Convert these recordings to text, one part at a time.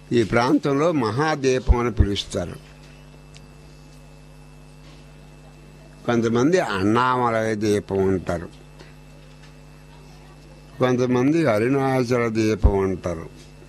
ఈ ప్రాంతంలో మహాదీపం అని పిలుస్తారు. కొంతమంది అన్నామలయ దీపం అంటారు, కొంతమంది అరుణాచల దీపం అంటారు,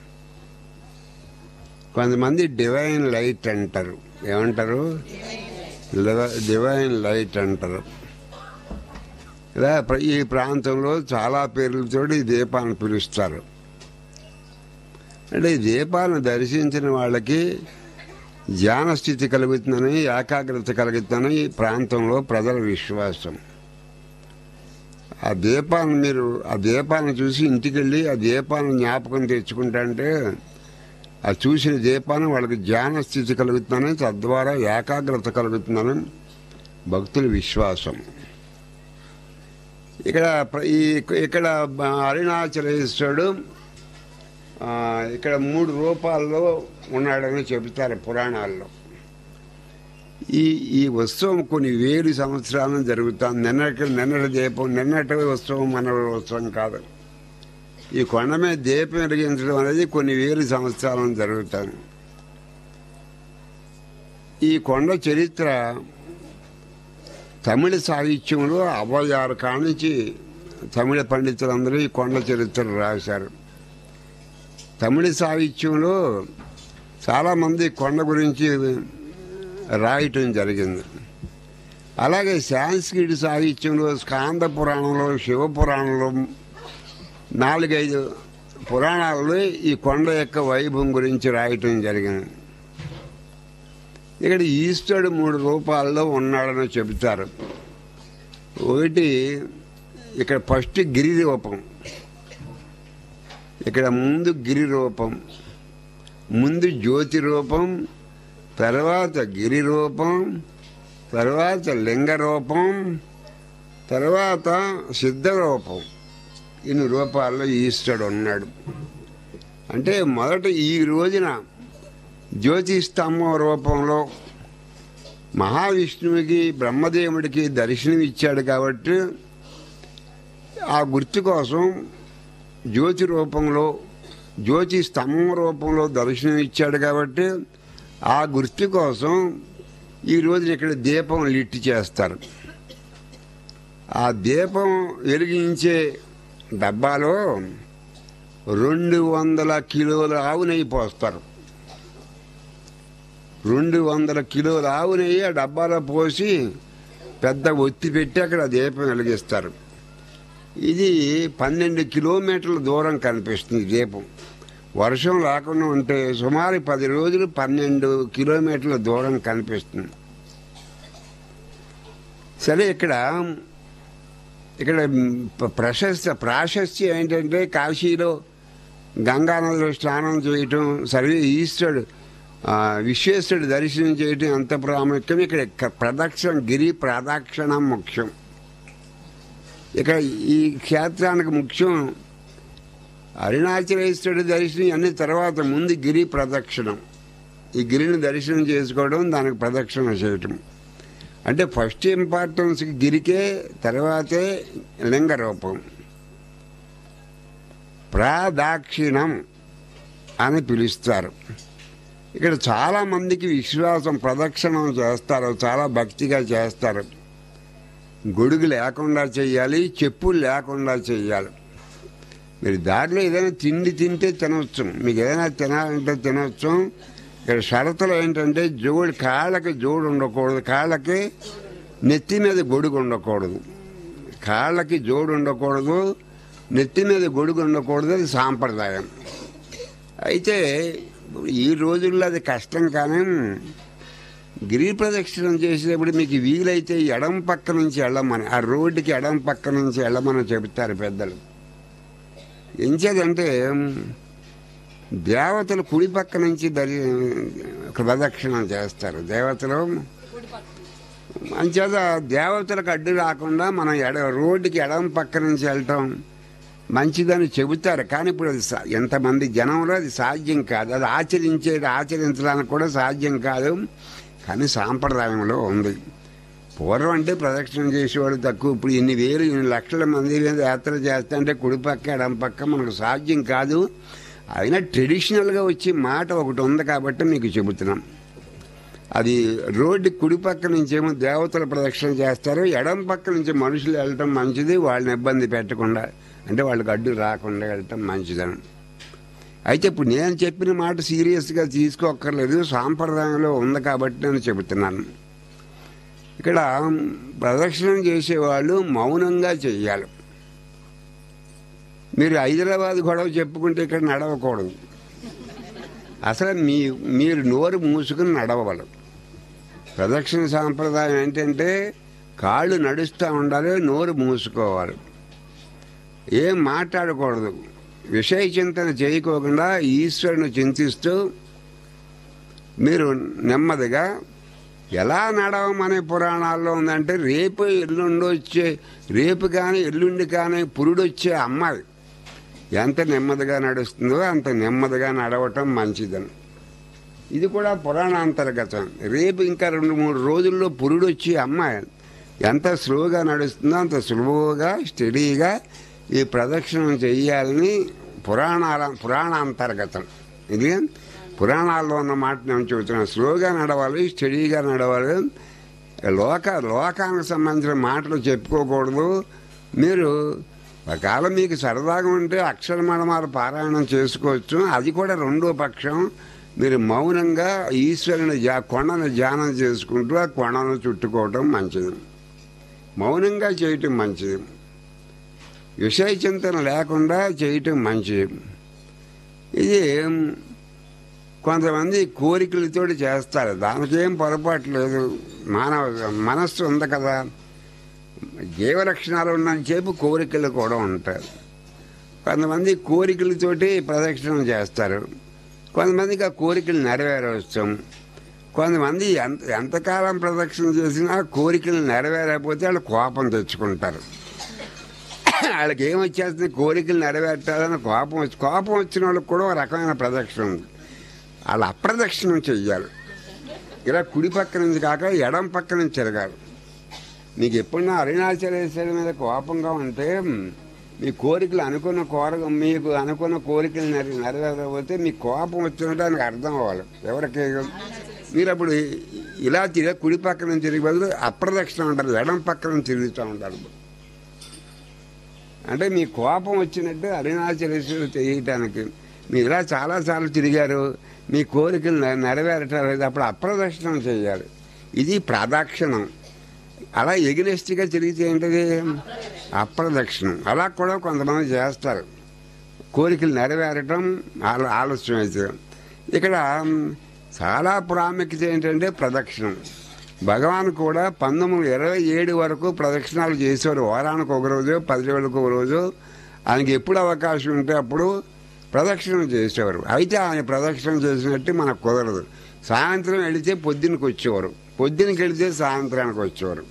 కొంతమంది డివైన్ లైట్ అంటారు. ఏమంటారు? డివైన్ లైట్ అంటారు. ఇలా ఈ ప్రాంతంలో చాలా పేర్లతో ఈ దీపాన్ని పిలుస్తారు. అంటే ఈ దీపాలను దర్శించిన వాళ్ళకి ధ్యాన స్థితి కలుగుతుందని, ఏకాగ్రత కలుగుతుందని ఈ ప్రాంతంలో ప్రజల విశ్వాసం. ఆ దీపాలను చూసి ఇంటికి వెళ్ళి ఆ దీపాలను జ్ఞాపకం తెచ్చుకుంటే ఆ చూసిన దీపాన్ని వాళ్ళకి ధ్యాన స్థితి కలుగుతుందని, తద్వారా ఏకాగ్రత కలుగుతుందని భక్తుల విశ్వాసం. ఇక్కడ అరుణాచలేశ్వరుడు ఇక్కడ 3 రూపాల్లో ఉన్నాడని చెబుతారు పురాణాల్లో. ఈ ఉత్సవం కొన్ని వేలు సంవత్సరాలను జరుగుతుంది. నిన్నటి దీపం, నిన్నటి ఉత్సవం మన ఉత్సవం కాదు. ఈ కొండ మీద దీపం వెలిగించడం అనేది కొన్ని వేలు సంవత్సరాలను జరుగుతుంది. ఈ కొండ చరిత్ర తమిళ సాహిత్యంలో 56 కానించి తమిళ పండితులందరూ ఈ కొండ చరిత్ర రాశారు. తమిళ సాహిత్యంలో చాలామంది కొండ గురించి రాయటం జరిగింది. అలాగే సాంస్క్రిట్ సాహిత్యంలో స్కాంద పురాణంలో, శివపురాణంలో 4-5 పురాణాలలో ఈ కొండ యొక్క వైభవం గురించి రాయటం జరిగింది. ఇక్కడ ఈశ్వరుడు 3 రూపాల్లో ఉన్నాడని చెబుతారు. ఒకటి ఇక్కడ ఫస్ట్ గిరి రూపం, ఇక్కడ ముందు గిరి రూపం, ముందు జ్యోతి రూపం, తర్వాత గిరి రూపం, తర్వాత లింగ రూపం, తర్వాత సిద్ధ రూపం. ఇన్ని రూపాల్లో ఈశ్వరుడు ఉన్నాడు. అంటే మొదట ఈ రోజున జ్యోతి స్తంభం రూపంలో మహావిష్ణువుకి బ్రహ్మదేవుడికి దర్శనం ఇచ్చాడు కాబట్టి ఆ గుర్తు కోసం జ్యోతి రూపంలో, జ్యోతి స్తంభం రూపంలో దర్శనం ఇచ్చాడు కాబట్టి ఆ గుర్తు కోసం ఈ రోజున ఇక్కడ దీపం లిట్ చేస్తారు. ఆ దీపం వెలిగించే డబ్బాలో 200 కిలోల ఆవు నెయ్యి పోస్తారు. 200 కిలోల ఆవు నెయ్యి ఆ డబ్బాలో పోసి పెద్ద ఒత్తి పెట్టి అక్కడ దీపం వెలిగిస్తారు. ఇది 12 కిలోమీటర్ల దూరం కనిపిస్తుంది దీపం. వర్షం లేకుండా ఉంటే సుమారు 10 రోజులు 12 కిలోమీటర్ల దూరం కనిపిస్తుంది. సరే, ఇక్కడ ప్రాశస్త్యం ఏంటంటే కాశీలో గంగానదిలో స్నానం చేయటం, ఈశ్వరుడు విశ్వేశ్వరుడు దర్శనం చేయటం ఎంత ప్రాముఖ్యం. ఇక్కడ గిరి ప్రదక్షిణం ముఖ్యం. ఇక్కడ ఈ క్షేత్రానికి ముఖ్యం అరుణాచలేశ్వరుడు దర్శనం అన్ని తర్వాత, ముందు గిరి ప్రదక్షిణం. ఈ గిరిని దర్శనం చేసుకోవడం, దానికి ప్రదక్షిణ చేయటం. అంటే ఫస్ట్ ఇంపార్టెన్స్ గిరికే, తర్వాతే లింగ రూపం. ప్రదక్షిణం అని పిలుస్తారు. ఇక్కడ చాలామందికి విశ్వాసం, ప్రదక్షిణం చేస్తారు, చాలా భక్తిగా చేస్తారు. గొడుగు లేకుండా చెయ్యాలి, చెప్పులు లేకుండా చెయ్యాలి. మీరు దారిలో ఏదైనా తిండి తింటే తినవచ్చు, మీకు ఏదైనా తినాలంటే తినవచ్చు. ఇక్కడ షరతులు ఏంటంటే కాళ్ళకి జోడు ఉండకూడదు, కాళ్ళకి నెత్తి మీద గొడుగు ఉండకూడదు, కాళ్ళకి జోడు ఉండకూడదు, నెత్తి మీద గొడుగు ఉండకూడదు. అది సాంప్రదాయం. అయితే ఈ రోజుల్లో అది కష్టం. కానీ గిరి ప్రదక్షిణం చేసేటప్పుడు మీకు వీలైతే ఎడం పక్క నుంచి వెళ్ళమని, ఆ రోడ్డుకి ఎడం పక్క నుంచి వెళ్ళమని చెబుతారు పెద్దలు. ఎంచేదంటే దేవతలు కుడి పక్క నుంచి ప్రదక్షిణం చేస్తారు. దేవతలు అంచేత దేవతలకు అడ్డు రాకుండా మనం రోడ్డుకి ఎడం పక్క నుంచి వెళ్ళటం మంచిదని చెబుతారు. కానీ ఇప్పుడు అది ఎంతమంది జనంలో అది సాధ్యం కాదు. అది ఆచరించడానికి కూడా సాధ్యం కాదు. కానీ సాంప్రదాయంలో ఉంది. పూర్వం అంటే ప్రదక్షిణ చేసేవాడు తక్కువ. ఇప్పుడు ఇన్ని లక్షల మంది మీద యాత్ర చేస్తా అంటే కుడిపక్క ఎడం పక్క మనకు సాధ్యం కాదు. అయినా ట్రెడిషనల్గా వచ్చే మాట ఒకటి ఉంది కాబట్టి మీకు చెబుతున్నాం. అది రోడ్డు కుడి పక్క నుంచేమో దేవతల ప్రదక్షిణ చేస్తారు, ఎడం పక్క నుంచి మనుషులు వెళ్ళటం మంచిది, వాళ్ళని ఇబ్బంది పెట్టకుండా, అంటే వాళ్ళకి అడ్డు రాకుండా వెళ్ళటం మంచిదని. అయితే ఇప్పుడు నేను చెప్పిన మాట సీరియస్గా తీసుకోక్కర్లేదు, సాంప్రదాయంలో ఉంది కాబట్టి నేను చెబుతున్నాను. ఇక్కడ ప్రదక్షిణం చేసేవాళ్ళు మౌనంగా చెయ్యాలి. మీరు హైదరాబాద్ గొడవ చెప్పుకుంటే ఇక్కడ నడవకూడదు. అసలు మీరు నోరు మూసుకుని నడవగలరు. ప్రదక్షిణ సాంప్రదాయం ఏంటంటే కాళ్ళు నడుస్తూ ఉండాలి, నోరు మూసుకోవాలి, ఏం మాట్లాడకూడదు, విషయ చింతన చేయకోకుండా ఈశ్వరుని చింతిస్తూ మీరు నెమ్మదిగా ఎలా నడవమనే పురాణాల్లో ఉందంటే రేపు కానీ ఎల్లుండి కానీ పురుడొచ్చే అమ్మాయి ఎంత నెమ్మదిగా నడుస్తుందో అంత నెమ్మదిగా నడవటం మంచిదని. ఇది కూడా పురాణాంతర్గతం. రేపు ఇంకా 2-3 రోజుల్లో పురుడొచ్చే అమ్మాయి ఎంత స్లోగా నడుస్తుందో అంత సులువుగా స్టడీగా ఈ ప్రదక్షిణం చెయ్యాలని పురాణాంతర్గతం. ఇది పురాణాల్లో ఉన్న మాట నేను చెబుతున్నాను. స్లోగా నడవాలి, స్టడీగా నడవాలి, లోకానికి సంబంధించిన మాటలు చెప్పుకోకూడదు. మీరు ఒకవేళ మీకు సరదాగా ఉంటే అక్షరమణమాల పారాయణం చేసుకోవచ్చు, అది కూడా రెండో పక్షం. మీరు మౌనంగా ఈశ్వరుని కొండను ధ్యానం చేసుకుంటూ ఆ కొండను చుట్టుకోవటం మంచిది, మౌనంగా చేయటం మంచిది, విషయ చింతన లేకుండా చేయటం మంచిది. ఇది కొంతమంది కోరికలతో చేస్తారు, దానికేం పొరపాటు లేదు. మనస్సు ఉంది కదా, జీవలక్షణాలు ఉన్నంతసేపు కోరికలు కూడా ఉంటాయి. కొంతమంది కోరికలతోటి ప్రదక్షిణం చేస్తారు, కొంతమందికి ఆ కోరికలు నెరవేరవచ్చు. కొంతమంది ఎంతకాలం ప్రదక్షిణ చేసినా కోరికలు నెరవేరకపోతే వాళ్ళు కోపం తెచ్చుకుంటారు. వాళ్ళకి ఏమొచ్చేస్తుంది, కోరికలు నెరవేర్చాలని కోపం వచ్చిన వాళ్ళకి కూడా ఒక రకమైన ప్రదక్షిణ ఉంది. వాళ్ళు అప్రదక్షిణం చెయ్యాలి. ఇలా కుడి పక్క నుంచి కాక ఎడం పక్క నుంచి తిరగాలి. మీకు ఎప్పుడన్నా అరుణాచలేశ్వరి మీద కోపంగా ఉంటే మీ కోరికలు మీకు అనుకున్న కోరికలు నెరవేరకపోతే మీ కోపం వచ్చినట్టు ఆయనకు అర్థం అవ్వాలి. ఎవరికి మీరు అప్పుడు ఇలా కుడి పక్క నుంచి తిరిగి బదులు అప్రదక్షిణ ఉంటారు, ఎడం పక్క నుంచి తిరుగుతూ ఉంటారు. అంటే మీ కోపం వచ్చినట్టు అరుణాచలేశ్వరి చేయటానికి మీరు ఇలా చాలాసార్లు తిరిగారు, మీ కోరికలు నెరవేరటం లేదు, అప్పుడు అప్రదక్షిణం చేయాలి. ఇది ప్రదక్షిణం. అలా ఎగినెస్ట్గా తిరిగితే ఏంటది అప్రదక్షిణం. అలా కూడా కొంతమంది చేస్తారు, కోరికలు నెరవేరటం ఆలస్యం అయితే. ఇక్కడ చాలా ప్రాముఖ్యత ఏంటంటే ప్రదక్షిణం. భగవాన్ కూడా 1927 వరకు ప్రదక్షిణాలు చేసేవారు. వారానికి ఒక రోజు, 10 రోజులకు ఒక రోజు, ఆయనకి ఎప్పుడు అవకాశం ఉంటే అప్పుడు ప్రదక్షిణం చేసేవారు. అయితే ఆయన ప్రదక్షిణం చేసినట్టు మనకు కుదరదు. సాయంత్రం వెళితే పొద్దునకి వచ్చేవారు, పొద్దునకి వెళితే సాయంత్రానికి వచ్చేవారు.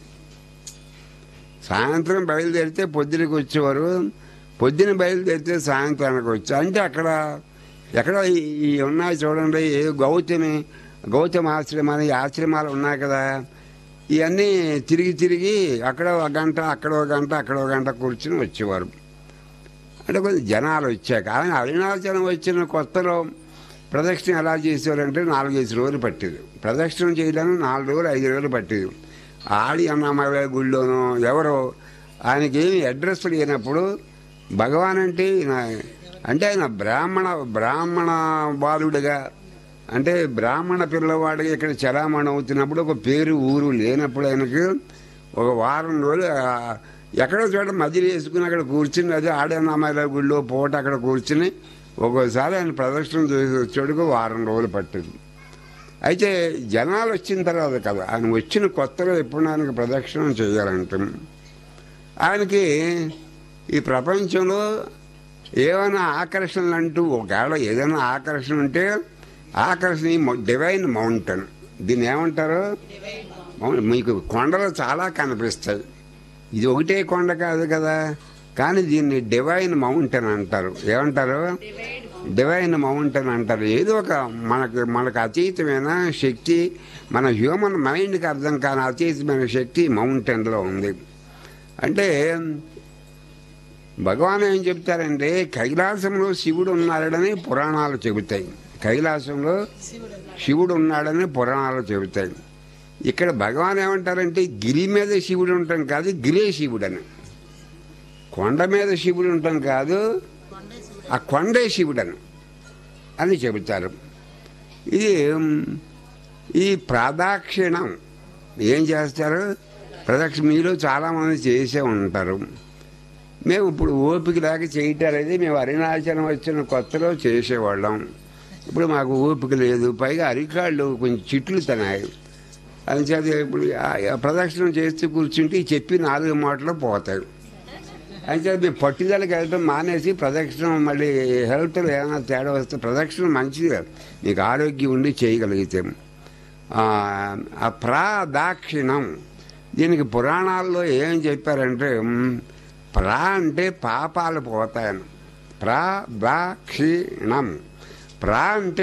సాయంత్రం బయలుదేరితే పొద్దునకి వచ్చేవారు, పొద్దున బయలుదేరితే సాయంత్రానికి వచ్చారు. అంటే ఎక్కడ ఈ ఉన్నాయి చూడండి, గౌతమ ఆశ్రమాలు, ఈ ఆశ్రమాలు ఉన్నాయి కదా, ఇవన్నీ తిరిగి అక్కడ ఒక గంట, అక్కడ ఒక గంట, అక్కడ ఒక గంట కూర్చుని వచ్చేవారు. అంటే కొంచెం జనాలు వచ్చాక ఆయన అరుణాచలం వచ్చిన కొత్తలో ప్రదక్షిణ ఎలా చేసేవారంటే 4-5 రోజులు పట్టేది. ప్రదక్షిణం చేయడానికి 4 రోజులు 5 రోజులు పట్టేది. ఆడి అన్నమయ్య గుళ్ళోనో ఎవరో ఆయనకేమి అడ్రస్ లేనప్పుడు భగవాన్ అంటే ఆయన బ్రాహ్మణ బాలుడిగా, అంటే బ్రాహ్మణ పిల్లవాడిగా ఇక్కడ చలామణి అవుతున్నప్పుడు ఒక పేరు ఊరు లేనప్పుడు ఆయనకు ఒక వారం రోజులు ఎక్కడో చోట మధ్యలో వేసుకుని అక్కడ కూర్చుని, అదే ఆడనామాల గుళ్ళో పూట అక్కడ కూర్చుని ఒక్కోసారి ఆయన ప్రదక్షిణ చేసి వచ్చేటికి వారం రోజులు పట్టింది. అయితే జనాలు వచ్చిన తర్వాత కదా, ఆయన వచ్చిన కొత్తలో ఎప్పుడు ఆయనకి ప్రదక్షిణం చేయాలంటే ఆయనకి ఈ ప్రపంచంలో ఏమైనా ఆకర్షణలు అంటూ ఒకవేళ ఏదైనా ఆకర్షణ ఉంటే ఆకర్షణ డివైన్ మౌంటైన్. దీన్ని ఏమంటారు? మీకు కొండలు చాలా కనిపిస్తాయి, ఇది ఒకటే కొండ కాదు కదా, కానీ దీన్ని డివైన్ మౌంటైన్ అంటారు. ఏమంటారు? డివైన్ మౌంటైన్ అంటారు. ఏదో ఒక మనకు అతీతమైన శక్తి, మన హ్యూమన్ మైండ్కి అర్థం కాని అతీతమైన శక్తి మౌంటైన్లో ఉంది. అంటే భగవాన్ ఏం చెప్తారంటే కైలాసంలో శివుడు ఉన్నాడని పురాణాలు చెబుతాయి. కైలాసంలో శివుడు ఉన్నాడని పురాణాలు చెబుతాయి. ఇక్కడ భగవాన్ ఏమంటారంటే గిరి మీద శివుడు ఉంటాం కాదు, గిరే శివుడు అని. కొండ మీద శివుడు ఉంటాం కాదు, ఆ కొండే శివుడని అని చెబుతారు. ఇది ఈ ప్రదక్షిణం ఏం చేస్తారు? ప్రదక్షిణ మీలో చాలామంది చేసే ఉంటారు. మేము ఇప్పుడు ఓపిక లేక చేయటం మేము అరుణాచలం వచ్చిన కొత్తలో చేసేవాళ్ళం. ఇప్పుడు మాకు ఓపిక లేదు, పైగా అరికాళ్ళు కొంచెం చిట్లు తినాయి. అందుచేత ఇప్పుడు ప్రదక్షిణం చేస్తూ కూర్చుంటే చెప్పి 4 మాటలు పోతాయి. అందుచేత మేము పట్టుదలకి వెళ్ళటం మానేసి ప్రదక్షిణం మళ్ళీ హెల్త్లో ఏమైనా తేడా వస్తే ప్రదక్షిణం మంచిది కాదు, మీకు ఆరోగ్యం ఉండి చేయగలిగితే. ఆ ప్రదక్షిణం దీనికి పురాణాల్లో ఏం చెప్పారంటే అంటే పాపాలు పోతాయని. ప్రదక్షిణం అంటే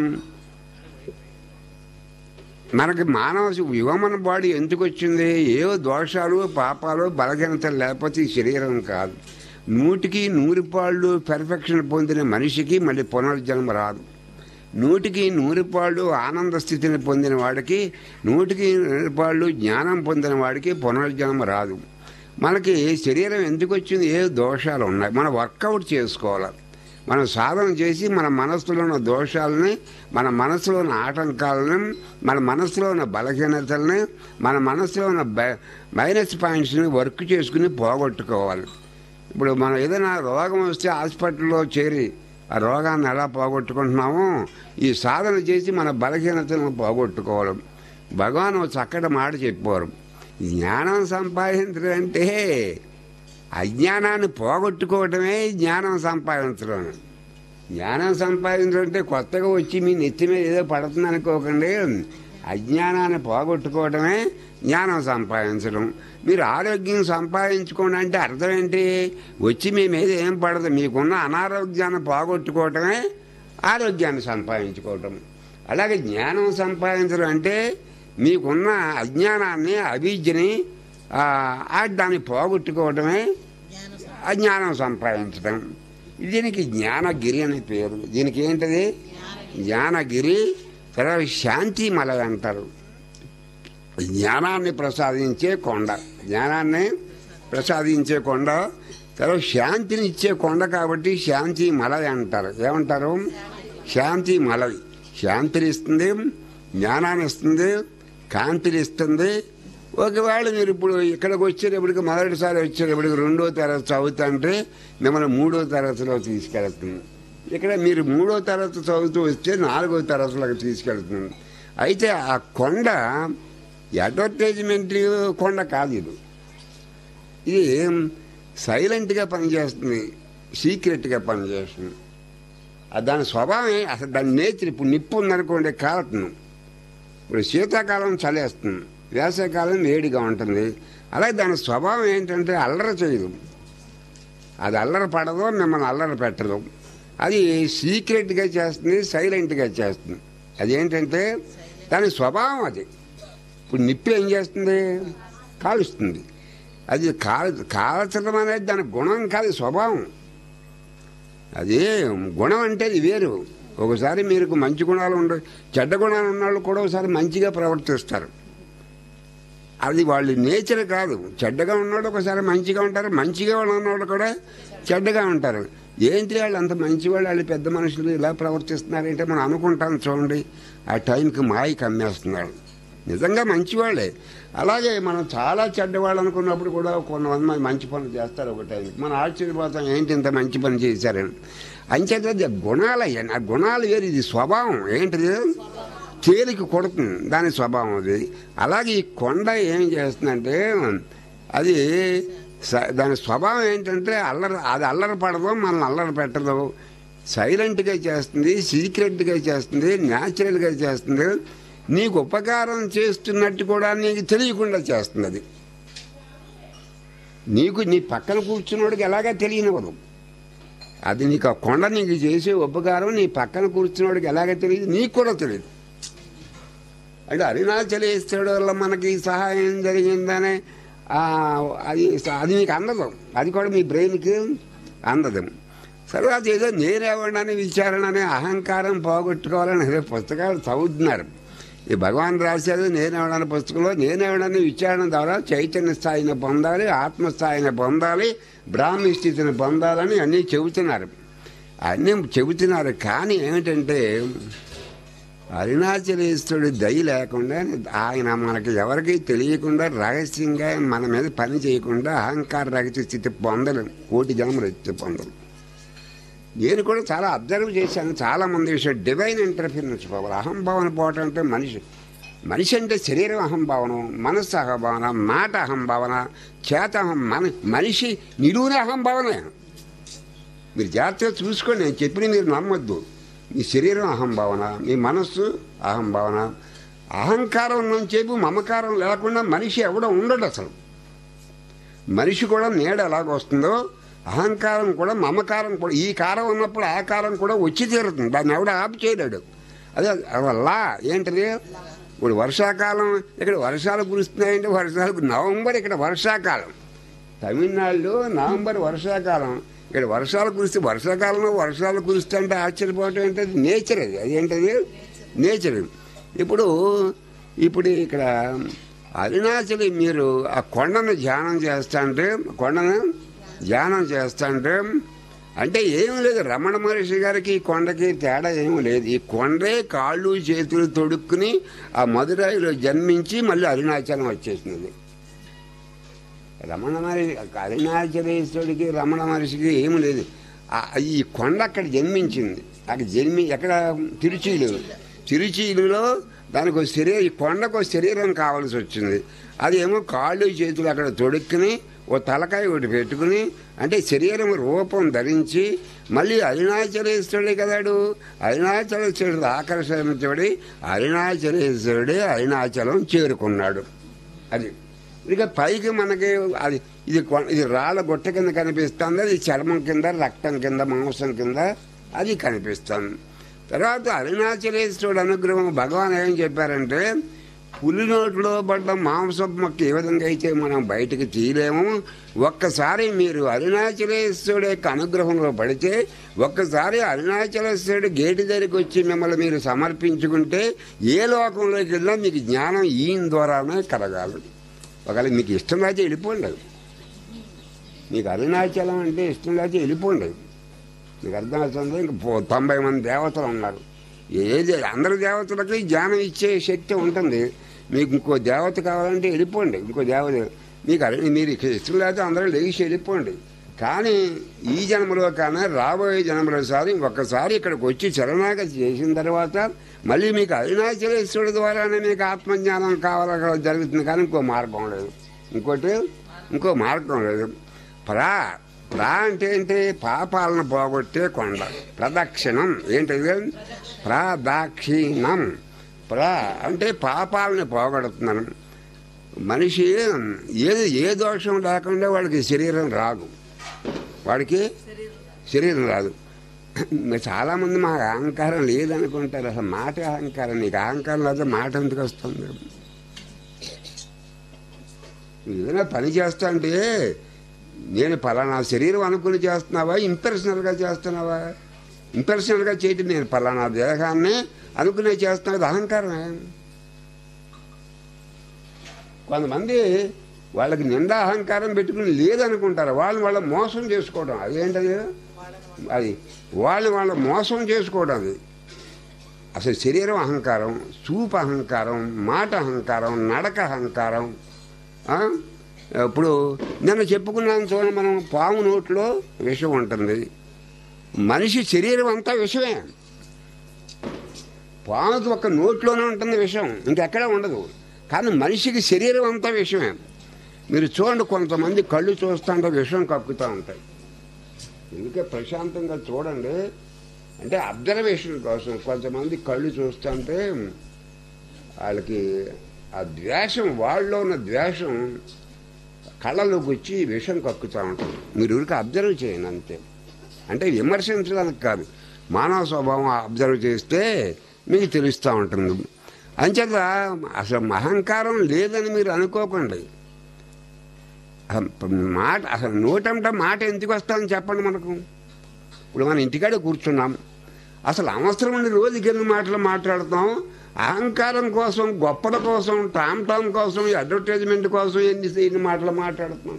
మనకి మానవ హ్యూమన్ బాడీ ఎందుకు వచ్చింది? ఏవో దోషాలు పాపాలు బలహీనతలు లేకపోతే ఈ శరీరం కాదు. 100కి 100 పాళ్ళు పెర్ఫెక్షన్ పొందిన మనిషికి మళ్ళీ పునర్జన్మ రాదు. 100కి 100 పాళ్ళు ఆనంద స్థితిని పొందిన వాడికి, 100కి 100 పాళ్ళు జ్ఞానం పొందిన వాడికి పునర్జన్మ రాదు. మనకి శరీరం ఎందుకు వచ్చింది? ఏ దోషాలు ఉన్నాయి, మనం వర్కౌట్ చేసుకోవాలి. మనం సాధన చేసి మన మనస్సులో ఉన్న దోషాలని, మన మనసులో ఉన్న ఆటంకాలను, మన మనసులో ఉన్న బలహీనతల్ని, మన మనసులో ఉన్న మైనస్ పాయింట్స్ని వర్క్ చేసుకుని పోగొట్టుకోవాలి. ఇప్పుడు మనం ఏదైనా రోగం వస్తే హాస్పిటల్లో చేరి ఆ రోగాన్ని ఎలా పోగొట్టుకుంటున్నామో ఈ సాధన చేసి మన బలహీనతలను పోగొట్టుకోవాలి. భగవాన్ చక్కటి మాట చెప్పారు, జ్ఞానం సంపాదించడం అంటే అజ్ఞానాన్ని పోగొట్టుకోవటమే జ్ఞానం సంపాదించడం. జ్ఞానం సంపాదించడం అంటే కొత్తగా వచ్చి మీ నెత్తి మీద ఏదో పడుతుంది అనుకోకండి. అజ్ఞానాన్ని పోగొట్టుకోవటమే జ్ఞానం సంపాదించడం. మీరు ఆరోగ్యం సంపాదించుకోండి అంటే అర్థం ఏంటి? వచ్చి మీ మీద ఏం పడదు, మీకున్న అనారోగ్యాన్ని పోగొట్టుకోవటమే ఆరోగ్యాన్ని సంపాదించుకోవటం. అలాగే జ్ఞానం సంపాదించడం అంటే మీకున్న అజ్ఞానాన్ని, అవిద్యని దాన్ని పోగొట్టుకోవటమే అజ్ఞానం సంపాదించడం. దీనికి జ్ఞానగిరి అనే పేరు. దీనికి ఏంటది? జ్ఞానగిరి, తర్వాత శాంతి మల అంటారు. జ్ఞానాన్ని ప్రసాదించే కొండ, జ్ఞానాన్ని ప్రసాదించే కొండ, తర్వాత శాంతిని ఇచ్చే కొండ కాబట్టి శాంతి మలై అంటారు. ఏమంటారు? శాంతి మలై. శాంతిని ఇస్తుంది, జ్ఞానాన్ని ఇస్తుంది, కాంతిని ఇస్తుంది. ఒకవేళ మీరు ఇప్పుడు ఇక్కడికి వచ్చేటప్పటికి మొదటిసారి వచ్చేటప్పటికి 2వ తరగతి చదువుతుంటే మిమ్మల్ని 3వ తరగతిలో తీసుకెళ్తుంది. ఇక్కడ మీరు 3వ తరగతి చదువుతూ వస్తే 4వ తరగతిలోకి తీసుకెళ్తుంది. అయితే ఆ కొండ అడ్వర్టైజ్మెంట్ కొండ కాదు. ఇది సైలెంట్గా పనిచేస్తుంది, సీక్రెట్గా పనిచేస్తుంది. దాని స్వభావం అసలు దాని నేచర్. ఇప్పుడు నిప్పు ఉందనుకోండి కాలుతుంది, ఇప్పుడు శీతాకాలం చలేస్తుంది, వేసవికాలం వేడిగా ఉంటుంది. అలాగే దాని స్వభావం ఏంటంటే అల్లరి చేయదు. అది అల్లరి పడదు, మిమ్మల్ని అల్లరి పెట్టదు. అది సీక్రెట్గా చేస్తుంది, సైలెంట్గా చేస్తుంది. అదేంటంటే దాని స్వభావం అది. ఇప్పుడు నిప్పు ఏం చేస్తుంది? కాలుస్తుంది. అది కాల్చడం అనేది దాని గుణం కాదు, స్వభావం. అది గుణం అంటే అది వేరు. ఒకసారి మీకు మంచి గుణాలు ఉండవు, చెడ్డ గుణాలు ఉన్నవాళ్ళు కూడా ఒకసారి మంచిగా ప్రవర్తిస్తారు. అది వాళ్ళ నేచర్ కాదు. చెడ్డగా ఉన్నవాడు ఒకసారి మంచిగా ఉంటారు, మంచిగా ఉన్నవాడు కూడా చెడ్డగా ఉంటారు. ఏంటి వాళ్ళు అంత మంచివాళ్ళు, వాళ్ళు పెద్ద మనుషులు ఇలా ప్రవర్తిస్తున్నారంటే మనం అనుకుంటాం. చూడండి, ఆ టైంకి మాయ కమ్మేస్తున్నాడు. నిజంగా మంచివాళ్ళే. అలాగే మనం చాలా చెడ్డవాళ్ళు అనుకున్నప్పుడు కూడా కొంతమంది మంచి పనులు చేస్తారు. ఒక టైంకి మనం ఆశ్చర్యపోతాం, ఏంటి ఇంత మంచి పని చేశారని. అంచేత గుణాలు అయ్యాను, ఆ గుణాలు వేరు. ఇది స్వభావం. ఏంటిది? తేలిక కొడుతుంది, దాని స్వభావం అది. అలాగే ఈ కొండ ఏం చేస్తుందంటే అది దాని స్వభావం ఏంటంటే అది అల్లరి పడదు, మనల్ని అల్లరి పెట్టదు. సైలెంట్గా చేస్తుంది, సీక్రెట్గా చేస్తుంది, న్యాచురల్గా చేస్తుంది. నీకు ఉపకారం చేస్తున్నట్టు కూడా నీకు తెలియకుండా చేస్తుంది. అది నీకు నీ పక్కన కూర్చున్నోడికి ఎలాగా తెలియనివ్వదు. అది నీకు ఆ కొండ నీకు చేసే ఉపకారం నీ పక్కన కూర్చున్నోడికి ఎలాగ తెలియదు, నీకు కూడా తెలియదు. అంటే అరుణాచలేశ్వరుడు వల్ల మనకి సహాయం జరిగిందనే అది అది మీకు అందదు, అది కూడా మీ బ్రెయిన్కి అందదు. తర్వాత ఏదో నేనేవాడని విచారణ అనే అహంకారం పోగొట్టుకోవాలని ఏదో పుస్తకాలు చదువుతున్నారు. ఈ భగవాన్ రాశారు నేనేవాడని పుస్తకంలో, నేనేవాడని విచారణ ద్వారా చైతన్య స్థాయిని పొందాలి, ఆత్మస్థాయిని పొందాలి, బ్రాహ్మీ స్థితిని పొందాలని అన్నీ చెబుతున్నారు. అన్నీ చెబుతున్నారు. కానీ ఏమిటంటే అరుణాచలేశ్వరుడు దయ లేకుండా ఆయన మనకి ఎవరికి తెలియకుండా రహస్యంగా మన మీద పని చేయకుండా అహంకార రహిత స్థితి పొందలేం, కోటి జన్మలు ఎత్తి పొందలేం. నేను కూడా చాలా అబ్జర్వ్ చేశాను. చాలామంది విషయం డివైన్ ఇంటర్ఫిరెన్స్ పోవాలి. అహంభావన పోవటం అంటే మనిషి అంటే శరీరం అహంభావన, మనస్సు అహంభావన, మాట అహంభావన, చేత మనిషి నిలువున అహంభావనే. మీరు జాగ్రత్తగా చూసుకోండి, నేను చెప్పిన మీరు నమ్మొద్దు. మీ శరీరం అహంభావన, మీ మనస్సు అహంభావన. అహంకారం నుంచేపు మమకారం లేకుండా మనిషి ఎవడో ఉండడు. అసలు మనిషి కూడా నీడ ఎలాగొస్తుందో అహంకారం కూడా మమకారం కూడా, ఈ కారం ఉన్నప్పుడు ఆ కారం కూడా వచ్చి తీరుతుంది. దాన్ని ఎవడ ఆపు చేయలేడు. అదే లా ఏంటది. ఇప్పుడు వర్షాకాలం ఇక్కడ వర్షాలు కురుస్తున్నాయంటే నవంబర్ ఇక్కడ వర్షాకాలం. తమిళనాడులో నవంబర్ వర్షాకాలం, ఇక్కడ వర్షాలు కురిస్తే వర్షాకాలంలో వర్షాలు కురుస్తే అంటే ఆశ్చర్యపోవటం ఏంటది నేచర్. అది ఏంటది నేచర్. ఇప్పుడు ఇక్కడ అరుణాచలి మీరు ఆ కొండను ధ్యానం చేస్తాంటే అంటే ఏమీ లేదు. రమణ మహర్షి గారికి ఈ కొండకి తేడా ఏమీ లేదు. ఈ కొండే కాళ్ళు చేతులు తొడుక్కుని ఆ మదురైలో జన్మించి మళ్ళీ అరుణాచలం వచ్చేసినది. అరుణాచలేశ్వరుడికి రమణ మహర్షికి ఏమి లేదు. ఈ కొండ అక్కడ జన్మించింది. అక్కడ ఎక్కడ తిరుచీలులో దానికి ఒక శరీరం, ఈ కొండకు ఒక శరీరం కావాల్సి వచ్చింది. అదేమో కాళ్ళు చేతులు అక్కడ తొడుక్కుని ఓ తలకాయ ఒకటి పెట్టుకుని అంటే శరీరం రూపం ధరించి మళ్ళీ అరుణాచలేశ్వరుడే కదాడు. అరుణాచలేశ్వరుడు ఆకర్షించబడి అరుణాచలేశ్వరుడే అరుణాచలం చేరుకున్నాడు. అది ఇక పైకి మనకి ఇది రాళ్ళ గుట్ట కింద కనిపిస్తుంది. అది చర్మం కింద, రక్తం కింద, మాంసం కింద అది కనిపిస్తుంది. తర్వాత అరుణాచలేశ్వరుడు అనుగ్రహం భగవాన్ ఏం చెప్పారంటే, పులి నోట్లో పడ్డ మాంసం మొక్క ఏ విధంగా అయితే మనం బయటకు తీయలేము, ఒక్కసారి మీరు అరుణాచలేశ్వరుడు యొక్క అనుగ్రహంలో పడితే, ఒక్కసారి అరుణాచలేశ్వరుడు గేటు దగ్గరికి వచ్చి మిమ్మల్ని మీరు సమర్పించుకుంటే ఏ లోకంలోకి వెళ్ళినా మీకు జ్ఞానం ఈయన ద్వారానే కలగాలి. ఒకవేళ మీకు ఇష్టం లేకపోతే వెళ్ళిపోండి. మీకు అరుణాచలం అంటే ఇష్టం లేకపోతే వెళ్ళిపోండి. మీకు అర్థమవుతుంది. ఇంక 90 మంది దేవతలు ఉన్నారు. అందరి దేవతలకి జ్ఞానం ఇచ్చే శక్తి ఉంటుంది. మీకు ఇంకో దేవత కావాలంటే వెళ్ళిపోండి. ఇంకో దేవత మీరు ఇష్టం లేకపోతే అందరూ లేచి వెళ్ళిపోండి. కానీ ఈ జన్మలో కానీ రాబోయే జన్మలో ఒక్కసారి ఇక్కడికి వచ్చి శరణాగతి చేసిన తర్వాత మళ్ళీ మీకు అరుణాచలేశ్వరుడు ద్వారానే మీకు ఆత్మజ్ఞానం కావాల జరుగుతుంది. కానీ ఇంకో మార్గం లేదు. ప్రా అంటే ఏంటి? పాపాలను పోగొట్టే కొండ. ప్రదక్షిణం ఏంటిది? ప్రదక్షిణం. అంటే పాపాలని పోగొడుతున్నాను. మనిషి ఏ దోషం లేకుండా వాడికి శరీరం రాదు. చాలామంది మాకు అహంకారం లేదనుకుంటారు. అసలు మాట అహంకారం. నీకు అహంకారం లేదా మాట ఎందుకు వస్తుంది? ఏదైనా పని చేస్తా అంటే నేను పలానా శరీరం అనుకుని చేస్తున్నావా, ఇంపర్సనల్గా చేస్తున్నావా? ఇంపర్సనల్గా చేయటం నేను పలానా దేహాన్ని అనుకునే చేస్తున్నా, అది అహంకారమే. కొంతమంది వాళ్ళకి నిండా అహంకారం పెట్టుకుని లేదనుకుంటారు. వాళ్ళ మోసం చేసుకోవడం. అదేంటది? అది వాళ్ళ మోసం చేసుకోవడం. అది అసలు శరీరం అహంకారం, చూపు అహంకారం, మాట అహంకారం, నడక అహంకారం. ఇప్పుడు నిన్న చెప్పుకున్నాను చూడండి, మనం పాము నోట్లో విషం ఉంటుంది. మనిషి శరీరం అంతా విషమే. పాముకి ఒక నోట్లోనే ఉంటుంది విషం, ఇంకెక్కడా ఉండదు. కానీ మనిషికి శరీరం అంతా విషమే. మీరు చూడండి, కొంతమంది కళ్ళు చూస్తుంటే విషం కక్కుతూ ఉంటాయి. ఎందుకే ప్రశాంతంగా చూడండి అంటే అబ్జర్వేషన్ కోసం. కొంతమంది కళ్ళు చూస్తుంటే వాళ్ళకి ఆ ద్వేషం, వాళ్ళలో ఉన్న ద్వేషం కళ్ళలోకి వచ్చి విషం కక్కుతూ ఉంటుంది. మీరు ఊరికి అబ్జర్వ్ చేయండి అంతే. అంటే విమర్శించడానికి కాదు, మానవ స్వభావం అబ్జర్వ్ చేస్తే మీకు తెలుస్తూ ఉంటుంది. అంచేత అసలు అహంకారం లేదని మీరు అనుకోకండి. మాట అసలు నోటంట మాట ఎందుకు వస్తుందని చెప్పండి మనకు. ఇప్పుడు మనం ఇంటికాడే కూర్చున్నాం, అసలు అవసరం ఉండి రోజుకి ఎన్ని మాటలు మాట్లాడుతాం. అహంకారం కోసం, గొప్పల కోసం, టామ్ కోసం, అడ్వర్టైజ్మెంట్ కోసం ఎన్ని మాటలు మాట్లాడుతున్నాం.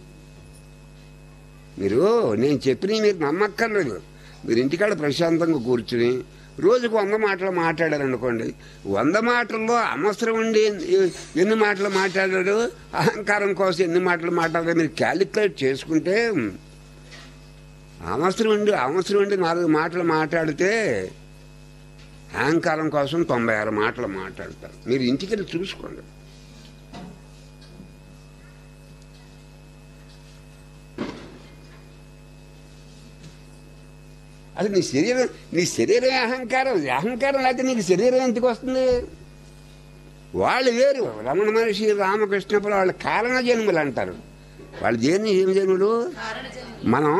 నేను చెప్పినవి మీరు నమ్మక్కర్లేదు. మీరు ఇంటికాడ ప్రశాంతంగా కూర్చుని రోజుకు 100 మాటలు మాట్లాడారనుకోండి, 100 మాటల్లో అవసరం ఉండి ఎన్ని మాటలు మాట్లాడారు, అహంకారం కోసం ఎన్ని మాటలు మాట్లాడారు మీరు క్యాలిక్యులేట్ చేసుకుంటే, అవసరం ఉండి 4 మాటలు మాట్లాడితే అహంకారం కోసం 96 మాటలు మాట్లాడతారు. మీరు ఇంటికి వెళ్ళి చూసుకోండి. అసలు నీ శరీరం అహంకారం లేకపోతే నీకు శరీరం ఎందుకు వస్తుంది? వాళ్ళు వేరు. రమణ మహర్షి, రామకృష్ణపురం వాళ్ళు కారణ జన్ములు అంటారు. వాళ్ళు ఏం జన్ములు? మనం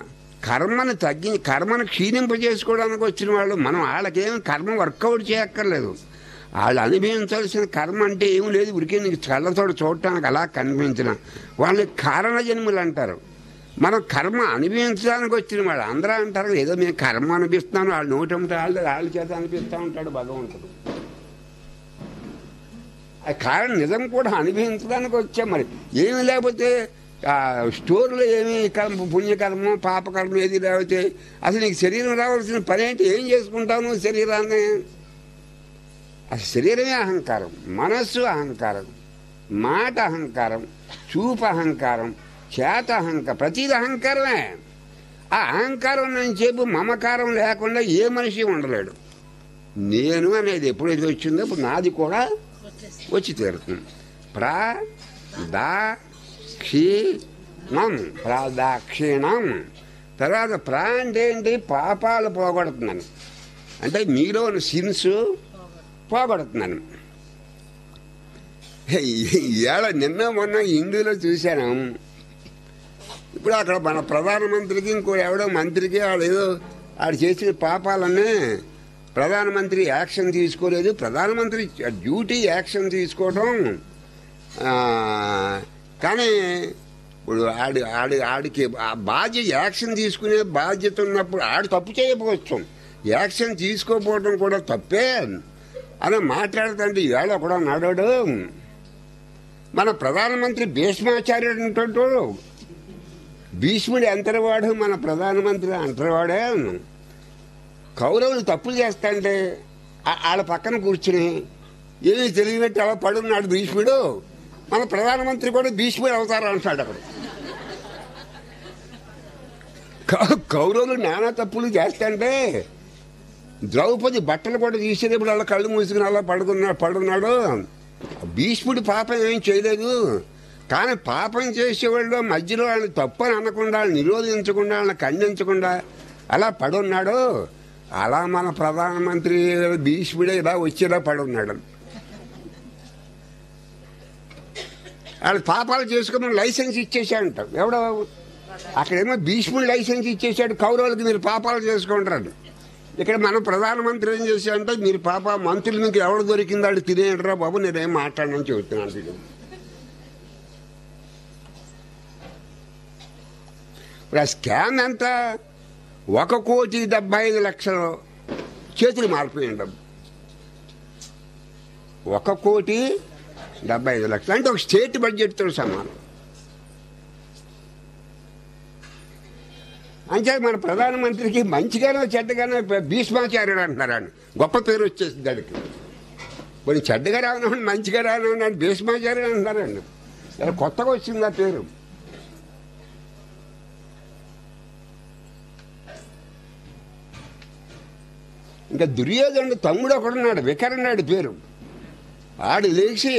కర్మను క్షీణింపజేసుకోవడానికి వచ్చిన వాళ్ళు. మనం వాళ్ళకేం కర్మ వర్కౌట్ చేయక్కర్లేదు. వాళ్ళు అనుభవించాల్సిన కర్మ అంటే ఏం లేదు. ఉరికి నీకు కళ్ళతోడు చూడటానికి అలా కనిపించిన వాళ్ళని కారణ జన్ములు అంటారు. మనం కర్మ అనుభవించడానికి వచ్చిన వాళ్ళు. అందరూ అంటారు ఏదో మేము కర్మ అనిపిస్తున్నాను, వాళ్ళు నోటి ఉంటే వాళ్ళ చేత అనిపిస్తూ ఉంటాడు భగవంతుడు. ఆ కారణం నిజం కూడా అనుభవించడానికి వచ్చాం. మరి ఏమి లేకపోతే స్టోర్లో ఏమి కర్మ, పుణ్యకర్మ పాపకర్మ ఏది లేకపోతే అసలు నీకు శరీరం రావాల్సిన పని ఏంటి? ఏం చేసుకుంటావు నువ్వు శరీరాన్ని? అసలు శరీరమే అహంకారం, మనస్సు అహంకారం, మాట అహంకారం, చూపు అహంకారం, చేత అహంకారం, ప్రతిది అహంకారమే. ఆ అహంకారం నేను చెప్పు మమకారం లేకుండా ఏ మనిషి ఉండలేడు. నేను అనేది ఎప్పుడైతే వచ్చిందో ఇప్పుడు నాది కూడా వచ్చి తీరుతుంది. ప్రదాక్షిణం. తర్వాత అంటే ఏంటి? పాపాలు పోగొడుతున్నాను అంటే మీలో సిన్స్ పోగొడుతున్నాను. నిన్న మొన్న హిందీలో చూశాను. ఇప్పుడు అక్కడ మన ప్రధానమంత్రికి ఇంకో ఎవడో మంత్రికి ఆడు చేసిన పాపాలన్నీ ప్రధానమంత్రి యాక్షన్ తీసుకోలేదు. ప్రధానమంత్రి డ్యూటీ యాక్షన్ తీసుకోవడం. కానీ ఇప్పుడు ఆడికి ఆ యాక్షన్ తీసుకునే బాధ్యత ఉన్నప్పుడు ఆడు తప్పు చేయకపోవచ్చు, యాక్షన్ తీసుకోకపోవడం కూడా తప్పే అని మాట్లాడుతుంటే ఈవేళ కూడా నడవడు. మన ప్రధానమంత్రి భీష్మాచార్యుడు అంటుంటాడు. భీష్ముడు అంతరవాడు, మన ప్రధానమంత్రి అంతరవాడే. కౌరవులు తప్పులు చేస్తాంటే వాళ్ళ పక్కన కూర్చుని ఏమీ తెలియనట్టు అలా పడున్నాడు భీష్ముడు. మన ప్రధానమంత్రి కూడా భీష్ముడు అవుతారు అంటాడు. అక్కడ కౌరవులు నానా తప్పులు చేస్తాంటే ద్రౌపది బట్టలు కూడా తీసేటప్పుడు అలా కళ్ళు మూసుకుని అలా పడున్నాడు. భీష్ముడు పాపం ఏం చేయలేదు. కానీ పాపం చేసేవాళ్ళు మధ్యలో ఆయన తప్పు అని అనకుండా, నిరోధించకుండా, ఆయన ఖండించకుండా అలా పడున్నాడు. అలా మన ప్రధానమంత్రి భీష్ముడే ఇలా వచ్చేలా పడున్నాడు. వాళ్ళు పాపాలు చేసుకోమని లైసెన్స్ ఇచ్చేసాడంట ఎవడో. అక్కడేమో భీష్ముడు లైసెన్స్ ఇచ్చేసాడు కౌరవులకి, మీరు పాపాలు చేసుకుంటారు. ఇక్కడ మన ప్రధానమంత్రి ఏం చేశాడంటే మీరు మంత్రులు మీకు ఎవడు దొరికింది వాళ్ళు తినేయడరా బాబు, నేనేం మాట్లాడనని చెబుతున్నాను. ఇప్పుడు ఆ స్కామ్ ఎంత? 1,75,00,000 చేతులు మారిపోయాయి డబ్బు. 1,75,00,000 అంటే ఒక స్టేట్ బడ్జెట్తో సమానం. అంటే మన ప్రధానమంత్రికి మంచిగానో చెడ్డగానో భీష్మాచార్యుడు అంటున్నారని గొప్ప పేరు వచ్చేసింది దానికి. కొన్ని చెడ్డగా రావడం మంచిగా రావడం భీష్మాచార్యుడు అంటున్నారండి. ఇలా కొత్తగా వచ్చింది ఆ పేరు. ఇంకా దుర్యోధనుడు తమ్ముడు ఒకడున్నాడు, వికరణాడు పేరు. ఆడు లేచి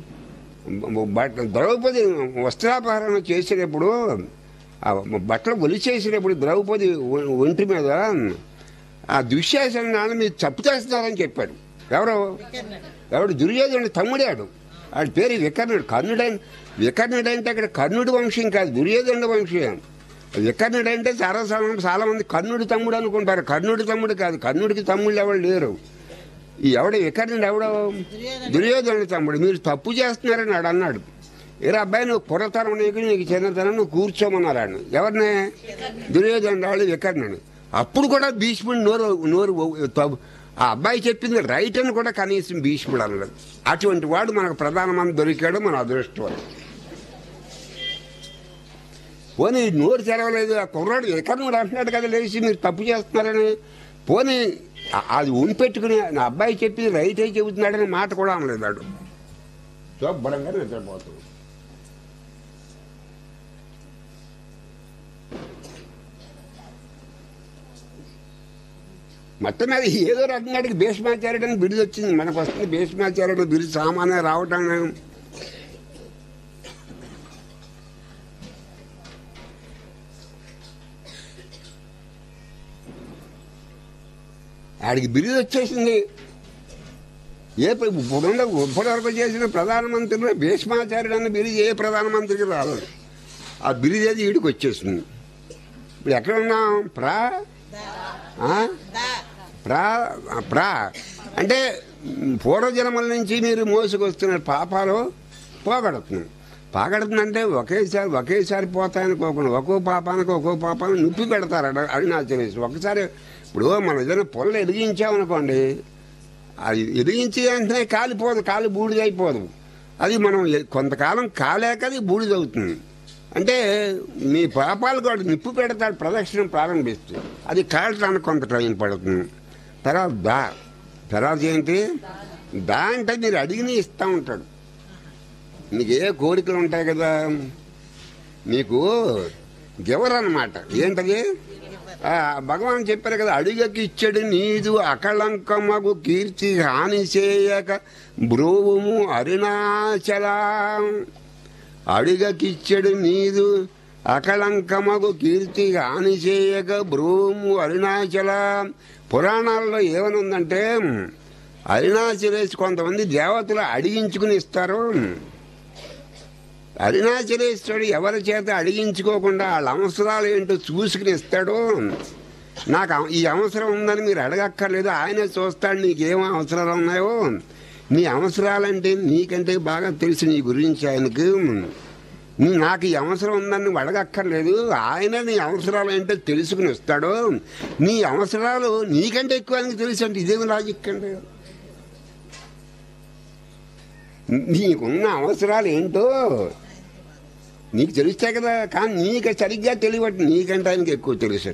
ద్రౌపది వస్త్రాపహరణ చేసేటప్పుడు బట్టలు ఒలిచేసినప్పుడు ద్రౌపది ఒంటి మీద ఆ దుశ్శాసనాన్ని మీరు తప్పు చేస్తున్నారని చెప్పాడు. ఎవడు దుర్యోధనుడు తమ్ముడాడు. ఆడి పేరు వికర్ణుడు. వికర్ణుడు అంటే అక్కడ కర్ణుడి వంశం కాదు, దుర్యోధనుడి వంశం. వికర్ణుడు అంటే చాలా మంది కర్ణుడి తమ్ముడు అనుకుంటారు. కర్ణుడి తమ్ముడు కాదు, కర్ణుడికి తమ్ముళ్ళు ఎవరు లేరు. ఈ వికర్ణుడు ఎవడో దుర్యోధనుడి తమ్ముడు. మీరు తప్పు చేస్తున్నారని అన్నాడు. ఏరా అబ్బాయి నువ్వు కుర్రతనం నీకు చిన్నతనం నువ్వు కూర్చోమన్నారు ఆయన. ఎవరిని? దుర్యోధన వాళ్ళు వికర్ణుడు. అప్పుడు కూడా భీష్ముడు నోరు ఆ అబ్బాయి చెప్పింది రైట్ అని కూడా కనీసం భీష్ముడు అన్నాడు. అటువంటి వాడు మనకు ప్రధానమంత్రి దొరికాడు, మన అదృష్టం. పోనీ నోరు తెరవలేదు ఆ కుర్రాడు వికర్ణుడు అంటున్నాడు కదా లేచి మీరు తప్పు చేస్తున్నారని. పోనీ అది ఉనిపెట్టుకుని నా అబ్బాయి చెప్పింది రైట్ అయి చెబుతున్నాడని మాట కూడా అనలేదు వాడు. శుభ్రంగా నిద్రపోతుంది. మొత్తం మీద ఏదో రకంగా భీష్మాచార్యుడు అని బిరుదు వచ్చింది. మనకు వస్తుంది భీష్మాచార్యుడు బిరుదు సామాన్య రావటం. ఆడికి బిరుదు వచ్చేసింది. ఇప్పటి వరకు చేసిన ప్రధానమంత్రిలో భీష్మాచార్యుడు అన్న బిరుదు ఏ ప్రధానమంత్రికి రాలేదు. ఆ బిరుదు అది ఈడికి వచ్చేసింది. ఇప్పుడు ఎక్కడ ఉన్నాం? ప్రా అంటే పూర్వజన్మల నుంచి మీరు మోసుకొస్తున్న పాపాలు పోగొడుతుందంటే ఒకేసారి పోతాయనుకోకుండా ఒక్కో పాపాన్ని నిప్పి పెడతారు అరుణాచలేసి. ఒకసారి ఇప్పుడు మనం ఏదైనా పొలం ఎదిగించామనుకోండి, అది ఎదిగించి వెంటనే కాలి బూడిదైపోదు. అది మనం కొంతకాలం కాలేక అది బూడిదవుతుంది. అంటే మీ పాపాలు కూడా నిప్పు పెడతాడు ప్రదక్షిణ ప్రారంభిస్తూ. అది కాల్చడానికి కొంత టైం పడుతుంది. తర్వాత ఏంటి? అంటే మీరు అడిగిన ఇస్తూ ఉంటాడు. మీకు ఏ కోరికలు ఉంటాయి కదా, మీకు గివర్ అన్నమాట. ఏంటది? భగవాన్ చెప్పారు కదా, అడిగకి ఇచ్చడు నీదు అకళంకమగు కీర్తి హాని చేయక బ్రోవుము అరుణాచల. అడిగకిచ్చడు నీదు అకళంకమగు కీర్తి హాని చేయక బ్రోవుము అరుణాచల. పురాణాల్లో ఏమనుందంటే అరుణాచలేసి కొంతమంది దేవతలు అడిగించుకుని ఇస్తారు. అరుణాచలేశ్వరుడు ఎవరి చేత అడిగించుకోకుండా వాళ్ళ అవసరాలు ఏంటో చూసుకుని ఇస్తాడు. నాకు ఈ అవసరం ఉందని మీరు అడగక్కర్లేదు, ఆయనే చూస్తాడు నీకేం అవసరాలు ఉన్నాయో. నీ అవసరాలంటే నీకంటే బాగా తెలుసు నీ గురించి ఆయనకు. నాకు ఈ అవసరం ఉందని నువ్వు అడగక్కర్లేదు, ఆయన నీ అవసరాలు ఏంటో తెలుసుకుని ఇస్తాడు. నీ అవసరాలు నీకంటే ఎక్కువ ఆయనకు తెలుసు అంటే ఇదేమి లాజిక్ అంటే? నీకున్న అవసరాలు ఏంటో నీకు తెలుస్తాయి కదా, కానీ నీకు సరిగ్గా తెలియబట్టి నీకంటే ఆయనకి ఎక్కువ తెలుసు.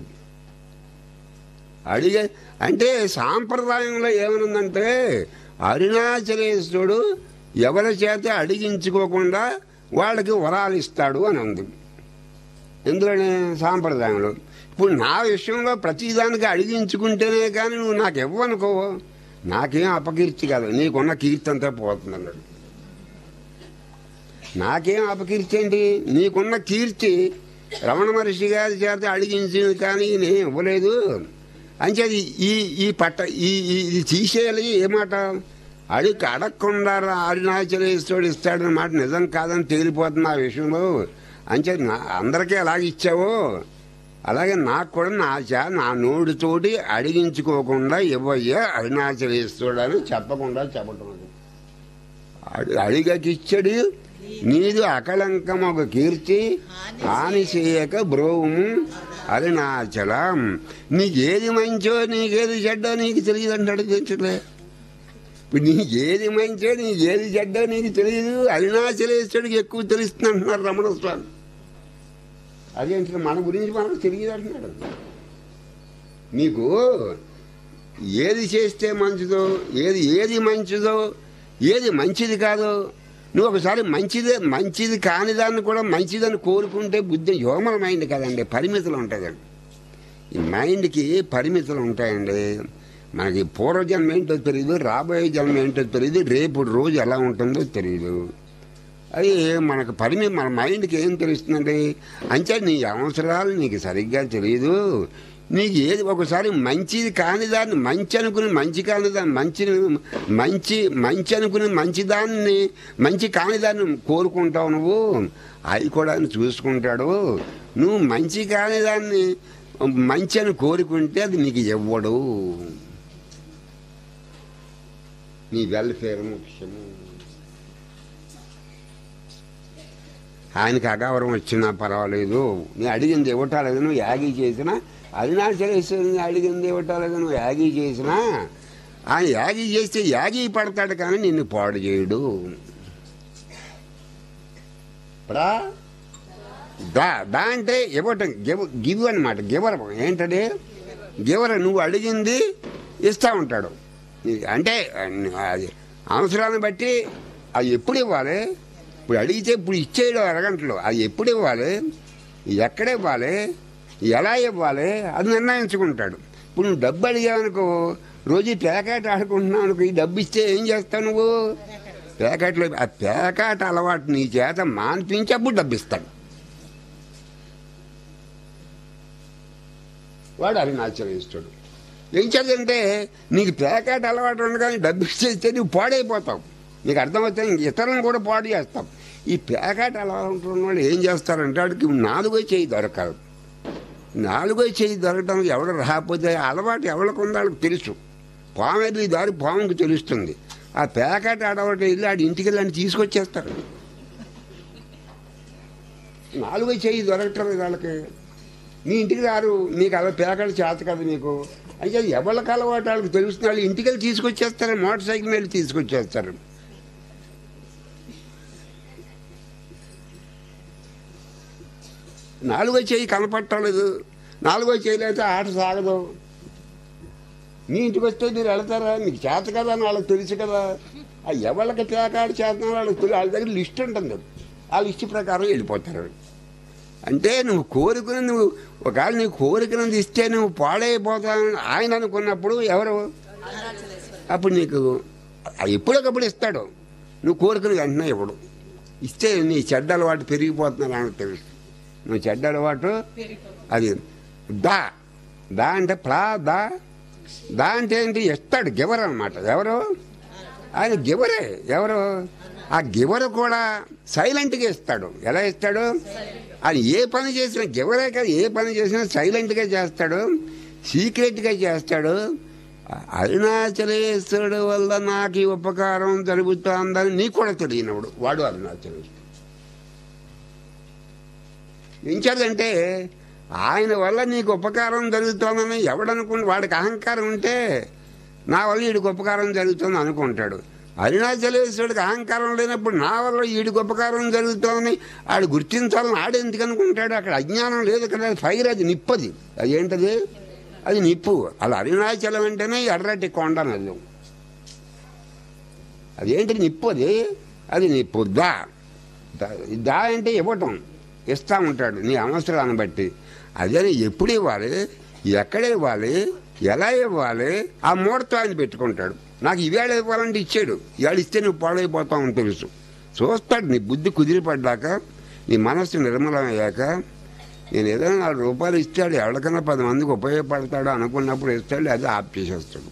అడిగే అంటే సాంప్రదాయంలో ఏమనుందంటే అరుణాచలేశ్వరుడు ఎవరి చేత అడిగించుకోకుండా వాళ్ళకి వరాలు ఇస్తాడు అని ఉంది. ఎందుకని? సాంప్రదాయంలో. ఇప్పుడు నా విషయంలో ప్రతిదానికి అడిగించుకుంటేనే కానీ నువ్వు నాకు ఇవ్వనుకో, నాకేం అపకీర్తి కాదు, నీకున్న కీర్తి అంతా పోతుంది అన్నాడు. నాకేం అపకీర్తి ఏంటి? నీకున్న కీర్తి రమణ మహర్షి గారి చేత అడిగించింది కానీ నేను ఇవ్వలేదు అంచేది ఇది తీసేయాలి. ఏమాట? అడగకుండా అరుణాచలేశ్వరుడు ఇస్తాడన్న మాట నిజం కాదని తేలిపోతుంది ఆ విషయంలో. అంచేది అందరికీ అలాగే ఇచ్చావో అలాగే నాకు కూడా నా నోటితోటి అడిగించుకోకుండా ఇవ్వయ్యా అరుణాచలేశ్వరుడు అని చెప్పకుండా చెప్పటం. అడిగకిచ్చడి నీదు అకళంకం ఒక కీర్తి హాని చేయక బ్రోవుము అరుణాచలం. నీకేది మంచో నీకేది చెడ్డో నీకు తెలియదు అంటాడు. తెలుసులే, ఇప్పుడు నీకేది మంచో నీకేది చెడ్డో నీకు తెలియదు, అరుణాచలేశ్వరుడికి ఎక్కువ తెలుస్తుంది అంటున్నారు రమణ స్వామి. అదేంటి? మన గురించి మనకు తెలియదు అంటున్నాడు. నీకు ఏది చేస్తే మంచిదో, ఏది మంచిదో, ఏది మంచిది కాదో నువ్వు ఒకసారి మంచిది కాని దాన్ని కూడా మంచిదని కోరుకుంటే బుద్ధి యోమల మైండ్ కదండి, పరిమితులు ఉంటాయండి. ఈ మైండ్కి పరిమితులు ఉంటాయండి. మనకి పూర్వజన్మ ఏంటో తెలియదు, రాబోయే జన్మ ఏంటో తెలియదు, రేపు రోజు ఎలా ఉంటుందో తెలియదు. అది మనకు మన మైండ్కి ఏం తెలుస్తుందండి? అంటే నీ అవసరాలు నీకు సరిగ్గా తెలియదు. నీకు ఏది ఒకసారి మంచిది కాని దాన్ని మంచి అనుకుని మంచి కాని దాన్ని మంచి అనుకుని మంచిదాన్ని మంచి కాని దాన్ని కోరుకుంటావు. నువ్వు అవి కూడా చూసుకుంటాడు. నువ్వు మంచి కాని దాన్ని మంచి అని కోరుకుంటే అది నీకు ఇవ్వడు. నీ వెల్ఫేర్ ముఖ్యము. ఆయనకి అగౌరవం వచ్చినా పర్వాలేదు, నేను అడిగింది ఇవ్వటాలేదు, నువ్వు యాగీ చేసినా అరుణాచలేశ్వరుని అడిగింది ఇవ్వటాలేదు, నువ్వు యాగీ చేసినా ఆయన యాగీ చేస్తే యాగీ పడతాడు కానీ నిన్ను పాడు చేయడు. దా అంటే ఇవ్వటం, గివ్ అనమాట. గివర్ ఏంటది? గివర్. నువ్వు అడిగింది ఇస్తూ ఉంటాడు. అంటే అది అవసరాన్ని బట్టి అది ఎప్పుడు ఇవ్వాలి, ఇప్పుడు అడిగితే ఇప్పుడు ఇచ్చేయడం అరగంటలో, అది ఎప్పుడు ఇవ్వాలి, ఎక్కడ ఇవ్వాలి, ఎలా ఇవ్వాలి అది నిర్ణయించుకుంటాడు. ఇప్పుడు నువ్వు డబ్బు అడిగావనుకో, రోజు పేకాట ఆడుకుంటున్నావు అనుకో, ఈ డబ్బు ఇస్తే ఏం చేస్తావు నువ్వు? పేకాటలో ఆ పేకాట అలవాటు నీ చేత మాన్పించి అప్పుడు డబ్బు ఇస్తాడు వాడు. అరుణాచలేశ్వరుడు ఏం చేద్దంటే నీకు పేకాట అలవాటు ఉండగా డబ్బు ఇస్తే నువ్వు పాడైపోతావు. నీకు అర్థమవుతాయి, ఇంక ఇతరులను కూడా పాడు చేస్తావు. ఈ పేకాట అలవాటు ఉన్న వాళ్ళు ఏం చేస్తారంటే వాడికి 4వ చెయ్యి దొరకదు. 4వ చెయ్యి దొరకడం ఎవడు రాకపోతే అలవాటు ఎవరికి ఉందో వాళ్ళకి తెలుసు. పాము వెళ్ళి దారి పాముకి తెలుస్తుంది. ఆ పేకాట ఆడవాటి వెళ్ళి ఆడి ఇంటికి వెళ్ళి తీసుకొచ్చేస్తారు. 4వ చెయ్యి దొరకటం వాళ్ళకి. మీ ఇంటికి రారు, మీకు అలా పేకాట చేత కదా మీకు. అయితే ఎవరికి అలవాటు వాళ్ళకి తెలుస్తుంది. వాళ్ళు ఇంటికి వెళ్ళి తీసుకొచ్చేస్తారు, మోటార్ సైకిల్ వెళ్ళి తీసుకొచ్చేస్తారు. నాలుగో చెయ్యి కనపట్టలేదు, 4వ చెయ్యి అయితే ఆట సాగదు. మీ ఇంటికి వస్తే మీరు వెళతారా? మీకు చేత కదా అని వాళ్ళకి తెలుసు కదా. ఆ ఎవరికి పేకాట చేస్తున్నా వాళ్ళకి తెలుసు. వాళ్ళ దగ్గర లిస్ట్ ఉంటుంది, ఆ లిస్ట్ ప్రకారం వెళ్ళిపోతారు. అంటే నువ్వు కోరుకుని నువ్వు ఒకవేళ నీ కోరికను ఇస్తే నువ్వు పాడైపోతావని ఆయన అనుకున్నప్పుడు ఎవరు అప్పుడు నీకు ఎప్పటికప్పుడు ఇస్తాడు. నువ్వు కోరికను వెంటనే ఇవ్వడు. ఇస్తే నీ చెడ్డ అలవాటు పెరిగిపోతున్నాను అని తెలుసు. నువ్వు చెడ్డ అలవాటు అది దా దా అంటే దా దా అంటే ఏంటి? ఇస్తాడు. గివర్ అనమాట. ఎవరు? ఆయన గివరే. ఎవరు? ఆ గివరు కూడా సైలెంట్గా ఇస్తాడు. ఎలా ఇస్తాడు? ఆయన ఏ పని చేసినా గివరే కాదు, ఏ పని చేసినా సైలెంట్గా చేస్తాడు, సీక్రెట్గా చేస్తాడు. అరుణాచలేశ్వరుడు వల్ల నాకు ఈ ఉపకారం జరుగుతుందని నీకు కూడా తెలియనప్పుడు వాడు అరుణాచలేశ్వరుడు. ఏం చేద్దంటే ఆయన వల్ల నీకు ఉపకారం జరుగుతుందని ఎవడనుకుంటే వాడికి అహంకారం ఉంటే నా వల్ల వీడికి ఉపకారం జరుగుతుంది అనుకుంటాడు. అరుణాచలేశ్వరుడికి అహంకారం లేనప్పుడు నా వల్ల వీడికి ఉపకారం జరుగుతుందని ఆడు గుర్తించాలని ఆడెందుకు అనుకుంటాడు? అక్కడ అజ్ఞానం లేదు కదా. ఫైర్ అది నిప్పది. అది ఏంటది? అది నిప్పు. అలా అరుణాచలం అంటేనే ఎర్రటి కొండ నది. అదేంటి? నిప్పు. అది నిప్పు. దా అంటే ఇవ్వటం, ఇస్తూ ఉంటాడు నీ అవసరాన్ని బట్టి. అదే ఎప్పుడు ఇవ్వాలి, ఎక్కడ ఇవ్వాలి, ఎలా ఇవ్వాలి ఆ ముహూర్తం ఆయన పెట్టుకుంటాడు. నాకు ఇవాళ ఇవ్వాలంటే ఇచ్చాడు, ఇవాళ ఇస్తే నువ్వు పాడైపోతావని తెలుసు. చూస్తాడు నీ బుద్ధి కుదిరిపడ్డాక, నీ మనస్సు నిర్మలమయ్యాక. నేను ఏదైనా 4 రూపాయలు ఇస్తాడు, ఎవరికైనా 10 మందికి ఉపయోగపడతాడు అనుకున్నప్పుడు ఇస్తాడు, అది ఆప్ చేసేస్తాడు.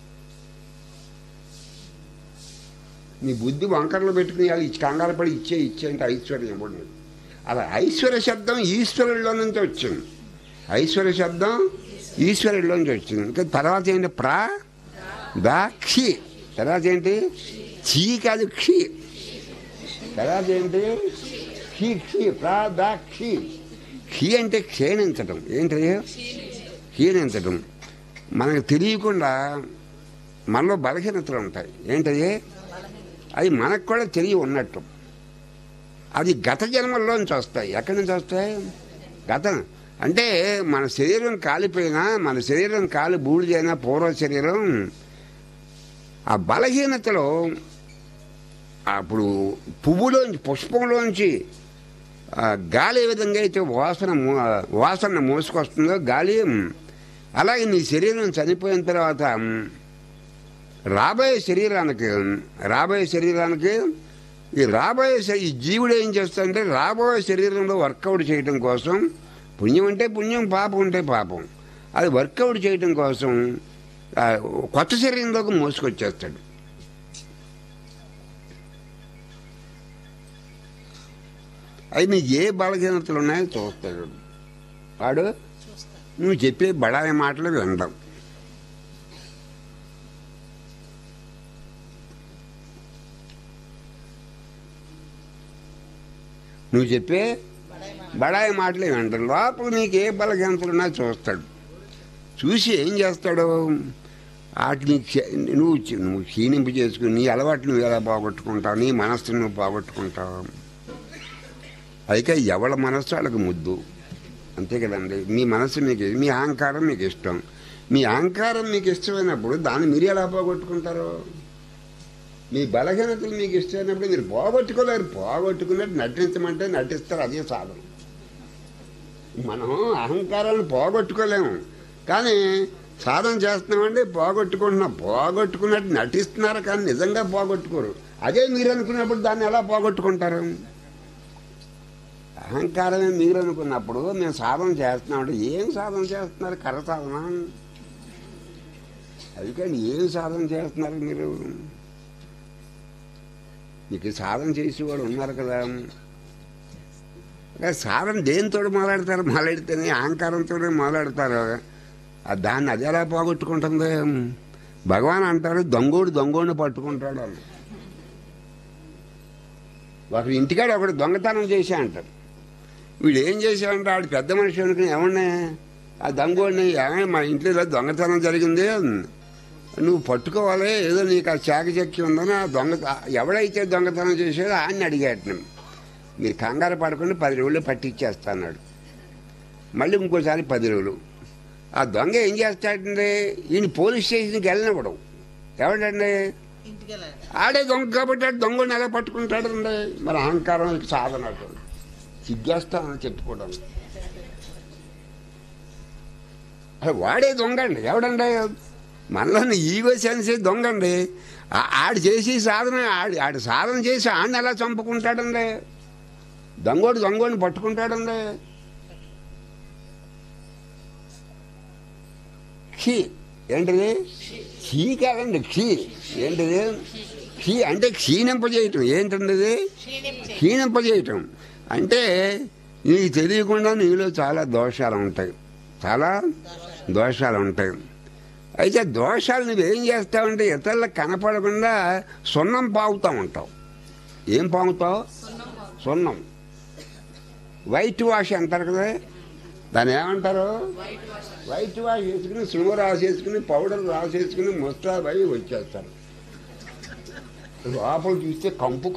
నీ బుద్ధి వంకరలు పెట్టుకుని వాళ్ళు కంగారు పడి ఇచ్చే అంటే ఐశ్వర్యం ఇవ్వడం. అలా ఐశ్వర్య శబ్దం ఈశ్వరుల్లో నుంచి వచ్చింది. ఐశ్వర్య శబ్దం ఈశ్వరుల్లో నుంచి వచ్చింది. ఇంకా తర్వాత ఏంటి? దా క్షి. తర్వాత ఏంటి? చీ కాదు, క్షి. తర్వాత ఏంటి? క్షి. దా క్షి. క్షి అంటే క్షీణించడం. ఏంటి? క్షీణించడం. మనకు తెలియకుండా మనలో బలహీనతలు ఉంటాయి. ఏంటది? అది మనకు కూడా తెలియ ఉన్నట్టు. అది గత జన్మల్లోంచి వస్తాయి. ఎక్కడి నుంచి వస్తాయి? అంటే మన శరీరం కాలిపోయినా, మన శరీరం కాలి బూడిదైనా పూర్వ శరీరం ఆ బలహీనతలో అప్పుడు పువ్వులోంచి, పుష్పంలోంచి గాలి ఏ విధంగా అయితే వాసన మోసుకొస్తుందో గాలి, అలాగే నీ శరీరం చనిపోయిన తర్వాత రాబోయే శరీరానికి ఈ జీవుడు ఏం చేస్తాడంటే రాబోయే శరీరంలో వర్కౌట్ చేయడం కోసం, పుణ్యం అంటే పుణ్యం, పాపం అంటే పాపం, అది వర్కౌట్ చేయడం కోసం కొత్త శరీరంలోకి మోసుకొచ్చేస్తాడు. అది నీకు ఏ బలహీనతలు ఉన్నాయో చూస్తాడు వాడు. నువ్వు చెప్పే బడాయి మాటలు వినడం. నువ్వు చెప్పే బడాయి మాటలే వింటాడు. లోపల నీకు ఏ బలహీనతలున్నా చూస్తాడు. చూసి ఏం చేస్తాడు, వాటిని నువ్వు క్షీణింపు చేసుకుని నీ అలవాటు నువ్వు ఎలా పోగొట్టుకుంటావు, నీ మనస్సును నువ్వు పోగొట్టుకుంటావు. అయితే ఎవరి మనస్సు వాళ్ళకి ముద్దు, అంతే కదండి. మీ మనస్సు మీకు, మీ అహంకారం మీకు ఇష్టం. మీ అహంకారం మీకు ఇష్టమైనప్పుడు దాన్ని మీరు ఎలా పోగొట్టుకుంటారు? మీ బలహీనతలు మీకు ఇష్టమైనప్పుడు మీరు పోగొట్టుకోలేరు. పోగొట్టుకున్నట్టు నటించమంటే నటిస్తారు, అదే సాధన. మనం అహంకారాన్ని పోగొట్టుకోలేము, కానీ సాధన చేస్తున్నామండి పోగొట్టుకుంటున్నాం. పోగొట్టుకున్నట్టు నటిస్తున్నారు కానీ నిజంగా పోగొట్టుకోరు. అదే మీరు అనుకున్నప్పుడు దాన్ని ఎలా పోగొట్టుకుంటారు? అహంకారమే మీరు అనుకున్నప్పుడు మేము సాధన చేస్తున్నామంటే ఏం సాధన చేస్తున్నారు? కర్ర సాధన. అది కానీ ఏం సాధన చేస్తున్నారు మీరు? మీకు సాధన చేసేవాడు ఉన్నారు కదా. సాధన దేనితో మొదలెడతారు? మొదలెడితేనే అహంకారంతో మొదలెడతారు. దాన్ని అది ఎలా పోగొట్టుకుంటుంది? భగవాన్ అంటారు దొంగోడిని పట్టుకుంటాడు అని. ఒకడు ఇంటికాడ ఒకడు దొంగతనం చేశా అంటారు. వీడు ఏం చేశాడంటే ఆడు పెద్ద మనిషి అనుకుని ఏమన్నా ఆ దొంగోడిని, మా ఇంట్లో దొంగతనం జరిగింది నువ్వు పట్టుకోవాలి, ఏదో నీకు ఆ చాకచక్యం ఉందని ఆ ఎవడైతే దొంగతనం చేశాడో ఆయన్ని అడిగాడు. మీరు కంగారు పడకుండా 10 రోజులు పట్టించేస్తా అన్నాడు. మళ్ళీ ఇంకోసారి 10 రోజులు. ఆ దొంగ ఏం చేస్తాడండి, ఈయన పోలీస్ స్టేషన్కి వెళ్ళనివ్వడం. ఎవడండి? ఆడే దొంగ కాబట్టి ఆడు దొంగని ఎలా పట్టుకుంటాడండి? మరి అహంకారం సాధన సిగ్గేస్తానని చెప్పుకోవడం. వాడే దొంగ అండి. ఎవడండి? మనలోని ఈగో సెన్సే దొంగండి. ఆడు చేసి సాధన, ఆడు సాధన చేసి ఆడిని ఎలా చంపుకుంటాడండి? దొంగోడిని పట్టుకుంటాడండి. క్షీ ఏంటిది? క్షీ కాదండి, క్షీ ఏంటిది? క్షీ అంటే క్షీణింపజేయటం. ఏంటండి ఇది? క్షీణింపజేయటం అంటే నీకు తెలియకుండా నీలో చాలా దోషాలు ఉంటాయి, చాలా దోషాలు ఉంటాయి. అయితే దోషాలు నువ్వేం చేస్తావంటే ఇతరులకు కనపడకుండా సున్నం పాగుతూ ఉంటావు. ఏం పాగుతావు? సున్నం. వైట్ వాష్ అంటారు కదా, దాన్ని ఏమంటారు? వైట్ వాష్ వేసుకుని సున్నం రాసేసుకుని పౌడర్ రాసేసుకుని ముస్తాబ్ అయి వచ్చేస్తారు. లోపల చూస్తే కంపు.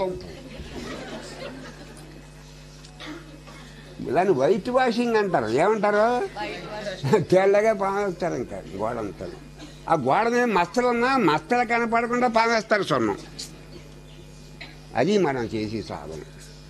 దాన్ని వైట్ వాషింగ్ అంటారు. ఏమంటారు? తెల్లగా పామేస్తారు. ఇంకా గోడ అంటారు. ఆ గోడ మీద మస్తలున్నా మస్తలు కనపడకుండా పామేస్తారు సున్నం. అది మనం చేసి సాధన.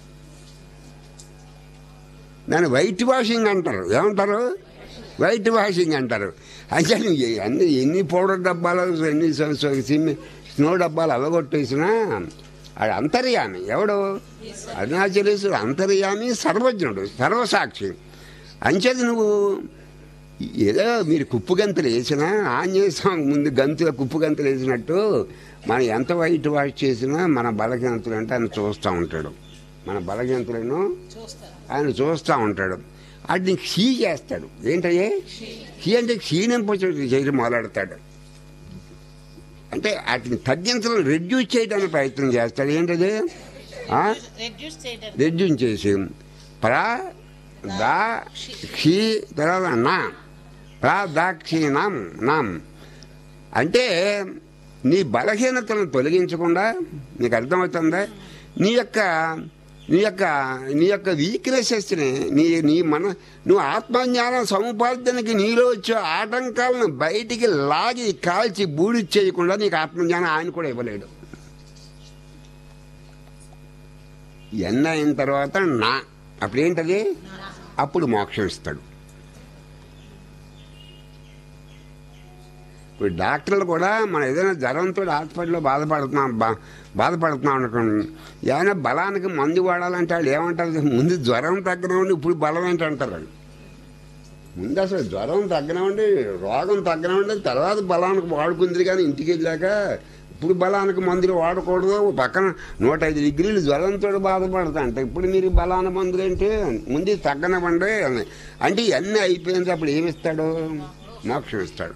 దాన్ని వైట్ వాషింగ్ అంటారు. ఏమంటారు? వైట్ వాషింగ్ అంటారు. అంటే ఎన్ని పౌడర్ డబ్బాలు, ఎన్ని స్నో డబ్బాలు అవగొట్టేసినా అది అంతర్యామి. ఎవడు? అరుణాచలేశ్వరుడు అంతర్యామి, సర్వజ్ఞుడు, సర్వసాక్షి. అంచేది నువ్వు ఏదో మీరు కుప్పు గంతులు వేసినా ఆంజనేయ స్వామి ముందు కుప్పు గంతులు వేసినట్టు మనం ఎంత వైట్ వాష్ చేసినా మన బలహీనతలు అంటే ఆయన చూస్తూ ఉంటాడు. మన బలహీనతలను ఆయన చూస్తూ ఉంటాడు. వాటిని క్షీ చేస్తాడు. ఏంటయ్యే క్షీ అంటే? చేయడం మొదలెడతాడు. అంటే వాటిని తగ్గించడం, రెడ్యూస్ చేయడానికి ప్రయత్నం చేస్తాడు. ఏంటది? రెడ్యూస్ చేసి క్షీ తర్వాత ప్రదక్షిణం నాం అంటే నీ బలహీనతలను తొలగించకుండా, నీకు అర్థమవుతుందా? నీ యొక్క వీక్నెసెస్ని నువ్వు ఆత్మజ్ఞానం సముపార్జనకి నీలో వచ్చే ఆటంకాలను బయటికి లాగి కాల్చి బూడి చేయకుండా నీకు ఆత్మజ్ఞానం ఆయన కూడా ఇవ్వలేడు. ఎన్న అయిన తర్వాత అప్పుడేంటది? అప్పుడు మోక్షం ఇస్తాడు. ఇప్పుడు డాక్టర్లు కూడా మనం ఏదైనా జ్వరంతో హాస్పిటల్లో బాధపడుతున్నాం అనుకోండి, ఏమైనా బలానికి మందు వాడాలంటే వాళ్ళు ఏమంటారు? ముందు జ్వరం తగ్గనివ్వండి, ఇప్పుడు బలం ఏంటంటారు వాళ్ళు. ముందు అసలు జ్వరం తగ్గనివ్వండి, రోగం తగ్గనివ్వండి, తర్వాత బలానికి వాడుకుంది. కానీ ఇంటికి వెళ్ళాక ఇప్పుడు బలానికి మందులు వాడకూడదు. పక్కన 105 డిగ్రీలు జ్వరంతో బాధపడతా అంటే ఇప్పుడు మీరు బలాన మందులు ఏంటి? ముందు తగ్గనివ్వండి అంటే ఇవన్నీ అయిపోయింది. అప్పుడు ఏమిస్తాడు? మోక్షం ఇస్తాడు.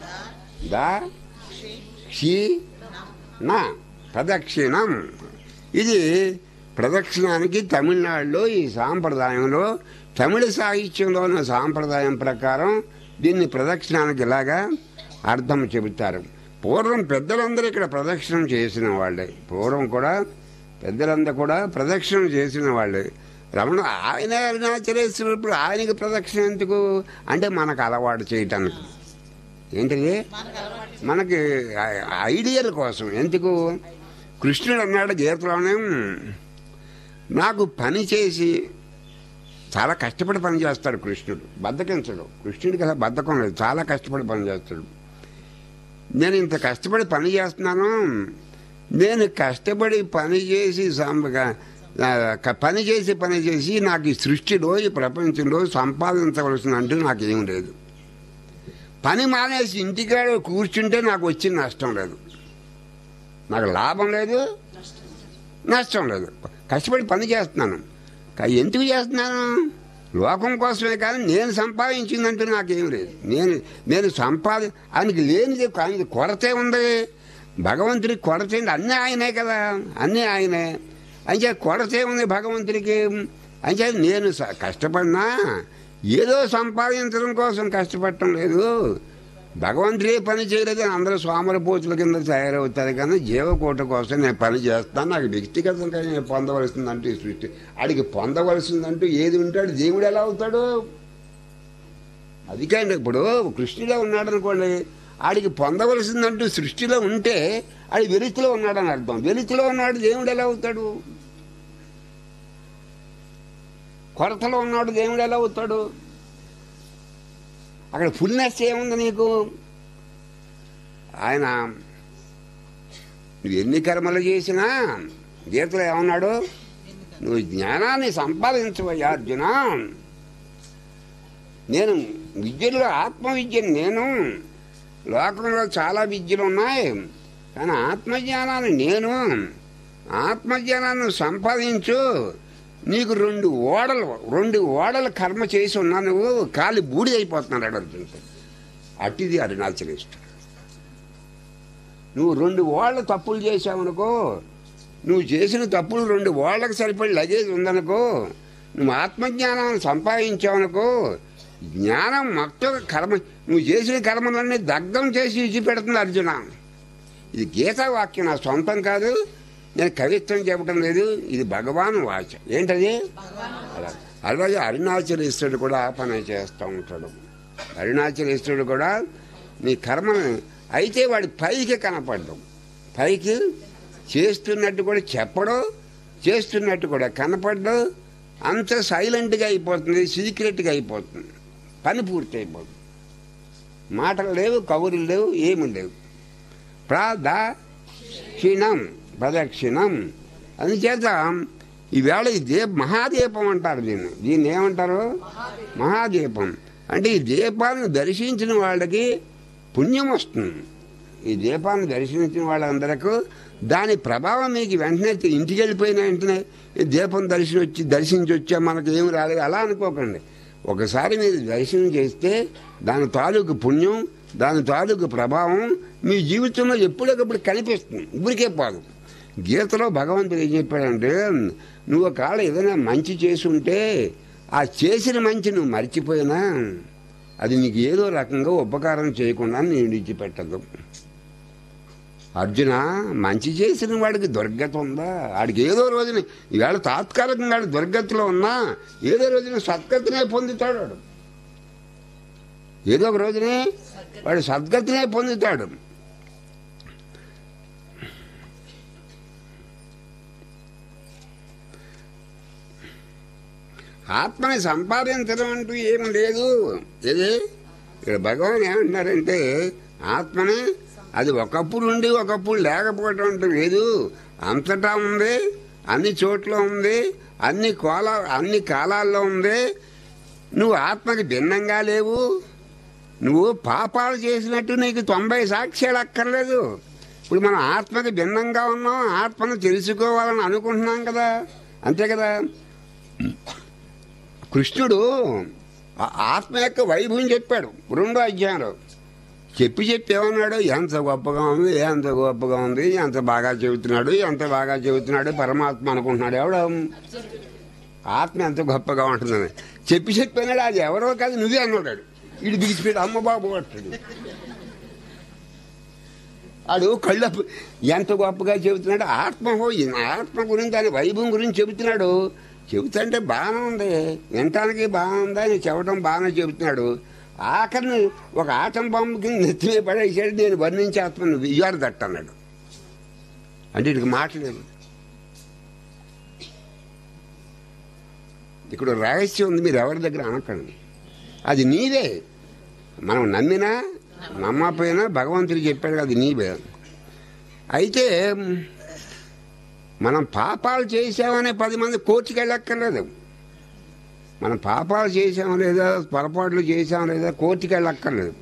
ప్రదక్షిణం ఇది ప్రదక్షిణానికి తమిళనాడులో ఈ సాంప్రదాయంలో తమిళ సాహిత్యంలో ఉన్న సాంప్రదాయం ప్రకారం దీన్ని ప్రదక్షిణానికి ఇలాగా అర్థం చెబుతారు. పూర్వం పెద్దలందరూ ఇక్కడ ప్రదక్షిణం చేసిన వాళ్ళే. పూర్వం కూడా పెద్దలందరూ కూడా ప్రదక్షిణం చేసిన వాళ్ళే. రమణ ఆయన అరుణాచలేశ్వరుడు ఆయనకి ప్రదక్షిణ ఎందుకు అంటే మనకు అలవాటు చేయటానికి. ఏంటిది? మనకి ఐడియల్ కోసం. ఎందుకు? కృష్ణుడు అన్నాడు గీతలోనే, నాకు పని చేసి చాలా కష్టపడి పని చేస్తాడు కృష్ణుడు, బద్ధకించడు. కృష్ణుడికి అలా బద్ధకం లేదు, చాలా కష్టపడి పని చేస్తాడు. నేను ఇంత కష్టపడి పని చేస్తున్నాను, నేను కష్టపడి పని చేసి పని చేసి నాకు ఈ సృష్టిలో ఈ ప్రపంచంలో సంపాదించవలసిందంటూ నాకేం లేదు. పని మానేసి ఇంటికాడ కూర్చుంటే నాకు వచ్చిన నష్టం లేదు, నాకు లాభం లేదు, నష్టం లేదు. కష్టపడి పని చేస్తున్నాను. ఎందుకు చేస్తున్నాను? లోకం కోసమే. కానీ నేను సంపాదించిందంటూ నాకేం లేదు. నేను ఆయనకి లేనిది, ఆయనకి కొరతే ఉంది. భగవంతుడికి కొరత ఏంటి? అన్నీ ఆయనే కదా, అన్నీ ఆయనే. అంచే కొరతే ఉంది భగవంతుడికి. అంచే నేను కష్టపడినా ఏదో సంపాదించడం కోసం కష్టపడటం లేదు. భగవంతుడే పని చేయలేదని అందరూ సోమరపోతుల కింద తయారవుతారు. కానీ జీవకోట కోసం నేను పని చేస్తాను. నాకు వ్యక్తిగతంగా నేను పొందవలసిందంటూ ఈ సృష్టి, ఆడికి పొందవలసిందంటూ ఏది ఉంటాడు? దేవుడు ఎలా అవుతాడు? అది కానీ ఇప్పుడు కృష్ణుడే ఉన్నాడు అనుకోండి, ఆడికి పొందవలసిందంటూ సృష్టిలో ఉంటే ఆడి వెలుతులో ఉన్నాడని అర్థం. వెలుతులో ఉన్నాడు దేవుడు ఎలా అవుతాడు? కొరతలో ఉన్నాడు దేవుడు ఎలా అవుతాడు? అక్కడ ఫుల్నెస్ ఏముంది నీకు? ఆయన నువ్వు ఎన్ని కర్మలు చేసినా గీతలో ఏమన్నాడు? నువ్వు జ్ఞానాన్ని సంపాదించవయ్యా అర్జున. నేను విద్యలో ఆత్మవిద్యను, నేను లోకంలో చాలా విద్యలు ఉన్నాయి కానీ ఆత్మజ్ఞానాన్ని ఆత్మజ్ఞానాన్ని సంపాదించు. నీకు రెండు ఓడల కర్మ చేసి ఉన్నా, నువ్వు కాలి బూడి అయిపోతున్నాడు అడుగుతుంటే. అట్టిది అరుణాచలేశ్వరుడు. నువ్వు 2 ఓళ్ళ తప్పులు చేసావనుకో, నువ్వు చేసిన తప్పులు 2 ఓళ్ళకి సరిపడి లగేజ్ ఉందనుకో, నువ్వు ఆత్మజ్ఞానాన్ని సంపాదించావనుకో, జ్ఞానం మొత్తం కర్మ, నువ్వు చేసిన కర్మలన్నీ దగ్ధం చేసి విడిచిపెడుతుంది అర్జున. ఇది గీతా వాక్యం, నా సొంతం కాదు, నేను కవిత్వం చెప్పడం లేదు, ఇది భగవాన్ వాచ. ఏంటది? అలాగే అరుణాచలేశ్వరుడు కూడా పని చేస్తూ ఉంటాడు. అరుణాచలేశ్వరుడు కూడా నీ కర్మను అయితే వాడి పైకి కనపడ్డం, పైకి చేస్తున్నట్టు కూడా చెప్పడం, చేస్తున్నట్టు కూడా కనపడ్డం, అంత సైలెంట్గా అయిపోతుంది, సీక్రెట్గా అయిపోతుంది, పని పూర్తి అయిపోతుంది. మాటలు లేవు, కబుర్లు లేవు, ఏమి లేవు. ప్రదక్షిణం. అందుచేత ఈవేళ ఈ మహాదీపం అంటారు. దీన్ని ఏమంటారు? మహాదీపం. అంటే ఈ దీపాన్ని దర్శించిన వాళ్ళకి పుణ్యం వస్తుంది. ఈ దీపాన్ని దర్శించిన వాళ్ళందరికీ దాని ప్రభావం మీకు వెంటనే ఇంటికి వెళ్ళిపోయిన వెంటనే ఈ దీపం దర్శించి వచ్చా మనకు ఏమి రాలేదు అలా అనుకోకండి. ఒకసారి మీరు దర్శనం చేస్తే దాని తాలూకు పుణ్యం, దాని తాలూకు ప్రభావం మీ జీవితంలో ఎప్పటికప్పుడు కనిపిస్తుంది, ఊరికే పోదు. గీతలో భగవంతుడు ఏం చెప్పాడంటే, నువ్వు ఒకవేళ ఏదైనా మంచి చేసి ఉంటే ఆ చేసిన మంచి నువ్వు మర్చిపోయినా అది నీకు ఏదో రకంగా ఉపకారం చేయకుండా నేను విడిచిపెట్టదు. అర్జున, మంచి చేసిన వాడికి దుర్గతి ఉందా? వాడికి ఏదో రోజున ఈవేళ తాత్కాలికంగా దుర్గతిలో ఉన్నా ఏదో రోజున సద్గతినే పొందుతాడు. వాడు ఏదో ఒక రోజునే వాడు సద్గతినే పొందుతాడు. ఆత్మని సంపాదించడం అంటూ ఏమి లేదు. ఇది ఇక్కడ భగవాన్ ఏమంటున్నారంటే, ఆత్మని అది ఒకప్పుడు ఉండి ఒకప్పుడు లేకపోవటం అంటూ లేదు, అంతటా ఉంది, అన్ని చోట్ల ఉంది, అన్ని కాలాల్లో ఉంది. నువ్వు ఆత్మకి భిన్నంగా లేవు. నువ్వు పాపాలు చేసినట్టు నీకు 90 సాక్ష్యాలు అక్కర్లేదు. ఇప్పుడు మనం ఆత్మకి భిన్నంగా ఉన్నాం, ఆత్మను తెలుసుకోవాలని అనుకుంటున్నాం కదా, అంతే కదా. కృష్ణుడు ఆత్మ యొక్క వైభవం చెప్పాడు 2వ అధ్యాయంలో. చెప్పి ఏమన్నాడు, ఎంత గొప్పగా ఉంది, ఎంత గొప్పగా ఉంది, ఎంత బాగా చెబుతున్నాడు, ఎంత బాగా చెబుతున్నాడు పరమాత్మ అనుకుంటున్నాడు. ఎవడ ఆత్మ ఎంత గొప్పగా ఉంటుందని చెప్పినాడు. అది ఎవరో కాదు, నువ్వే అన్నాడు. ఇటు బిగిసిపోయాడు, అమ్మ బాబు అంటాడు. ఆడు కళ్ళ ఎంత గొప్పగా చెబుతున్నాడు. ఆత్మ గురించి, దాని వైభవం గురించి చెబుతున్నాడు. చెబుతుంటే బాగానే ఉంది, వినటానికి బాగుంది, ఆయన చెప్పడం బాగానే చెబుతున్నాడు. ఆఖరిని ఒక ఆటం బాంబు కింద నెత్తిమే పడేసాడు. నేను వర్ణించే ఆత్మ నువ్వు ఇయ్యారు దట్ట అన్నాడు. అంటే ఇక్కడికి మాట్లాడలేదు. ఇక్కడ రహస్యం ఉంది, మీరు ఎవరి దగ్గర అనకండి. అది నీవే. మనం నమ్మినా నమ్మపోయినా భగవంతుడు చెప్పాడు, అది నీవే. అయితే మనం పాపాలు చేసామనే 10 మంది కోర్టుకి వెళ్ళక్కర్లేదు. మనం పాపాలు చేసాం లేదా, పొరపాట్లు చేసాం లేదా కోర్టుకి వెళ్ళక్కర్లేదు.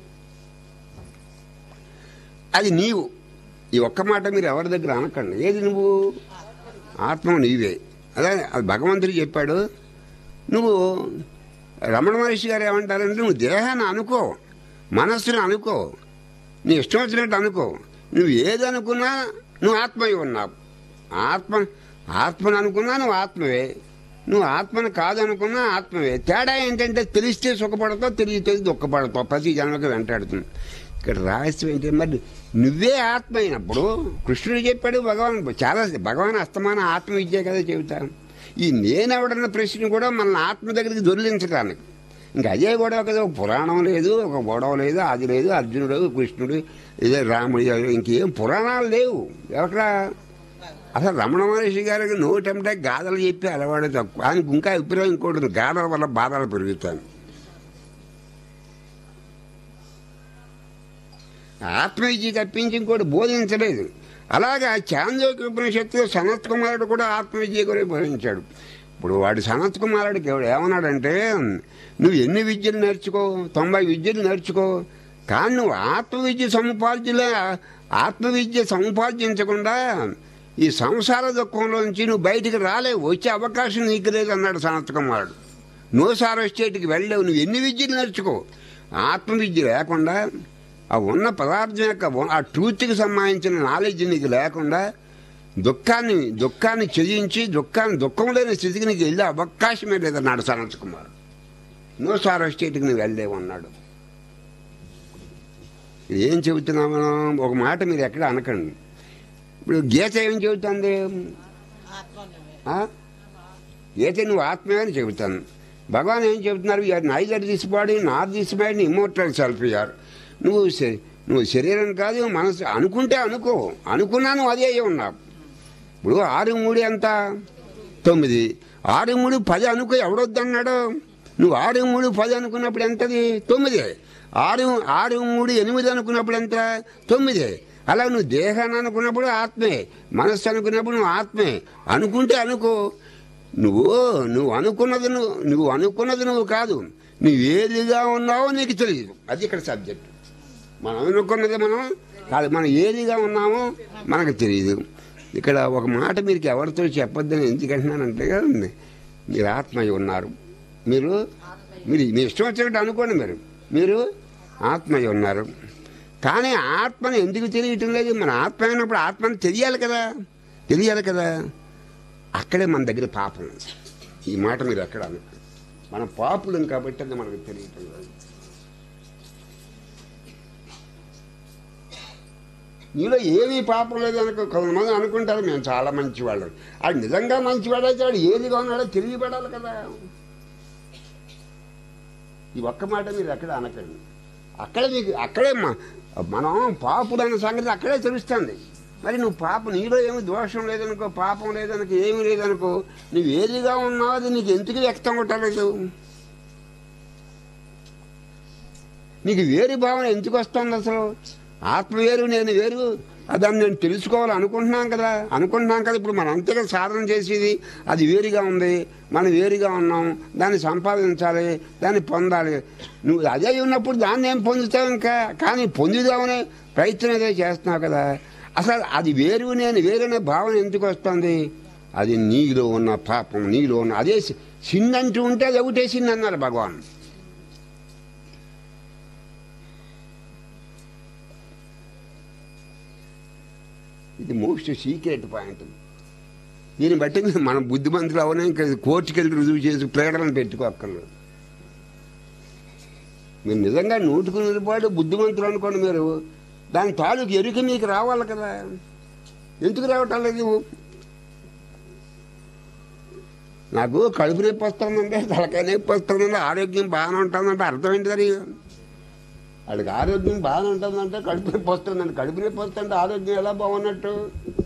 అది నీవు. ఈ ఒక్క మాట మీరు ఎవరి దగ్గర అనకండి. ఏది నువ్వు? ఆత్మ నీవే. అదే అది భగవంతుడు చెప్పాడు. నువ్వు రమణ మహర్షి గారు ఏమంటారంటే, నువ్వు దేహాన్ని అనుకో, మనస్సుని అనుకో, నీ ఇష్టం వచ్చినట్టు అనుకో. నువ్వు ఏది అనుకున్నా నువ్వు ఆత్మయ్య ఉన్నావు. ఆత్మను అనుకున్నా నువ్వు ఆత్మవే, నువ్వు ఆత్మను కాదనుకున్నా ఆత్మవే. తేడా ఏంటంటే తెలిస్తే సుఖపడతావు, తెలియతే దుఃఖపడతావు. ప్రతి జన్మకి వెంటాడుతుంది. ఇక్కడ రహస్యం ఏంటి? మరి నువ్వే ఆత్మ అయినప్పుడు కృష్ణుడు చెప్పాడు, భగవాన్ అస్తమాన ఆత్మ విద్య కదా చెబుతాను. ఈ నేనెవడన్న ప్రశ్న కూడా మన ఆత్మ దగ్గరికి దొరికించడానికి. ఇంకా అదే గొడవ కదా. ఒక పురాణం లేదు, ఒక గొడవ లేదు, అది లేదు, అర్జునుడు కృష్ణుడు ఇదే రాముడు, ఇంకేం పురాణాలు లేవు ఎక్కడ. అసలు రమణ మహర్షి గారికి నోటంటే గాథలు చెప్పి అలవాడు తక్కువ. ఆయనకు ఇంకా అభిప్రాయం ఇంకోటి, గాథల వల్ల బాధలు పెరుగుతాను. ఆత్మవిద్య తప్పించి ఇంకోటి బోధించలేదు. అలాగా చాందోక్య ఉపనిషత్తులో సనత్ కుమారుడు కూడా ఆత్మవిద్య గురించి బోధించాడు. ఇప్పుడు వాడు సనత్ కుమారుడికి ఏమన్నాడంటే, నువ్వు ఎన్ని విద్యలు నేర్చుకో, 90 విద్యలు నేర్చుకో, కానీ నువ్వు ఆత్మవిద్య సముపార్జించకుండా ఈ సంసార దుఃఖంలోంచి నువ్వు బయటికి రాలేవు, వచ్చే అవకాశం నీకు లేదు అన్నాడు సనత్ కుమారుడు. నోసార స్టేట్కి వెళ్ళలేవు. నువ్వు ఎన్ని విద్యలు నేర్చుకో, ఆత్మవిద్య లేకుండా ఆ ఉన్న పదార్థం యొక్క ఆ ట్రూత్కి సంబంధించిన నాలెడ్జ్ నీకు లేకుండా దుఃఖాన్ని చెయ్యించి దుఃఖం లేని స్థితికి నీకు వెళ్ళే అవకాశమే లేదన్నాడు సనత్ కుమార్. నోసార స్టేట్కి నువ్వు వెళ్ళలేవు అన్నాడు. ఏం చెబుతున్నాము? ఒక మాట మీరు ఎక్కడ అనకండి. ఇప్పుడు గీత ఏం చెబుతుంది? గీత నువ్వు ఆత్మే అని చెబుతాను. భగవాన్ ఏం చెబుతున్నారు? Neither this body not this mind immortal self యార్. నువ్వు శరీరం కాదు, మనసు. అనుకుంటే అనుకున్నా నువ్వు అదే ఉన్నావు. ఇప్పుడు 6 3 ఎంత? 9. 6 3 10 అనుకో, ఎవడొద్దన్నాడు? నువ్వు 6 3 10 అనుకున్నప్పుడు ఎంతది? 9. 6 3 8 అనుకున్నప్పుడు ఎంత? 9. అలా నువ్వు దేహాన్ని అనుకున్నప్పుడు ఆత్మే, మనస్సు అనుకున్నప్పుడు నువ్వు ఆత్మే. అనుకుంటే అనుకో. నువ్వు అనుకున్నది నువ్వు కాదు, నువ్వు ఏదిగా ఉన్నావో నీకు తెలియదు. అది ఇక్కడ సబ్జెక్ట్. మనం అనుకున్నది మనం కాదు, మనం ఏదిగా ఉన్నామో మనకు తెలియదు. ఇక్కడ ఒక మాట మీరు ఎవరితో చెప్పొద్దని ఎందుకంటున్నానంటే, మీరు ఆత్మయ్య ఉన్నారు. మీరు మీ ఇష్టం వచ్చినట్టు అనుకోండి. మీరు ఆత్మయ్య ఉన్నారు. కానీ ఆత్మని ఎందుకు తెలియటం లేదు? మన ఆత్మ అయినప్పుడు ఆత్మని తెలియాలి కదా. అక్కడే మన దగ్గర పాపం. ఈ మాట మీరు ఎక్కడ అనుకో. మన పాపులం కాబట్టి అది మనకు తెలియటం లేదు. నీలో ఏమీ పాపం లేదనుకో. కొంతమంది అనుకుంటారు మేము చాలా మంచివాళ్ళం. అది నిజంగా మంచివాడైతే వాడు ఏదిగా ఉన్నాడో తెలియబడాలి కదా. ఈ ఒక్క మాట మీరు ఎక్కడ అనకండి. అక్కడే మనం పాపుడు అనే సంగతి అక్కడే తెలుస్తుంది. మరి నువ్వు నీలో ఏమి దోషం లేదనుకో, పాపం లేదనుకో, ఏమీ లేదనుకో, నువ్వు ఏదిగా ఉన్నావు అది నీకు ఎందుకు వ్యక్తం కొట్టలేదు? నీకు వేరు భావన ఎందుకు వస్తుంది? అసలు ఆత్మ వేరు, నేను వేరు, దాన్ని నేను తెలుసుకోవాలి అనుకుంటున్నాం కదా. ఇప్పుడు మనం అంతగా సాధన చేసేది అది వేరుగా ఉంది, మనం వేరుగా ఉన్నాం, దాన్ని సంపాదించాలి, దాన్ని పొందాలి. నువ్వు అదే ఉన్నప్పుడు దాన్ని ఏం పొందుతావు ఇంకా? కానీ పొందుదామనే ప్రయత్నం అదే చేస్తున్నావు కదా. అసలు అది వేరు, నేను వేరనే భావన ఎందుకు వస్తుంది? అది నీలో ఉన్న పాపం, నీలో ఉన్న అదే సిన్ అంటూ ఉంటే అది ఒకటే సిన్ అన్నారు భగవాన్. ఇది మోస్ట్ సీక్రెట్ పాయింట్. దీన్ని బట్టి మనం బుద్ధిమంతులు అవనే ఇంకా కోర్టుకి వెళ్ళి రుజువు చేసి ప్రేరణను పెట్టుకోక్కర్లేదు. మీరు నిజంగా 100% బుద్ధిమంతులు అనుకోండి, మీరు దాని తాలూకు ఎరుక మీకు రావాలి కదా. ఎందుకు రావటం లేదు? నాకు కడుపు నొప్పి వస్తుందంటే, తలకాయ నొప్పి వస్తుందంటే, ఆరోగ్యం బాగానే ఉంటుందంటే అర్థం ఏంటి? అది వాడికి ఆరోగ్యం బాగానే ఉంటుందంటే కడుపు నొప్పి వస్తుందండి. కడుపు నొప్పి వస్తుంటే ఆరోగ్యం ఎలా బాగున్నట్టు?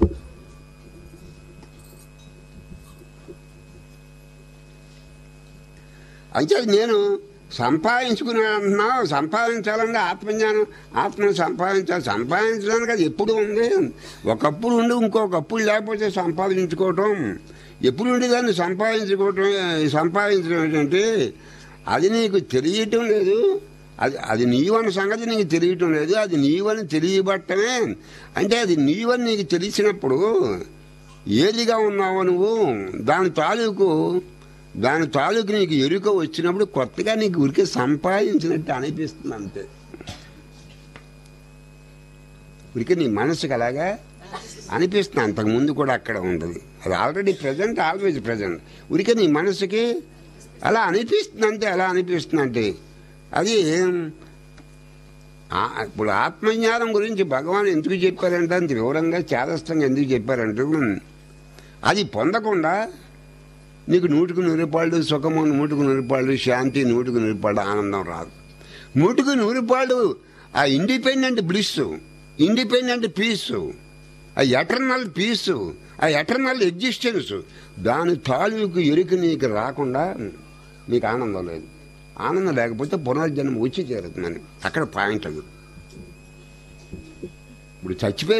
అంటే నేను సంపాదించుకునే అంటున్నావు, సంపాదించాలంటే ఆత్మజ్ఞానం, ఆత్మను సంపాదించడానికి అది ఎప్పుడు ఉంది. ఒకప్పుడు ఉండి ఇంకొకప్పుడు లేకపోతే సంపాదించుకోవటం, ఎప్పుడు ఉండి దాన్ని సంపాదించడం ఏంటంటే అది నీకు తెలియటం లేదు. అది నీవన్న సంగతి నీకు తెలియటం లేదు. అది నీవని తెలియబట్టమే. అంటే అది నీవని నీకు తెలిసినప్పుడు ఏదిగా ఉన్నావో నువ్వు దాని తాలూకు నీకు ఎరుక వచ్చినప్పుడు కొత్తగా నీకు ఉరికి సంపాదించినట్టు అనిపిస్తుంది. అంతే. ఉరికి నీ మనసుకు అలాగా అనిపిస్తుంది. అంతకుముందు కూడా అక్కడ ఉండదు. అది ఆల్రెడీ ప్రజెంట్, ఆల్వేజ్ ప్రజెంట్. ఉరికి నీ మనసుకి అలా అనిపిస్తుంది. అంతే. అలా అనిపిస్తుంది అంటే అది ఇప్పుడు ఆత్మజ్ఞానం గురించి భగవాన్ ఎందుకు చెప్పారంటే, అంత వివరంగా చాదస్తంగా ఎందుకు చెప్పారంటే, అది పొందకుండా నీకు 100% సుఖము, 100% శాంతి, 100% ఆనందం రాదు. 100% ఆ ఇండిపెండెంట్ బ్లిస్, ఇండిపెండెంట్ పీస్, ఆ ఎటర్నల్ పీస్, ఆ ఎటర్నల్ ఎగ్జిస్టెన్స్, దాని తాలూకు ఎరుక నీకు రాకుండా నీకు ఆనందం లేదు. ఆనందం లేకపోతే పునర్జన్మ వచ్చి చేరుతుందని అక్కడ పాయింట్. అది ఇప్పుడు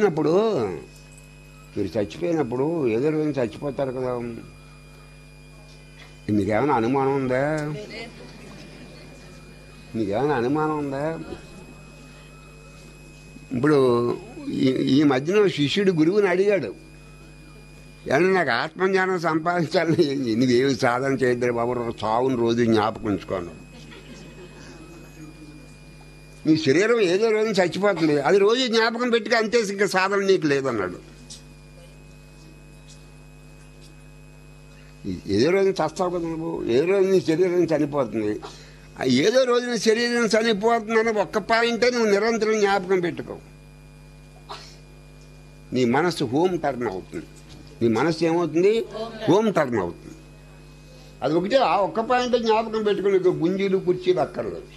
మీరు చచ్చిపోయినప్పుడు ఏదో రోజు చచ్చిపోతారు కదా. మీకేమైనా అనుమానం ఉందా? ఇప్పుడు ఈ మధ్యన శిష్యుడు గురువుని అడిగాడు, ఏమన్నా నాకు ఆత్మజ్ఞానం సంపాదించాలని. నువ్వేమి సాధన చేయద్దు బాబు, చావుని రోజు జ్ఞాపకం ఉంచుకోను. నీ శరీరం ఏదో రోజు చచ్చిపోతుంది, అది రోజు జ్ఞాపకం పెట్టుకు, అంతే. ఇంకా సాధన నీకు లేదన్నాడు. ఏదో రోజు చస్తావు కదా నువ్వు, ఏదో రోజు నీ శరీరం చనిపోతుంది. ఏదో రోజు నీ శరీరం చనిపోతుందని ఒక్క పాయింటే నువ్వు నిరంతరం జ్ఞాపకం పెట్టుకో. నీ మనస్సు హోమ్ టర్న్ అవుతుంది. నీ మనస్సు ఏమవుతుంది? హోమ్ టర్న్ అవుతుంది. అది ఒకటే. ఆ ఒక్క పాయింట్ జ్ఞాపకం పెట్టుకుని గుంజీలు కుర్చీలు అక్కర్లేదు.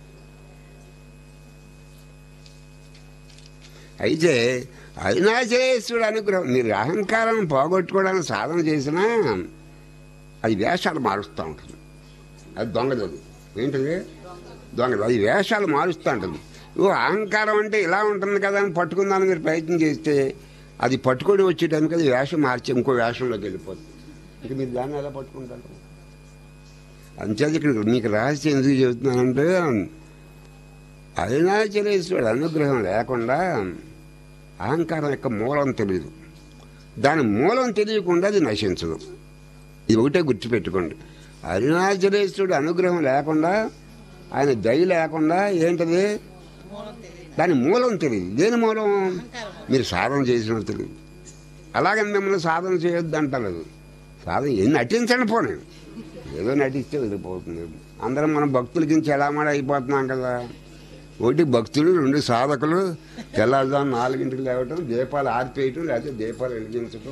అయితే అరుణాచలేశ్వరుడు అనుగ్రహం. మీరు అహంకారం పోగొట్టుకోవడానికి సాధన చేసినా అది వేషాలు మారుస్తూ ఉంటుంది. అది దొంగది. అది ఏంటిది? దొంగది. అది వేషాలు మారుస్తూ ఉంటుంది. అహంకారం అంటే ఇలా ఉంటుంది కదా అని పట్టుకుందామని మీరు ప్రయత్నం చేస్తే అది పట్టుకొని వచ్చేటానికి అది వేషం మార్చి ఇంకో వేషంలోకి వెళ్ళిపోతుంది. ఇక మీరు దాన్ని ఎలా పట్టుకుంటారు? అంచేది ఇక్కడ మీకు రహస్యం ఎందుకు చెబుతున్నానంటే, అరుణాచలేశ్వరుడు అనుగ్రహం లేకుండా అహంకారం యొక్క మూలం తెలియదు. దాని మూలం తెలియకుండా అది నశించదు. ఇది ఒకటే గుర్తుపెట్టుకోండి. అరుణాచలేశ్వరుడు అనుగ్రహం లేకుండా, ఆయన దయ లేకుండా ఏంటది? దాని మూలం తెలియదు. దేని మూలం? మీరు సాధన చేసినట్టు తెలియదు. అలాగని మిమ్మల్ని సాధన చేయొద్దు అంటలేదు. సాధన నటించండి, పోనీ ఏదో నటిస్తే వెళ్ళిపోతుంది. అందరం మనం భక్తుల కింద చెలామణి అయిపోతున్నాం కదా. ఒకటి భక్తులు, 2 సాధకులు. తెల్లారుజాము 4 లేవటం, దీపాలు ఆర్పేయటం, లేకపోతే దీపాలు వెలిగించటం.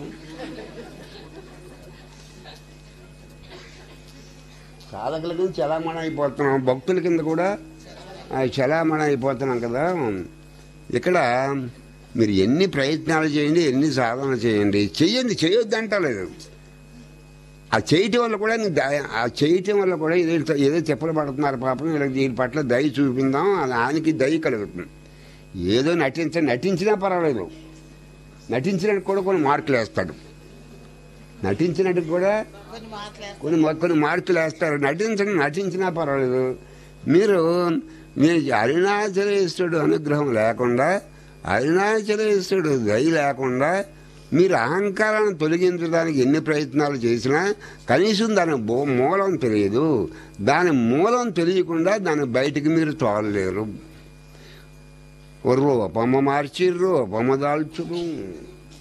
సాధకుల కింద చెలామణి అయిపోతున్నాం, భక్తుల కింద కూడా చెలామణి అయిపోతున్నాం కదా. ఇక్కడ మీరు ఎన్ని ప్రయత్నాలు చేయండి, ఎన్ని సాధన చేయండి, చేయొద్దు అంటలేదు. ఆ చేయటం వల్ల కూడా ఏదో చెప్పులు పడుతున్నారు పాపం, వీళ్ళకి దీని పట్ల దయ చూపిందాం, ఆయనకి దయ కలుగుతుంది. ఏదో నటించినా పర్వాలేదు. నటించినట్టు కూడా కొన్ని మార్కులు వేస్తాడు. నటించినట్టు కూడా కొన్ని మార్కులు వేస్తారు. నటించినా పర్వాలేదు. మీరు అరుణాచలేశ్వరుడు అనుగ్రహం లేకుండా, అరుణాచలేశ్వరుడు దయ లేకుండా మీరు అహంకారాన్ని తొలగించడానికి ఎన్ని ప్రయత్నాలు చేసినా కనీసం దాని మూలం తెలియదు. దాని మూలం తెలియకుండా దాన్ని బయటికి మీరు తోలలేరు. రూపము మార్చి రూపము దాల్చును.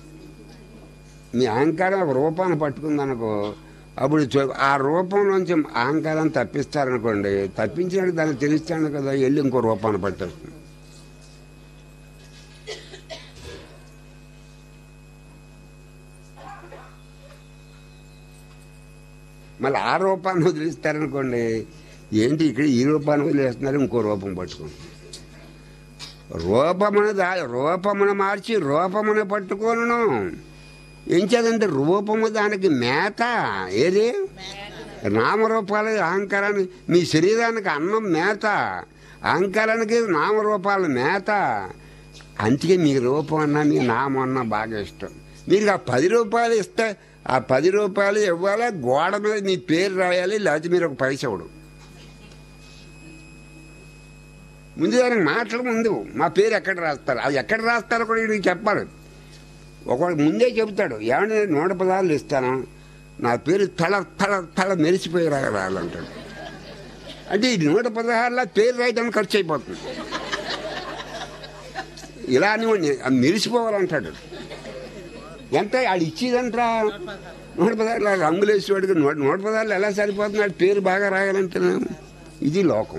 మీ అహంకారం ఒక రూపాన్ని పట్టుకుందనుకో, అప్పుడు ఆ రూపంలోంచి అహంకారాన్ని తప్పిస్తారనుకోండి, తప్పించినట్టు దాన్ని తెలుస్తాను కదా, వెళ్ళి ఇంకో రూపాన్ని పట్టేస్తుంది. మళ్ళీ ఆ రూపాన్ని వదిలిస్తారనుకోండి, ఏంటి ఇక్కడ ఈ రూపాన్ని వదిలేస్తున్నారు, ఇంకో రూపం పట్టుకోండి. రూపమును మార్చి రూపమును పట్టుకోను. ఏం చేయాలంటే రూపము దానికి మేత. ఏది నామరూపాలు అహంకారాన్ని, మీ శరీరానికి అన్నం మేత, అహంకారానికి నామరూపాలు మేత. అందుకే మీ రూపం అన్నా మీ నామం అన్నా బాగా ఇష్టం. మీరు ఆ 10 రూపాయలు ఇస్తే ఆ 10 రూపాయలు ఇవ్వాలి, గోడ మీద మీ పేరు రాయాలి, లేకపోతే మీరు ఒక పైస ఇవ్వడు. ముందు దానికి మాటల ముందు మా పేరు ఎక్కడ రాస్తారు, అది ఎక్కడ రాస్తారో కూడా వీడికి చెప్పాలి. ఒకడు ముందే చెబుతాడు, ఏమంటే 100 పదాలు ఇస్తాను, నా పేరు తల తల తల మెరిసిపోయి రాయాలంటాడు. అంటే ఈ 116లా పేరు రాయడానికి ఖర్చు అయిపోతుంది. ఇలా అని మెరిసిపోవాలంటాడు. ఎంత ఆడు ఇచ్చేదంటరా 116 రంగులేసేవాడికి 116 ఎలా సరిపోతుంది, ఆడు పేరు బాగా రాయాలంటే. ఇది లోకం.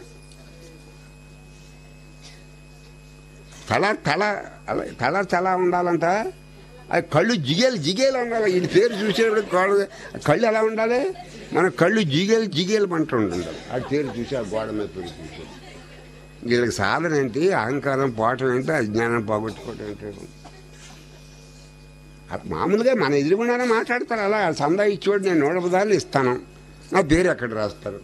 తల తల తల తల ఉండాలంట. అది కళ్ళు జిగేలు ఉండాలి. వీడి పేరు చూసేవాడు కళ్ళు ఎలా ఉండాలి, మన కళ్ళు జిగేలు పంట ఉండాలి. ఆ పేరు చూసి ఆ గోడ మీద పేరు చూసి. వీళ్ళకి సాధన ఏంటి, అహంకారం పోవటం ఏంటి, అజ్ఞానం పోగొట్టుకోవటం ఏంటి. మామూలుగా మన ఎదురుగుండానే మాట్లాడతారు. అలా సందా ఇచ్చేవాడు నేను 100 పదాలు ఇస్తాను, నా పేరు ఎక్కడ రాస్తారు.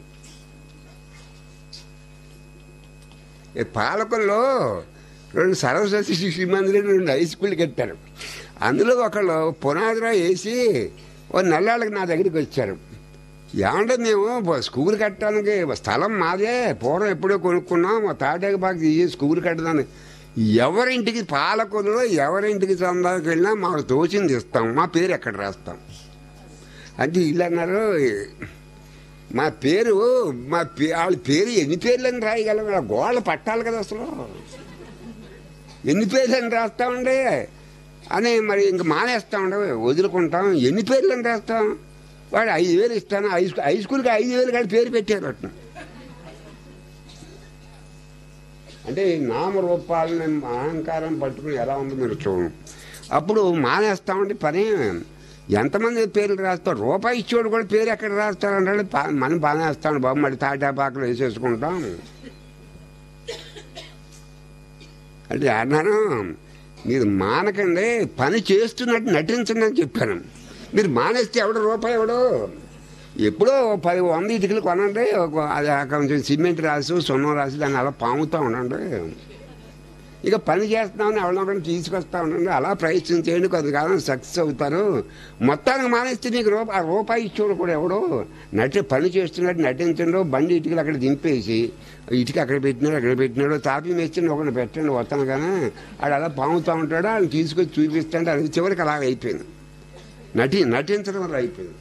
పాలకుల్లో 2 సరస్వతి శిశు మందిరం, 2 హై స్కూల్ కట్టారు. అందులో ఒకళ్ళు పునాదిరా వేసి ఓ నెల్లాళ్ళకి నా దగ్గరికి వచ్చారు. ఏమంటే మేము స్కూల్ కట్టడానికి స్థలం మాదే, పూర్వం ఎప్పుడో కొనుక్కున్నాం, మా తాటాకి బాగా తీసి స్కూల్ కట్టదాన్ని. ఎవరింటికి పాలకుల్లో ఎవరింటికి చందాకి వెళ్ళినా మాకు తోచింది ఇస్తాం, మా పేరు ఎక్కడ రాస్తాం అంటే వీళ్ళు అన్నారు. మా పేరు వాళ్ళ పేరు ఎన్ని పేర్లని రాయగలం, గోళ్ళ పట్టాలి కదా అసలు, ఎన్ని పేర్లని రాస్తామండి అని. మరి ఇంక మానేస్తామండి, వదులుకుంటాం. ఎన్ని పేర్లని రాస్తాం, వాడు 5,000 ఇస్తాను, హై స్కూల్కి 5,000 కాదు పేరు పెట్టారు అట్లా. అంటే నామరూపాలని అహంకారం పట్టుకుని ఎలా ఉందో మీరు చూడండి. అప్పుడు మానేస్తామండి పని. ఎంతమంది పేర్లు రాస్తారు, రూపాయి ఇచ్చేవాడు కూడా పేరు ఎక్కడ రాస్తారంటే మనం మానేస్తాం బాబు, మరి తాటాపాకలు వేసేసుకుంటాం అంటే. అన్నాను, మీరు మానకండి, పని చేస్తున్నట్టు నటించండి అని చెప్పాను. మీరు మానేస్తే ఎవడు రూపాయి ఎవడు, ఎప్పుడో 100 ఇటుకలు కొనండి, అది కొంచెం సిమెంట్ రాసి సున్నం రాసి దాన్ని అలా పాముతూ ఉండండి. ఇక పని చేస్తామని ఎవరినొకరిని తీసుకొస్తా ఉండండి, అలా ప్రయత్నం చేయండి, కొంతకాలం సక్సెస్ అవుతారు. మొత్తానికి మానేస్తే మీకు రూపాయి ఇచ్చేవాడు కూడా ఎవడో. పని చేస్తున్నట్టు నటించండు. బండి ఇటుకలు అక్కడ దింపేసి ఇటుక అక్కడ పెట్టినాడు తాపి మెచ్చింది ఒకటి పెట్టండి వస్తాను కానీ ఆడు అలా పాముతూ ఉంటాడు, ఆయన తీసుకొచ్చి చూపిస్తాంటే అది చివరికి అలాగ అయిపోయింది. నటించడం వల్ల అయిపోయింది.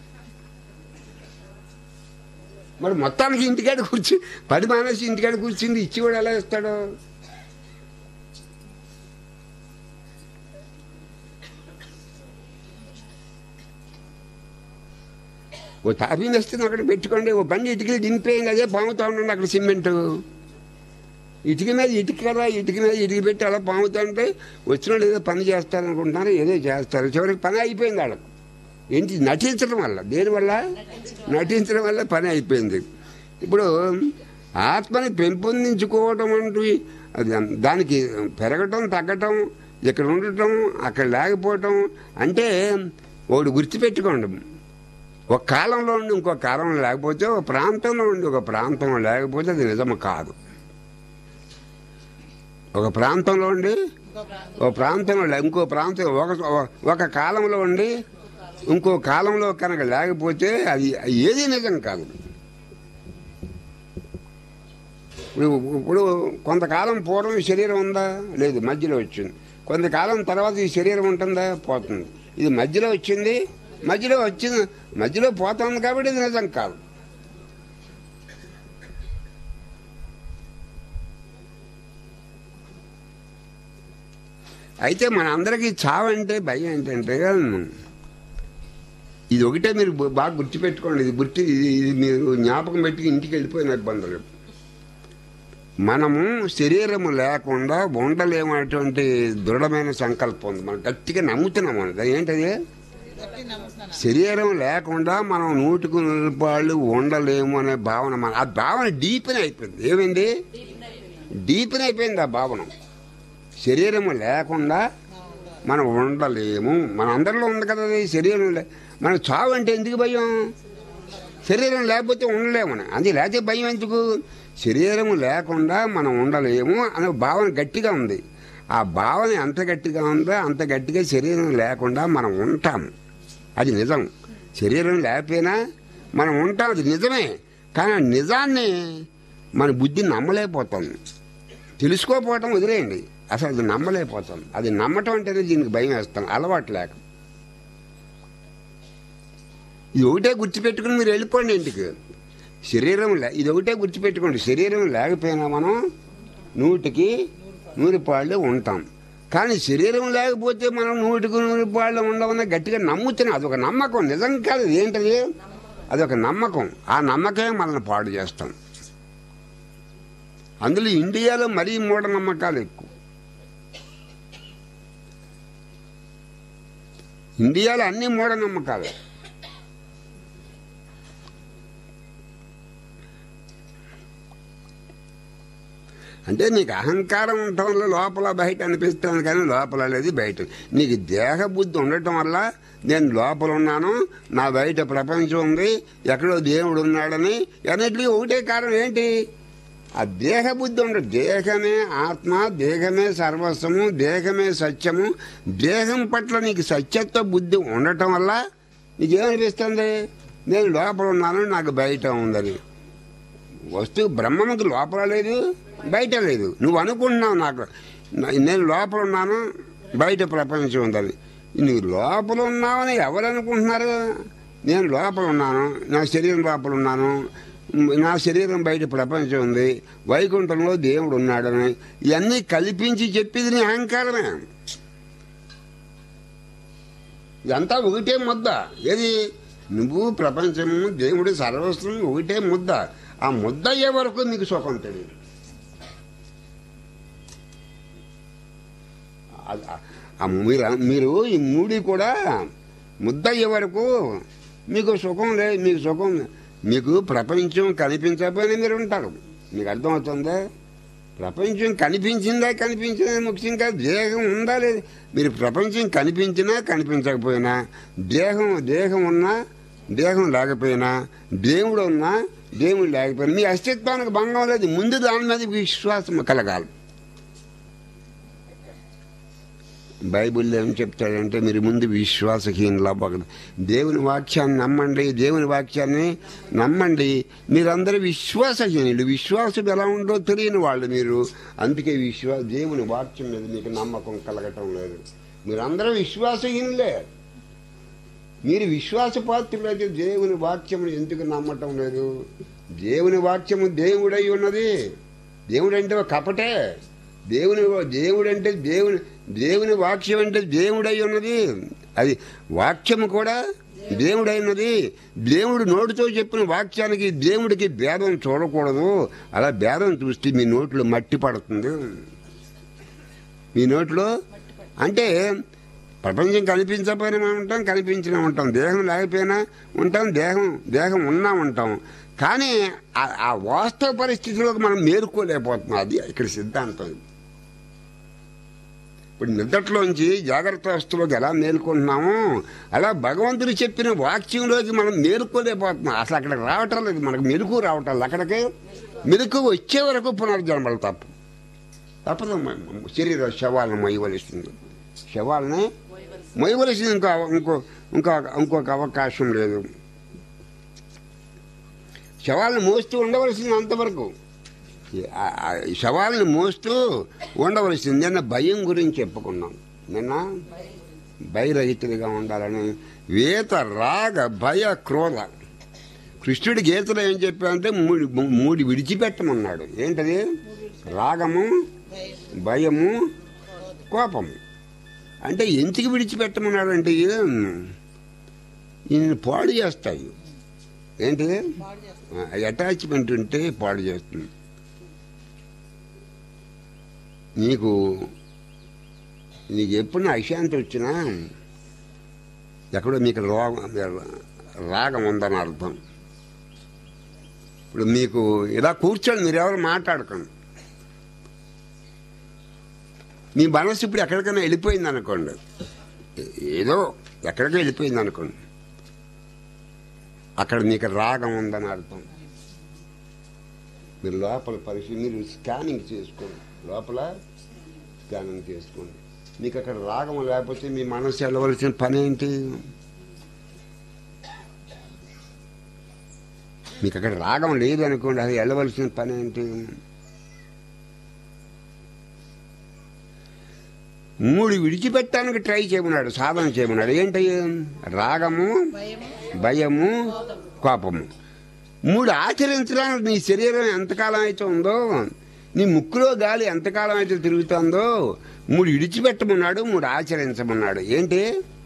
మరి మొత్తానికి ఇంటికాడ పని మానేసి ఇంటికాడ కూర్చుంది ఇచ్చేవాడు ఎలా ఇస్తాడు. ఓ తాపీ వేస్తుంది అక్కడ పెట్టుకోండి, ఓ బండి ఇటుకలు దింపేయండి, అదే పాముతూ ఉండండి. అక్కడ సిమెంటు ఇటుక మీద ఇటుక పెట్టి అలా పాముతూ ఉంటే వచ్చిన వాళ్ళు ఏదో పని చేస్తారనుకుంటున్నారు, ఏదో చేస్తారు. చివరికి పని అయిపోయింది వాళ్ళకు. ఏంటి, నటించడం వల్ల. దేనివల్ల? నటించడం వల్ల పని అయిపోయింది. ఇప్పుడు ఆత్మని పెంపొందించుకోవటం అంటూ దానికి పెరగటం తగ్గటం, ఇక్కడ ఉండటం అక్కడ లేకపోవటం అంటే ఒకటి గుర్తుపెట్టుకోండి. ఒక కాలంలో ఉండి ఇంకో కాలంలో లేకపోతే, ఒక ప్రాంతంలో ఉండి ఒక ప్రాంతంలో లేకపోతే అది నిజము కాదు. ఒక ప్రాంతంలో ఉండి ఒక ప్రాంతంలో ఇంకో ప్రాంతం, ఒక కాలంలో ఉండి ఇంకో కాలంలో కనుక లేకపోతే అది ఏది నిజం కాదు. ఇప్పుడు కొంతకాలం పూర్వం ఈ శరీరం ఉందా? లేదు, మధ్యలో వచ్చింది. కొంతకాలం తర్వాత ఈ శరీరం ఉంటుందా? పోతుంది. ఇది మధ్యలో వచ్చింది, మధ్యలో పోతుంది కాబట్టి ఇది నిజం కాదు. అయితే మన అందరికీ చావు అంటే భయం ఏంటంటే, ఇది ఒకటే మీరు బాగా గుర్తుపెట్టుకోండి. ఇది మీరు జ్ఞాపకం పెట్టి ఇంటికి వెళ్ళిపోయిన ఇబ్బందులు. మనము శరీరము లేకుండా ఉండలేమనేటువంటి దృఢమైన సంకల్పం ఉంది. మనం గట్టిగా నమ్ముతున్నాము. అది ఏంటది? శరీరం లేకుండా మనం 100కు 100 రూపాయలు ఉండలేము అనే భావన. ఆ భావన డీపెన్ అయిపోయింది. ఏమైంది? డీపెన్ అయిపోయింది ఆ భావన. శరీరము లేకుండా మనం ఉండలేము. మన అందరిలో ఉంది కదా అది. శరీరం మనం చావు అంటే ఎందుకు భయం? శరీరం లేకపోతే ఉండలేమని. అది లేకపోతే భయం ఎందుకు? శరీరం లేకుండా మనం ఉండలేము అనే భావన గట్టిగా ఉంది. ఆ భావన ఎంత గట్టిగా ఉందో అంత గట్టిగా శరీరం లేకుండా మనం ఉంటాం. అది నిజం. శరీరం లేకపోయినా మనం ఉంటాం, అది నిజమే. కానీ నిజాన్ని మన బుద్ధి నమ్మలేకపోతుంది. తెలుసుకోకపోవటం వదిలేయండి, అసలు అది నమ్మలేకపోతాం. అది నమ్మటం అంటేనే దీనికి భయం వేస్తాం, అలవాటు లేక. ఇది ఒకటే గుర్తుపెట్టుకుని మీరు వెళ్ళిపోండి ఇంటికి. శరీరం ఇది ఒకటే గుర్తుపెట్టుకోండి. శరీరం లేకపోయినా మనం 100కి 100 రూపాయలు ఉంటాం. కానీ శరీరం లేకపోతే మనం 100కి 100 రూపాయలు ఉండవని గట్టిగా నమ్ముతున్నాం. అదొక నమ్మకం, నిజం కాదు. ఏంటది? అదొక నమ్మకం. ఆ నమ్మకమే మనల్ని పాడు చేస్తాం. అందులో ఇండియాలో మరీ మూఢనమ్మకాలు ఎక్కువ. ఇండియాలో అన్ని మూఢనమ్మకాలు. అంటే నీకు అహంకారం ఉండటం వల్ల లోపల బయట అనిపిస్తుంది, కానీ లోపల లేదు బయట. నీకు దేహ బుద్ధి ఉండటం వల్ల నేను లోపల ఉన్నాను, నా బయట ప్రపంచం ఉంది, ఎక్కడో దేవుడు ఉన్నాడని అన్నిటికీ ఒకటే కారణం ఏంటి? ఆ దేహ బుద్ధి ఉండదు. దేహమే ఆత్మ, దేహమే సర్వస్వము, దేహమే సత్యము. దేహం పట్ల నీకు సత్యత్వ బుద్ధి ఉండటం వల్ల నీకేమనిపిస్తుంది? నేను లోపల ఉన్నాను, నాకు బయట ఉందని. వస్తువు బ్రహ్మముకి లోపల లేదు, బయట లేదు. నువ్వు అనుకుంటున్నావు నాకు నేను లోపల ఉన్నాను, బయట ప్రపంచం ఉందని. నువ్వు లోపల ఉన్నావని ఎవరు అనుకుంటున్నారు? నేను లోపల ఉన్నాను, నా శరీరం లోపల ఉన్నాను, నా శరీరం బయట ప్రపంచం ఉంది, వైకుంఠంలో దేవుడు ఉన్నాడని ఇవన్నీ కల్పించి చెప్పేది నీ అహంకారమే. ఇదంతా ఒకటే ముద్ద. ఏది? నువ్వు ప్రపంచము, దేవుడు, సర్వస్వం ఒకటే ముద్ద. ఆ ముద్ద అయ్యే వరకు నీకు సుఖం తెలియదు. మీరు ఈ మూడి కూడా ముద్ద అయ్యే వరకు మీకు సుఖం లేదు. మీకు సుఖం, మీకు ప్రపంచం కనిపించకపోయినా మీరు ఉంటారు. మీకు అర్థమవుతుందా? ప్రపంచం కనిపించిందా కనిపించిందా ముఖ్యం కాదు, దేహం ఉందా లేదు. మీరు ప్రపంచం కనిపించినా కనిపించకపోయినా, దేహం ఉన్నా దేహం లేకపోయినా, దేవుడు ఉన్నా దేవుడు లేకపోయినా మీ అస్తిత్వానికి భంగం లేదు. ముందు దాని మీద విశ్వాసం కలగాలి. బైబిల్లో ఏం చెప్తాడంటే మీరు ముందు విశ్వాసహీనులు అవ్వకూడదు. దేవుని వాక్యాన్ని నమ్మండి, దేవుని వాక్యాన్ని నమ్మండి. మీరందరూ విశ్వాసహీనులు. విశ్వాసం ఎలా ఉందో తెలియని వాళ్ళు మీరు. అందుకే దేవుని వాక్యం మీద మీకు నమ్మకం కలగటం లేదు. మీరందరూ విశ్వాసహీనులే. మీరు విశ్వాసపాత్రులైతే దేవుని వాక్యమును ఎందుకు నమ్మటం లేదు? దేవుని వాక్యము దేవుడై ఉన్నది. దేవుడు అంటే కపటే. దేవుడంటే దేవుని వాక్యం అంటే దేవుడై ఉన్నది. అది వాక్యము కూడా దేవుడై ఉన్నది. దేవుడు నోటితో చెప్పిన వాక్యానికి దేవుడికి భేదం చూడకూడదు. అలా భేదం చూస్తే మీ నోట్లో మట్టి పడుతుంది. మీ నోట్లో అంటే ప్రపంచం కనిపించకపోయినా మనం ఉంటాం, కనిపించినా ఉంటాం. దేహం లేకపోయినా ఉంటాం, దేహం ఉన్నా ఉంటాం. కానీ ఆ వాస్తవ పరిస్థితిలోకి మనం మేలుకోలేకపోతున్నాం. అది ఇక్కడ సిద్ధాంతం. ఇప్పుడు నిద్రలోంచి జాగ్రత్త అవస్థలోకి ఎలా మేలుకుంటున్నామో అలా భగవంతుడు చెప్పిన వాక్యంలోకి మనం మేలుకోలేకపోతున్నాం. అసలు అక్కడికి రావటం లేదు, మనకు మెలకు రావటం లేదు. అక్కడికి మెలకు వచ్చే వరకు పునర్జన్మలు తప్పదు. శరీర శవాలను మొయ్యవలసింది, శవాలని మొయ్యవలసింది. ఇంకొక అవకాశం లేదు. శవాలను మోస్తూ ఉండవలసింది అంతవరకు. శవాలను మోస్తూ ఉండవలసింది. నిన్న భయం గురించి చెప్పుకున్నాం. నిన్న భయరహితుడిగా ఉండాలని. వేత రాగ భయ క్రోధ. కృష్ణుడి గీతలో ఏం చెప్పాడంటే మూడు విడిచిపెట్టమన్నాడు. ఏంటది? రాగము, భయము, కోపము. అంటే ఎందుకు విడిచిపెట్టమన్నాడు అంటే ఈయన పాడు చేస్తాయి. ఏంటి అటాచ్మెంట్ ఉంటే పాడు చేస్తుంది. నీకు ఎప్పుడు అశాంతి వచ్చినా ఎక్కడో మీకు రాగం ఉందని అర్థం. ఇప్పుడు మీకు ఇలా కూర్చొని మీరు ఎవరు మాట్లాడకండి. మీ మనసు ఇప్పుడు ఎక్కడికైనా వెళ్ళిపోయింది అనుకోండి, ఏదో ఎక్కడికో వెళ్ళిపోయింది అనుకోండి, అక్కడ మీకు రాగం ఉందని అర్థం. మీరు లోపల మీరు స్కానింగ్ చేసుకోండి, లోపల స్కానింగ్ చేసుకోండి. మీకు అక్కడ రాగం లేకపోతే మీ మనసు వెళ్ళవలసిన పని ఏంటి? మీకు అక్కడ రాగం లేదనుకోండి, అది వెళ్ళవలసిన పని ఏంటి? 3 విడిచిపెట్టడానికి ట్రై చేయమన్నాడు, సాధన చేయమన్నాడు. ఏంటి? రాగము, భయము, కోపము. 3 ఆచరించడానికి నీ శరీరం ఎంతకాలం అయితే ఉందో, నీ ముక్కులో గాలి ఎంతకాలం అయితే తిరుగుతుందో 3 విడిచిపెట్టమన్నాడు, 3 ఆచరించమన్నాడు. ఏంటి?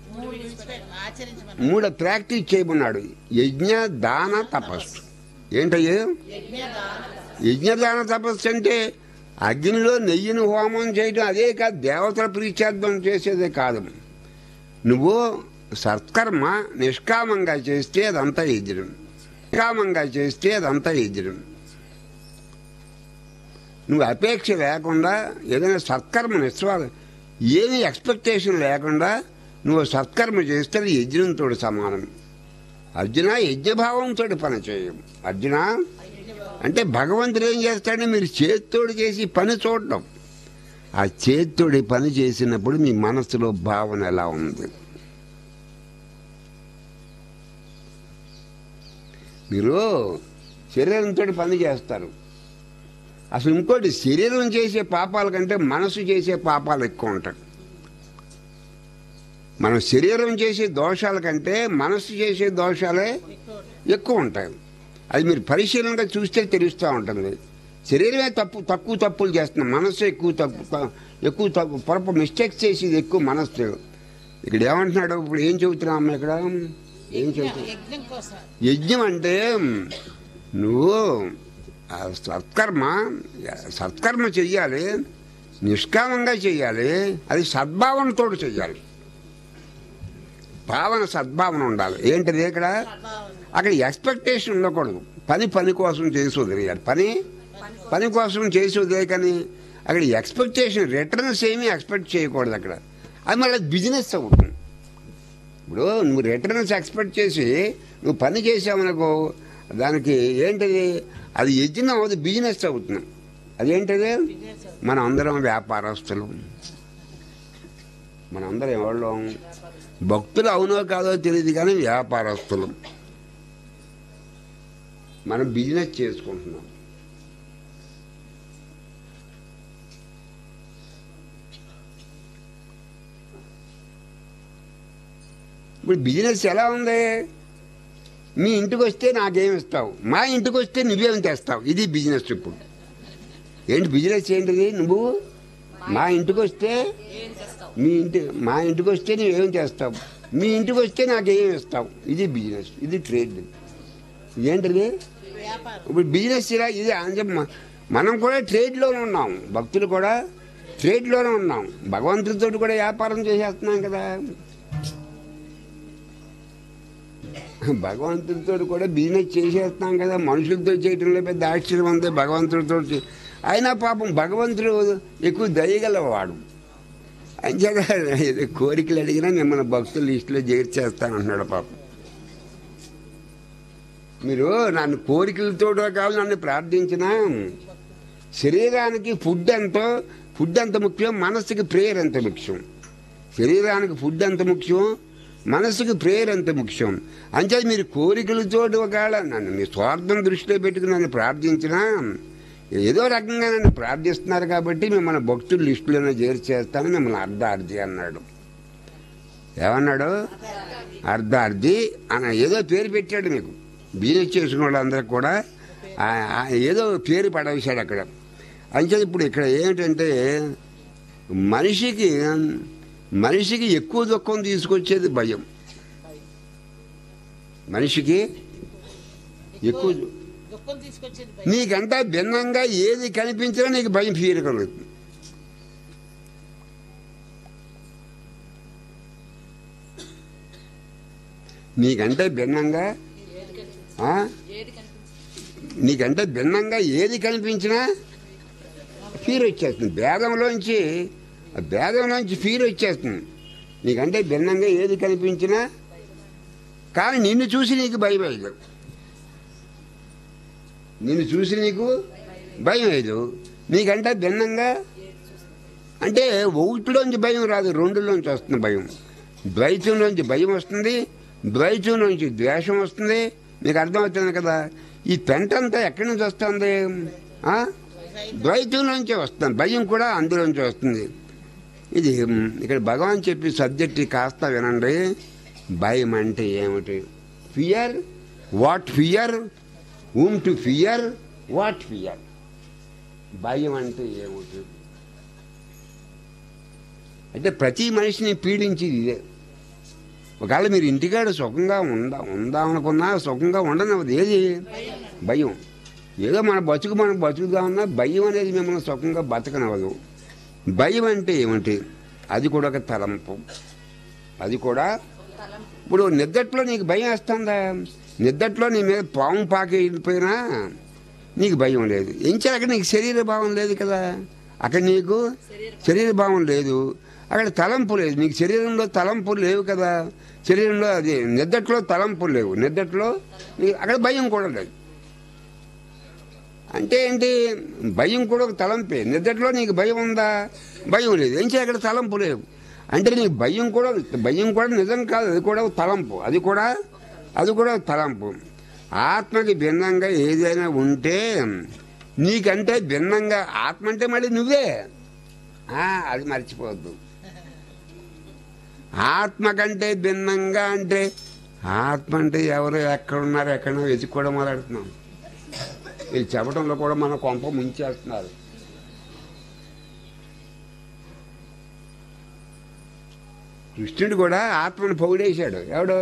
3 ప్రాక్టీస్ చేయమన్నాడు. యజ్ఞ, దాన, తపస్సు. ఏంటయ్యే యజ్ఞదాన తపస్సు అంటే? అగ్నిలో నెయ్యిని హోమం చేయడం అదే కాదు, దేవతల ప్రీత్యార్థం చేసేదే కాదు. నువ్వు సత్కర్మ నిష్కామంగా చేస్తే అదంతా యజ్ఞం, నిష్కామంగా చేస్తే అదంతా యజ్ఞం. నువ్వు అపేక్ష లేకుండా ఏదైనా సత్కర్మ ఏమీ ఎక్స్పెక్టేషన్ లేకుండా నువ్వు సత్కర్మ చేస్తే అది యజ్ఞంతో సమానం. అర్జున యజ్ఞభావంతో పని చేయం. అర్జున అంటే భగవంతుడు ఏం చేస్తాడని మీరు చేత్తోడు చేసి పని చూడటం. ఆ చేత్తోడి పని చేసినప్పుడు మీ మనసులో భావన ఎలా ఉంది? మీరు శరీరంతో పని చేస్తారు. అసలు ఇంకోటి, శరీరం చేసే పాపాల కంటే మనసు చేసే పాపాలు ఎక్కువ ఉంటాయి. మనం శరీరం చేసే దోషాల కంటే మనసు చేసే దోషాలే ఎక్కువ ఉంటాయి. అది మీరు పరిశీలనగా చూస్తే తెలుస్తూ ఉంటుంది. శరీరమే తక్కువ తప్పులు చేస్తున్నాం, మనసు ఎక్కువ పొరప మిస్టేక్స్ చేసేది ఎక్కువ మనసు. ఇక్కడ ఏమంటున్నాడు? ఇప్పుడు ఏం చెబుతున్నాం ఇక్కడ? ఏం చెబుతున్నా? యజ్ఞం అంటే నువ్వు సత్కర్మ చెయ్యాలి, నిష్కామంగా చెయ్యాలి, అది సద్భావనతో చెయ్యాలి. సద్భావన ఉండాలి. ఏంటిది? ఇక్కడ అక్కడ ఎక్స్పెక్టేషన్ ఉండకూడదు. పని కోసం చేసి వదిలేయాలి. పని కోసం చేసి వదిలే, కానీ అక్కడ ఎక్స్పెక్టేషన్ రిటర్న్స్ ఏమీ ఎక్స్పెక్ట్ చేయకూడదు. అక్కడ అది మళ్ళీ బిజినెస్ అవుతుంది. ఇప్పుడు నువ్వు రిటర్న్స్ ఎక్స్పెక్ట్ చేసి నువ్వు పని చేసావనుకో, దానికి ఏంటిది? అది యజ్ఞం అవుతుంది, బిజినెస్ అవుతుంది. అదేంటిది? మనం అందరం వ్యాపారస్తులు. మనందరం ఎవరు? భక్తులు అవునో కాదో తెలియదు, కానీ వ్యాపారస్తులు. మనం బిజినెస్ చేసుకుంటున్నాం. ఇప్పుడు బిజినెస్ ఎలా ఉంది? మీ ఇంటికి వస్తే నాకేమిస్తావు, మా ఇంటికి వస్తే నువ్వేమి తెస్తావు, ఇది బిజినెస్. ఇప్పుడు ఏంటి బిజినెస్? ఏంటిది? నువ్వు మా ఇంటికి వస్తే మా ఇంటికి వస్తే నువ్వేం చేస్తావు, మీ ఇంటికి వస్తే నాకేమి ఇస్తావు, ఇది బిజినెస్, ఇది ట్రేడ్. ఏంటిది? ఇప్పుడు బిజినెస్ ఇలా ఇది అని మనం కూడా ట్రేడ్లోనే ఉన్నాం, భక్తులు కూడా ట్రేడ్లోనే ఉన్నాం. భగవంతుడితో కూడా వ్యాపారం చేసేస్తున్నాం కదా, భగవంతుడితో కూడా బిజినెస్ చేసేస్తున్నాం కదా. మనుషులతో చేయటంలో పెద్ద ఆశ్చర్యం ఉంది, భగవంతుడితో. అయినా పాపం భగవంతుడు ఎక్కువ దయగలవాడు. అంచేత కోరికలు అడిగినా మిమ్మల్ని భక్తుల లిస్టులో చేర్చేస్తానంటున్నాడు పాపం. మీరు నన్ను కోరికలతో కాదు నన్ను ప్రార్థించినా, శరీరానికి ఫుడ్ ఎంత ముఖ్యం, మనసుకి ప్రేయర్ ఎంత ముఖ్యం. శరీరానికి ఫుడ్ ఎంత ముఖ్యం, మనసుకి ప్రేయర్ ఎంత ముఖ్యం. అంచేది మీరు కోరికలతో ఒకవేళ నన్ను మీ స్వార్థం దృష్టిలో పెట్టుకుని నన్ను ప్రార్థించినా, ఏదో రకంగా నన్ను ప్రార్థిస్తున్నారు కాబట్టి మిమ్మల్ని భక్తుల లిస్టులోనే చేర్చేస్తాను, మిమ్మల్ని అర్ధార్థి అన్నాడు. ఏమన్నాడు? అర్ధార్థి అని ఏదో పేరు పెట్టాడు మీకు. బిజినెస్ చేసుకున్న వాళ్ళందరికీ కూడా ఏదో పేరు పడవేశాడు అక్కడ. అంచేది ఇప్పుడు ఇక్కడ ఏమిటంటే మనిషికి ఎక్కువ దుఃఖం తీసుకొచ్చేది భయం. మనిషికి ఎక్కువ నీకంతా భిన్నంగా ఏది కనిపించినా నీకు భయం ఫీల్ కలుగుతుంది. నీకంటే భిన్నంగా ఏది కనిపించినా ఫీర్ వచ్చేస్తుంది. భేదంలోంచి ఫీర్ వచ్చేస్తుంది. నీకంటే భిన్నంగా ఏది కనిపించినా, కానీ నిన్ను చూసి నీకు భయం లేదు. నీకంటే భిన్నంగా అంటే ఒకటిలోంచి భయం రాదు, రెండులోంచి వస్తుంది భయం. ద్వైతంలోంచి భయం వస్తుంది, ద్వైతంలోంచి ద్వేషం వస్తుంది. మీకు అర్థమవుతుంది కదా. ఈ పెంటంతా ఎక్కడి నుంచి వస్తుంది? ద్వైతంలోంచి వస్తుంది. భయం కూడా అందులోంచి వస్తుంది. ఇది ఇక్కడ భగవాన్ చెప్పి సబ్జెక్ట్ కాస్త వినండి. భయం అంటే ఏమిటి? Fear, what fear, whom to fear, what fear. భయం అంటే ఏమిటి అంటే ప్రతి మనిషిని పీడించేది ఇదే. ఒకవేళ మీరు ఇంటికాడ సుఖంగా ఉందామనుకున్నా సుఖంగా ఉండనవది ఏది? భయం. ఏదో మన బతుకుదామన్నా భయం అనేది మిమ్మల్ని సుఖంగా బతకనవదు. భయం అంటే ఏమిటి? అది కూడా ఒక తలంపు. ఇప్పుడు నిద్దట్లో నీకు భయం వేస్తుందా? నిద్దట్లో నీ మీద పాము పాకి వెళ్ళిపోయినా నీకు భయం లేదు. ఎంచాలి, అక్కడ నీకు శరీర భావం లేదు కదా. అక్కడ నీకు శరీర భావం లేదు, అక్కడ తలంపు లేదు. నీకు శరీరంలో తలంపులు లేవు కదా. శరీరంలో అది నిద్దట్లో తలంపులు లేవు, నిద్దట్లో అక్కడ భయం కూడా లేదు. అంటే ఏంటి? భయం కూడా ఒక తలంపే. నిద్దట్లో నీకు భయం ఉందా? భయం లేదు. ఎంచాలి, అక్కడ తలంపు లేవు. అంటే నీకు భయం కూడా నిజం కాదు, అది కూడా తలంపు. అది కూడా తలంపు. ఆత్మకి భిన్నంగా ఏదైనా ఉంటే నీకంటే భిన్నంగా ఆత్మ అంటే మళ్ళీ నువ్వే. అది మర్చిపోవద్దు. ఆత్మ కంటే భిన్నంగా అంటే ఆత్మ అంటే ఎవరు ఎక్కడున్నారు, ఎక్కడో వెతుక్కోవడం మొదలెడుతున్నాం. వీళ్ళు చెప్పడంలో కూడా మన కొంప ముంచేస్తున్నారు. కృష్ణుడు కూడా ఆత్మను పొగిడేశాడు. ఎవడు?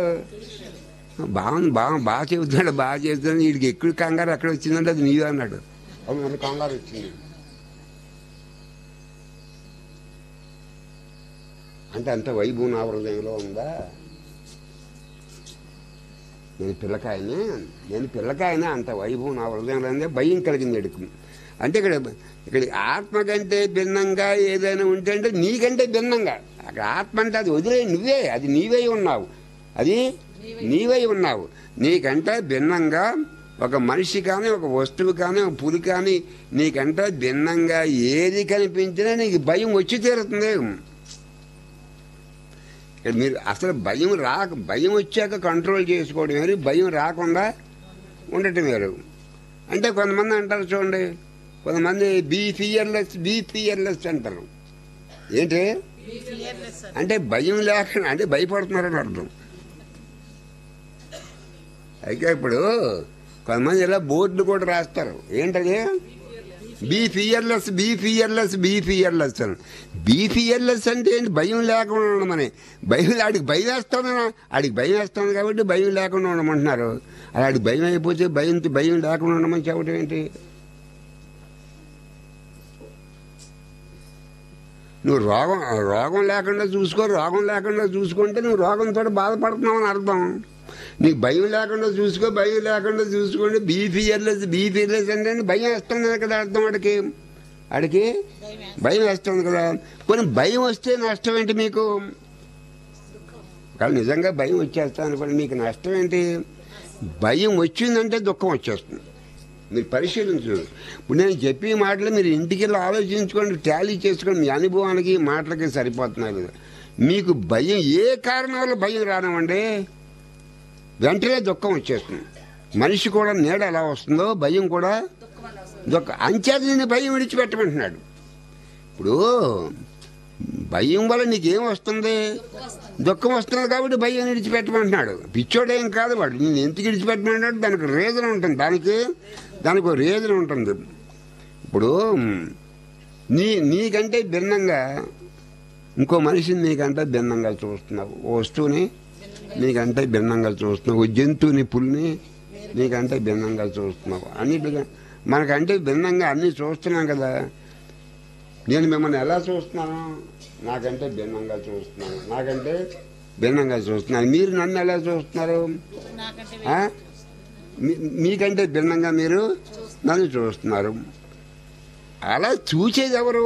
బాగా చెబుతున్నాడు. వీడికి ఎక్కువ కంగారు ఎక్కడ వచ్చిందంటే అది నీవే అన్నాడు. అవును, నన్ను కంగారు వచ్చింది అంటే అంత వైభవం నా హృదయంలో ఉందా? నేను పిల్లకాయనే అంత వైభవం నా హృదయంలో ఉందే. భయం కలిగింది ఎడుకు. అంటే ఇక్కడ ఆత్మ కంటే భిన్నంగా ఏదైనా ఉంటే అంటే నీకంటే భిన్నంగా. అక్కడ ఆత్మ అంటే అది వదిలే నువ్వే, అది నీవై ఉన్నావు. నీకంటే భిన్నంగా ఒక మనిషి కానీ, ఒక వస్తువు కానీ, ఒక పులి కానీ నీకంటే భిన్నంగా ఏది కనిపించినా నీకు భయం వచ్చి తీరుతుంది. మీరు అసలు భయం వచ్చాక కంట్రోల్ చేసుకోవడం వేరు, భయం రాకుండా ఉండటం వేరు. అంటే కొంతమంది అంటారు చూడండి, కొంతమంది బీ ఫియర్లెస్ అంటారు. ఏంటి అంటే భయం లేకుండా అంటే భయపడుతున్నారని అర్థం. అయితే ఇప్పుడు కొంతమంది ఇలా బోర్డులు కూడా రాస్తారు. ఏంటది? బీ ఫియర్లెస్ అని. బీ ఫియర్లెస్ అంటే ఏంటి? భయం లేకుండా ఉండమని. ఆడికి భయం వేస్తాను కాబట్టి భయం లేకుండా ఉండమంటున్నారు. ఆడికి భయం అయిపోతే భయం లేకుండా ఉండమని చెప్పడం ఏంటి? నువ్వు రోగం లేకుండా చూసుకుంటే నువ్వు రోగంతో బాధపడుతున్నావు అని అర్థం. నీకు భయం లేకుండా చూసుకోండి. బీ ఫియర్లెస్ అంటే భయం వేస్తుంది కదా అర్థం. ఆడికి భయం వేస్తుంది కదా. కొన్ని భయం వస్తే నష్టం ఏంటి మీకు? కానీ నిజంగా భయం వచ్చేస్తాను అనుకోండి, మీకు నష్టం ఏంటి? భయం వచ్చిందంటే దుఃఖం వచ్చేస్తుంది. మీరు పరిశీలించు. ఇప్పుడు నేను చెప్పే మాటలు మీరు ఇంటికి వెళ్ళి ఆలోచించుకోండి, టాలీ చేసుకోండి. మీ అనుభవానికి మాటలకి సరిపోతున్నారు. మీకు భయం ఏ కారణం వల్ల భయం రానివ్వండి, వెంటనే దుఃఖం వచ్చేస్తుంది. మనిషి కూడా నీడ ఎలా వస్తుందో భయం కూడా అంచేత నేను భయం విడిచిపెట్టమంటున్నాడు. ఇప్పుడు భయం వల్ల నీకేం వస్తుంది? దుఃఖం వస్తుంది కాబట్టి భయం విడిచిపెట్టమంటున్నాడు. పిచ్చోడేం కాదు వాడు. నేను ఎందుకు విడిచిపెట్టమంటాడు? దానికి రీజన్ ఉంటుంది. దానికి ఒక రీజన్ ఉంటుంది. ఇప్పుడు నీకంటే భిన్నంగా ఇంకో మనిషిని నీకంటే భిన్నంగా చూస్తున్నావు. ఓ వస్తువుని నీకంటే భిన్నంగా చూస్తున్నావు. జంతువుని పులిని నీకంటే భిన్నంగా చూస్తున్నావు. అన్నిటిగా మనకంటే భిన్నంగా అన్నీ చూస్తున్నాం కదా. నేను మిమ్మల్ని ఎలా చూస్తున్నాను? నాకంటే భిన్నంగా చూస్తున్నాను. నాకంటే భిన్నంగా చూస్తున్నాను. మీరు నన్ను ఎలా చూస్తున్నారు? మీకంటే భిన్నంగా మీరు నన్ను చూస్తున్నారు. అలా చూసేది ఎవరు?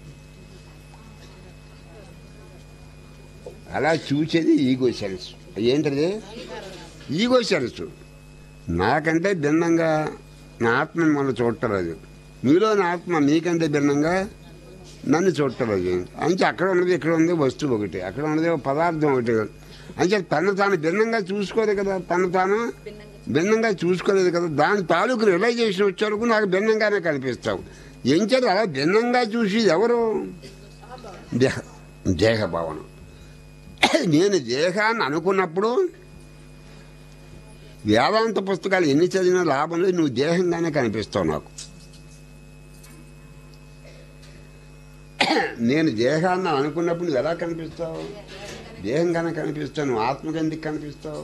అలా చూసేది ఈగో సెన్స్. ఏంటది? Ego sense. నాకంటే భిన్నంగా నా ఆత్మని మనం చూడటలేదు. మీలో నా ఆత్మ మీకంటే భిన్నంగా నన్ను చూడటలేదు. అంటే అక్కడ ఉన్నది ఇక్కడ ఉంది వస్తువు ఒకటి, అక్కడ ఉన్నది పదార్థం ఒకటి. అంటే తను తాను భిన్నంగా చూసుకోలేదు కదా. తను తాను భిన్నంగా చూసుకోలేదు కదా. దాని తాలూకు రియలైజేషన్ వచ్చే వరకు నాకు భిన్నంగానే కనిపిస్తావు. ఏం చేత అలా భిన్నంగా చూసేది ఎవరు? దేహ భావన. నేను దేహాన్ని అనుకున్నప్పుడు వేదాంత పుస్తకాలు ఎన్ని చదివినా లాభం లేదు. నువ్వు దేహంగానే కనిపిస్తావు నాకు. నేను దేహాన్ని అనుకున్నప్పుడు నువ్వు ఎలా కనిపిస్తావు? దేహంగానే కనిపిస్తావు. నువ్వు ఆత్మకి ఎందుకు కనిపిస్తావు?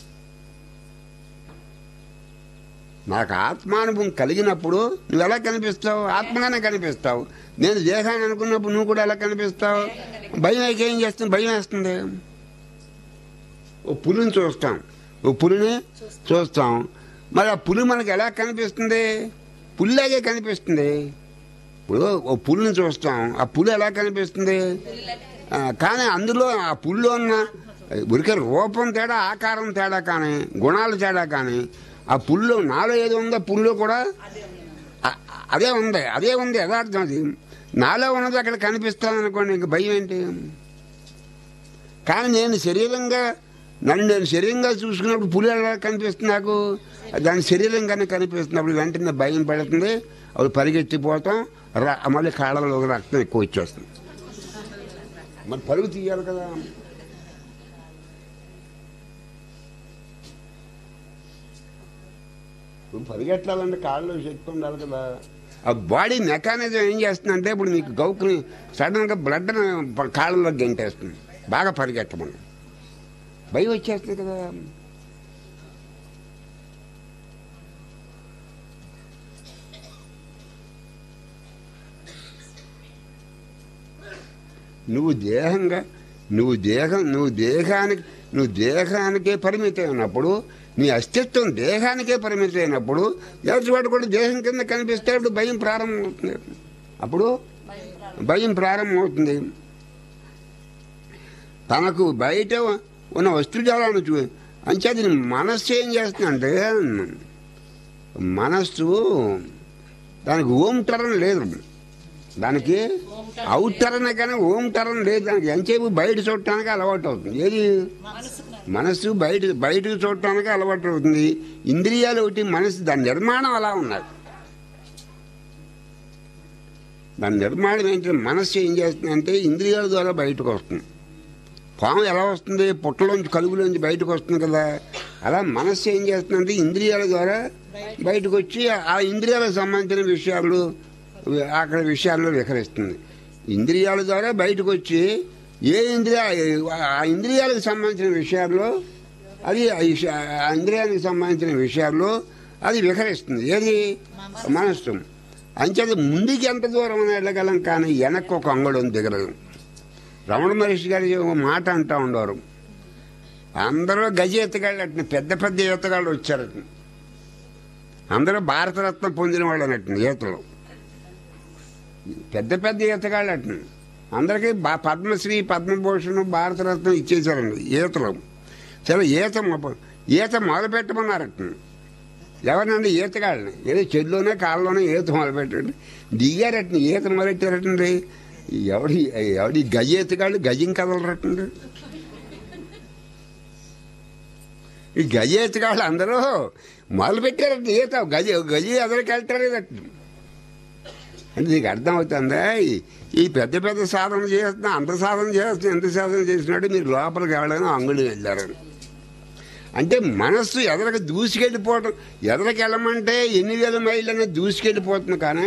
నాకు ఆత్మానుభవం కలిగినప్పుడు నువ్వు ఎలా కనిపిస్తావు? ఆత్మగానే కనిపిస్తావు. నేను దేహాన్ని అనుకున్నప్పుడు నువ్వు కూడా ఎలా కనిపిస్తావు? భయం ఏం చేస్తుంది? భయం వేస్తుంది. ఓ పులిని చూస్తాం, ఓ పులిని చూస్తాం. మరి ఆ పులి మనకు ఎలా కనిపిస్తుంది? పులిలాగే కనిపిస్తుంది. ఇప్పుడు ఓ పులిని చూస్తాం, ఆ పులి ఎలా కనిపిస్తుంది? కానీ అందులో ఆ పులిలో ఉన్న ఉరికే రూపం తేడా, ఆకారం తేడా, కానీ గుణాలు తేడా, కానీ ఆ పుల్లో నాలో ఏదో ఉందో పుల్లో కూడా అదే ఉంది యథార్థం. అది నాలో ఉన్నది అక్కడ కనిపిస్తాననుకోండి, ఇంక భయం ఏంటి? కానీ నేను శరీరంగా చూసుకున్నప్పుడు పులి ఎలా కనిపిస్తుంది నాకు? దాని శరీరంగానే కనిపిస్తున్నప్పుడు వెంటనే భయం పడుతుంది. అవి పరిగెత్తిపోతాం. మళ్ళీ కాళ్ళలో రక్తం ఎక్కువ వచ్చేస్తుంది. మరి పరుగు తీయాలి కదా. పరిగెట్టాలంటే కాళ్ళలో శక్తి ఉండాలి కదా. ఆ బాడీ మెకానిజం ఏం చేస్తుందంటే ఇప్పుడు మీకు గౌకుని సడన్గా బ్లడ్ కాళ్ళలో గెంటేస్తుంది. బాగా పరిగెట్టమని భయం వచ్చేస్తుంది కదా. నువ్వు దేహానికే పరిమితం అయినప్పుడు, నీ అస్తిత్వం దేహానికే పరిమితం అయినప్పుడు ఎవరివాడు కూడా దేహం కింద కనిపిస్తే అప్పుడు భయం ప్రారంభమవుతుంది. తనకు బయట ఉన్న వస్తుజాలను అంచేది మనస్సు ఏం చేస్తుందంటే, మనస్సు దానికి ఓం టర్న్ లేదు, దానికి అవుట్ టర్న్ కానీ ఓం టర్న్ లేదు. దానికి ఎంతసేపు బయట చూడటానికి అలవాటు అవుతుంది. ఏది? మనస్సు బయటకు చూడటానికి అలవాటు అవుతుంది. ఇంద్రియాలు ఒకటి, మనసు, దాని నిర్మాణం అలా ఉన్నది. దాని నిర్మాణం ఏంటంటే మనస్సు ఏం చేస్తుందంటే ఇంద్రియాల ద్వారా బయటకు వస్తుంది. పాము ఎలా వస్తుంది? పుట్టలోంచి కలుగులోంచి బయటకు వస్తుంది కదా. అలా మనస్సు ఏం చేస్తుందంటే ఇంద్రియాల ద్వారా బయటకు వచ్చి ఆ ఇంద్రియాలకు సంబంధించిన విషయాలు అక్కడ విషయాల్లో విహరిస్తుంది. ఇంద్రియాల ద్వారా బయటకు వచ్చి ఆ ఇంద్రియాలకు సంబంధించిన విషయాల్లో అది విహరిస్తుంది. ఏది? మనస్సు. అంచేది ముందుకి ఎంత దూరం వెళ్ళగలం, కానీ వెనక్కి ఒక అంగుళం దిగలం. రమణ మహర్షి గారి ఒక మాట అంటూ ఉండేవారు, అందరూ గజ ఈతగాళ్ళు అట్టిన పెద్ద ఈతగాళ్ళు వచ్చారట. అందరూ భారతరత్న పొందిన వాళ్ళు అన్నట్టు ఈతలు, పెద్ద ఈతగాళ్ళు అట్టిన అందరికీ పద్మశ్రీ, పద్మభూషణ్, భారతరత్నం ఇచ్చేసారండి ఈతలు. సరే ఈత మొదలు పెట్టమన్నారట. ఎవరినండి? ఈతగాళ్ళని. ఏదో చెల్లోనే కాళ్ళలోనే ఈత మొదలుపెట్టండి. దిగారటండి, ఈత మొదలెట్టారటండి. ఎవడి గజ ఈతగాళ్ళు గజం కదలరటండి. ఈ గజ ఈతగాళ్ళు అందరూ మొదలుపెట్టారట ఈత. గజ ఎదరికెళ్తారేదట. అంటే నీకు అర్థమవుతుందా? ఈ పెద్ద సాధన చేస్తున్నా, అంత సాధన చేస్తున్నా, ఎంత సాధన చేసినట్టు మీరు లోపలికి వెళ్ళాలని అంగుళి వెళ్ళారని. అంటే మనస్సు ఎదరికి దూసుకెళ్ళిపోవటం. ఎదరికి వెళ్ళమంటే 8,000 మైళ్ళు అనేది దూసుకెళ్ళిపోతుంది. కానీ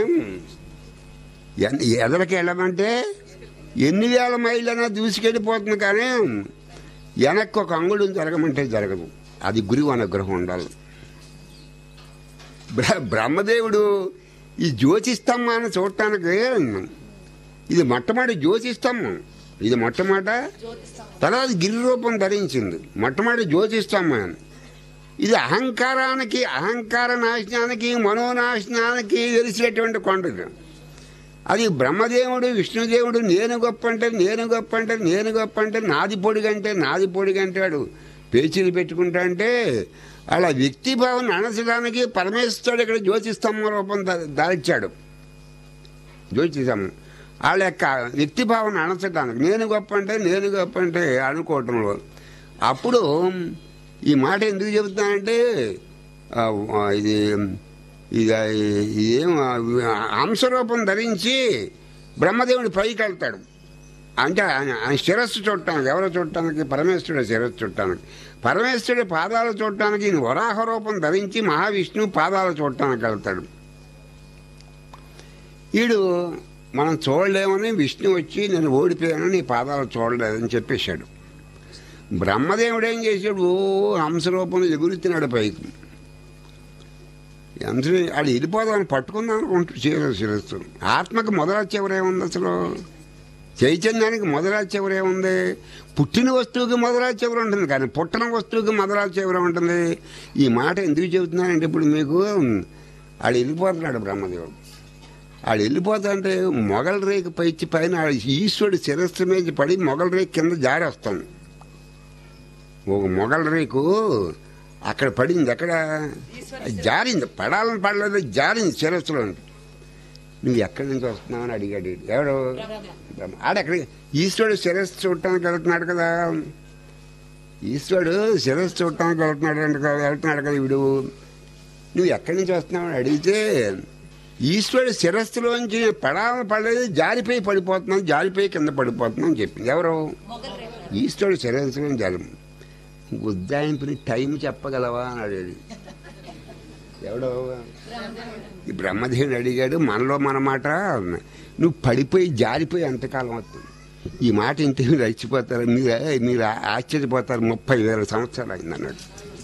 ఎదరికి వెళ్ళమంటే 8,000 మైళ్ళు అనేది దూసుకెళ్ళిపోతుంది. కానీ వెనక్కి ఒక అంగుళం జరగమంటే జరగదు. అది గురువు అనుగ్రహం ఉండాలి. బ్రహ్మదేవుడు ఈ జ్యోతిస్తంభాన్ని చూడటానికి ఇది మొట్టమొదటి జ్యోతిస్తంభం, ఇది మొట్టమొదట. తర్వాత గిరి రూపం ధరించింది. మొట్టమొదటి జ్యోతిస్తంభం. ఇది అహంకారానికి, అహంకార నాశనానికి, మనోనాశనానికి వెలిసినటువంటి కొండ. అది బ్రహ్మదేవుడు విష్ణుదేవుడు నేను గొప్ప అంటే నేను గొప్ప అంటే నేను గొప్ప అంటే నాది పొడిగంటే నాది పొడిగంటాడు పేచీలు పెట్టుకుంటా అంటే అలా వ్యక్తిభావం అణచడానికి పరమేశ్వరుడు ఇక్కడ జ్యోతిస్తంభం రూపం దాల్చాడు. జ్యోతిస్తంభం వాళ్ళ యొక్క వ్యక్తిభావం అణచడానికి నేను గొప్ప అంటే నేను గొప్ప అంటే అనుకోవటంలో. అప్పుడు ఈ మాట ఎందుకు చెబుతానంటే ఇది ఇదేం హంసరూపం ధరించి బ్రహ్మదేవుడి పైకి వెళ్తాడు. అంటే ఆయన శిరస్సు చూడటానికి, ఎవరో చూడటానికి? పరమేశ్వరుడు శిరస్సు చూడటానికి, పరమేశ్వరుడి పాదాలు చూడటానికి ఈయన వరాహ రూపం ధరించి మహావిష్ణువు పాదాలు చూడటానికి వెళ్తాడు. వీడు మనం చూడలేమని విష్ణు వచ్చి నేను ఓడిపోయాను నీ పాదాలు చూడలేదని చెప్పేశాడు. బ్రహ్మదేవుడు ఏం చేశాడు? హంసరూపంలో ఎగురుతున్నాడు పైకి. అందరూ అది వెళ్ళిపోదామని పట్టుకుందాం అనుకుంటూ శిరస్సు. ఆత్మకు మొదల చివరేముంది? అసలు చైతన్యానికి మొదల చివరేముంది? పుట్టిన వస్తువుకి మొదల చివరి ఉంటుంది, కానీ పుట్టిన వస్తువుకి మొదల చివరి ఉంటుంది. ఈ మాట ఎందుకు చెబుతున్నానంటే ఇప్పుడు మీకు ఆడు వెళ్ళిపోతున్నాడు బ్రహ్మదేవుడు. ఆడు వెళ్ళిపోతా అంటే మొగల రేకు పైచి పైన ఈశ్వరుడు శిరస్సు మీద పడి మొగల రేకు కింద జారి వస్తాను. ఒక మొగల రేకు అక్కడ పడింది, ఎక్కడ జారింది, పడాలని పడలేదు, జారింది శిరస్సులో. నువ్వు ఎక్కడి నుంచి వస్తున్నావు అని అడిగాడు. ఎవడు? ఆడెక్కడికి? ఈశ్వరుడు శిరస్సు చూడటానికి వెళ్తున్నాడు కదా, ఈశ్వరుడు శిరస్సు చూడటానికి వెళ్తున్నాడు కదా వీడు. నువ్వు ఎక్కడి నుంచి వస్తున్నావు అని అడిగితే ఈశ్వరుడు శిరస్సులోంచి పడాలని పడలేదు, జారిపోయి పడిపోతున్నాను, జారిపోయి కింద పడిపోతున్నావు అని చెప్పింది. ఎవరు? ఈశ్వరుడు శిరస్సులో జారి. ఉజ్జాయింపుని టైం చెప్పగలవా అని అడిగాడు. ఎవడో ఈ బ్రహ్మదేవుని అడిగాడు. మనలో మన మాట, నువ్వు పడిపోయి జారిపోయి ఎంతకాలం అవుతుంది? ఈ మాట ఇంటికి రచ్చిపోతారు, మీరు ఆశ్చర్యపోతారు. 30,000 సంవత్సరాలు అయింది అన్నాడు.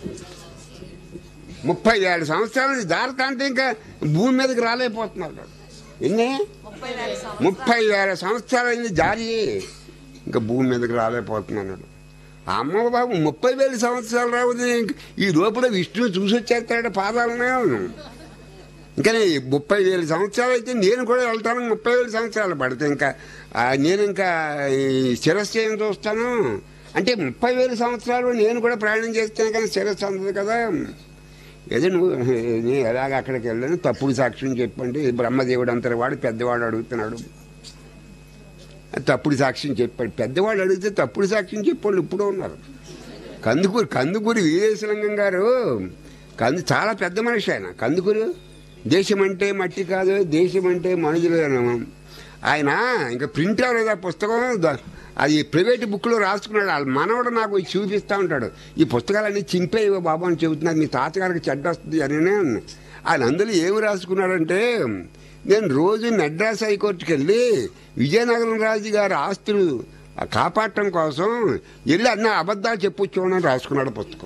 30,000 సంవత్సరాలు జారకంటే ఇంకా భూమి మీదకి రాలేకపోతున్నారు. ఎన్ని? 30,000 సంవత్సరాలు అయింది జారి, ఇంకా భూమి మీదకి రాలేకపోతున్నాడు. అమ్మ బాబు 30,000 సంవత్సరాలు రావుది, ఈ లోపల విష్ణువు చూసి వచ్చేస్తాడు పాదాలనే. ఇంకా 30,000 సంవత్సరాలు అయితే నేను కూడా వెళ్తాను. 30,000 సంవత్సరాలు పడితే ఇంకా నేను ఇంకా శిరస్సు ఏం చూస్తాను అంటే 30,000 సంవత్సరాలు నేను కూడా ప్రయాణం చేస్తాను, కానీ శిరస్సు అందదు కదా. ఏదో నేను ఎలాగ అక్కడికి వెళ్ళాను, తప్పుడు సాక్ష్యం చెప్పండి. బ్రహ్మదేవుడు అంతటి వాడు పెద్దవాడు అడుగుతున్నాడు, తప్పుడు సాక్ష్యం చెప్పాడు. పెద్దవాళ్ళు అడిగితే తప్పుడు సాక్ష్యం చెప్పాళ్ళు ఇప్పుడు ఉన్నారు. కందుకూరి వీరేశలింగం గారు చాలా పెద్ద మనిషి ఆయన. కందుకూరు దేశం అంటే మట్టి కాదు, దేశం అంటే మనుషులు. ఆయన ఇంకా ప్రింట్ అవ్వలేదు ఆ పుస్తకం, అది ప్రైవేట్ బుక్లో రాసుకున్నాడు. వాళ్ళ మనవడు నాకు చూపిస్తూ ఉంటాడు, ఈ పుస్తకాలన్నీ చింపేవో బాబు అని చెబుతున్నారు, మీ తాతగారికి చెడ్డ వస్తుంది అని. ఆయన అందులో ఏమి రాసుకున్నాడంటే, నేను రోజు మెడ్రాస్ హైకోర్టుకి వెళ్ళి విజయనగరం రాజు గారి ఆస్తులు కాపాడటం కోసం వెళ్ళి అన్న అబద్ధాలు చెప్పొచ్చుకోమని రాసుకున్నాడు పుస్తకం.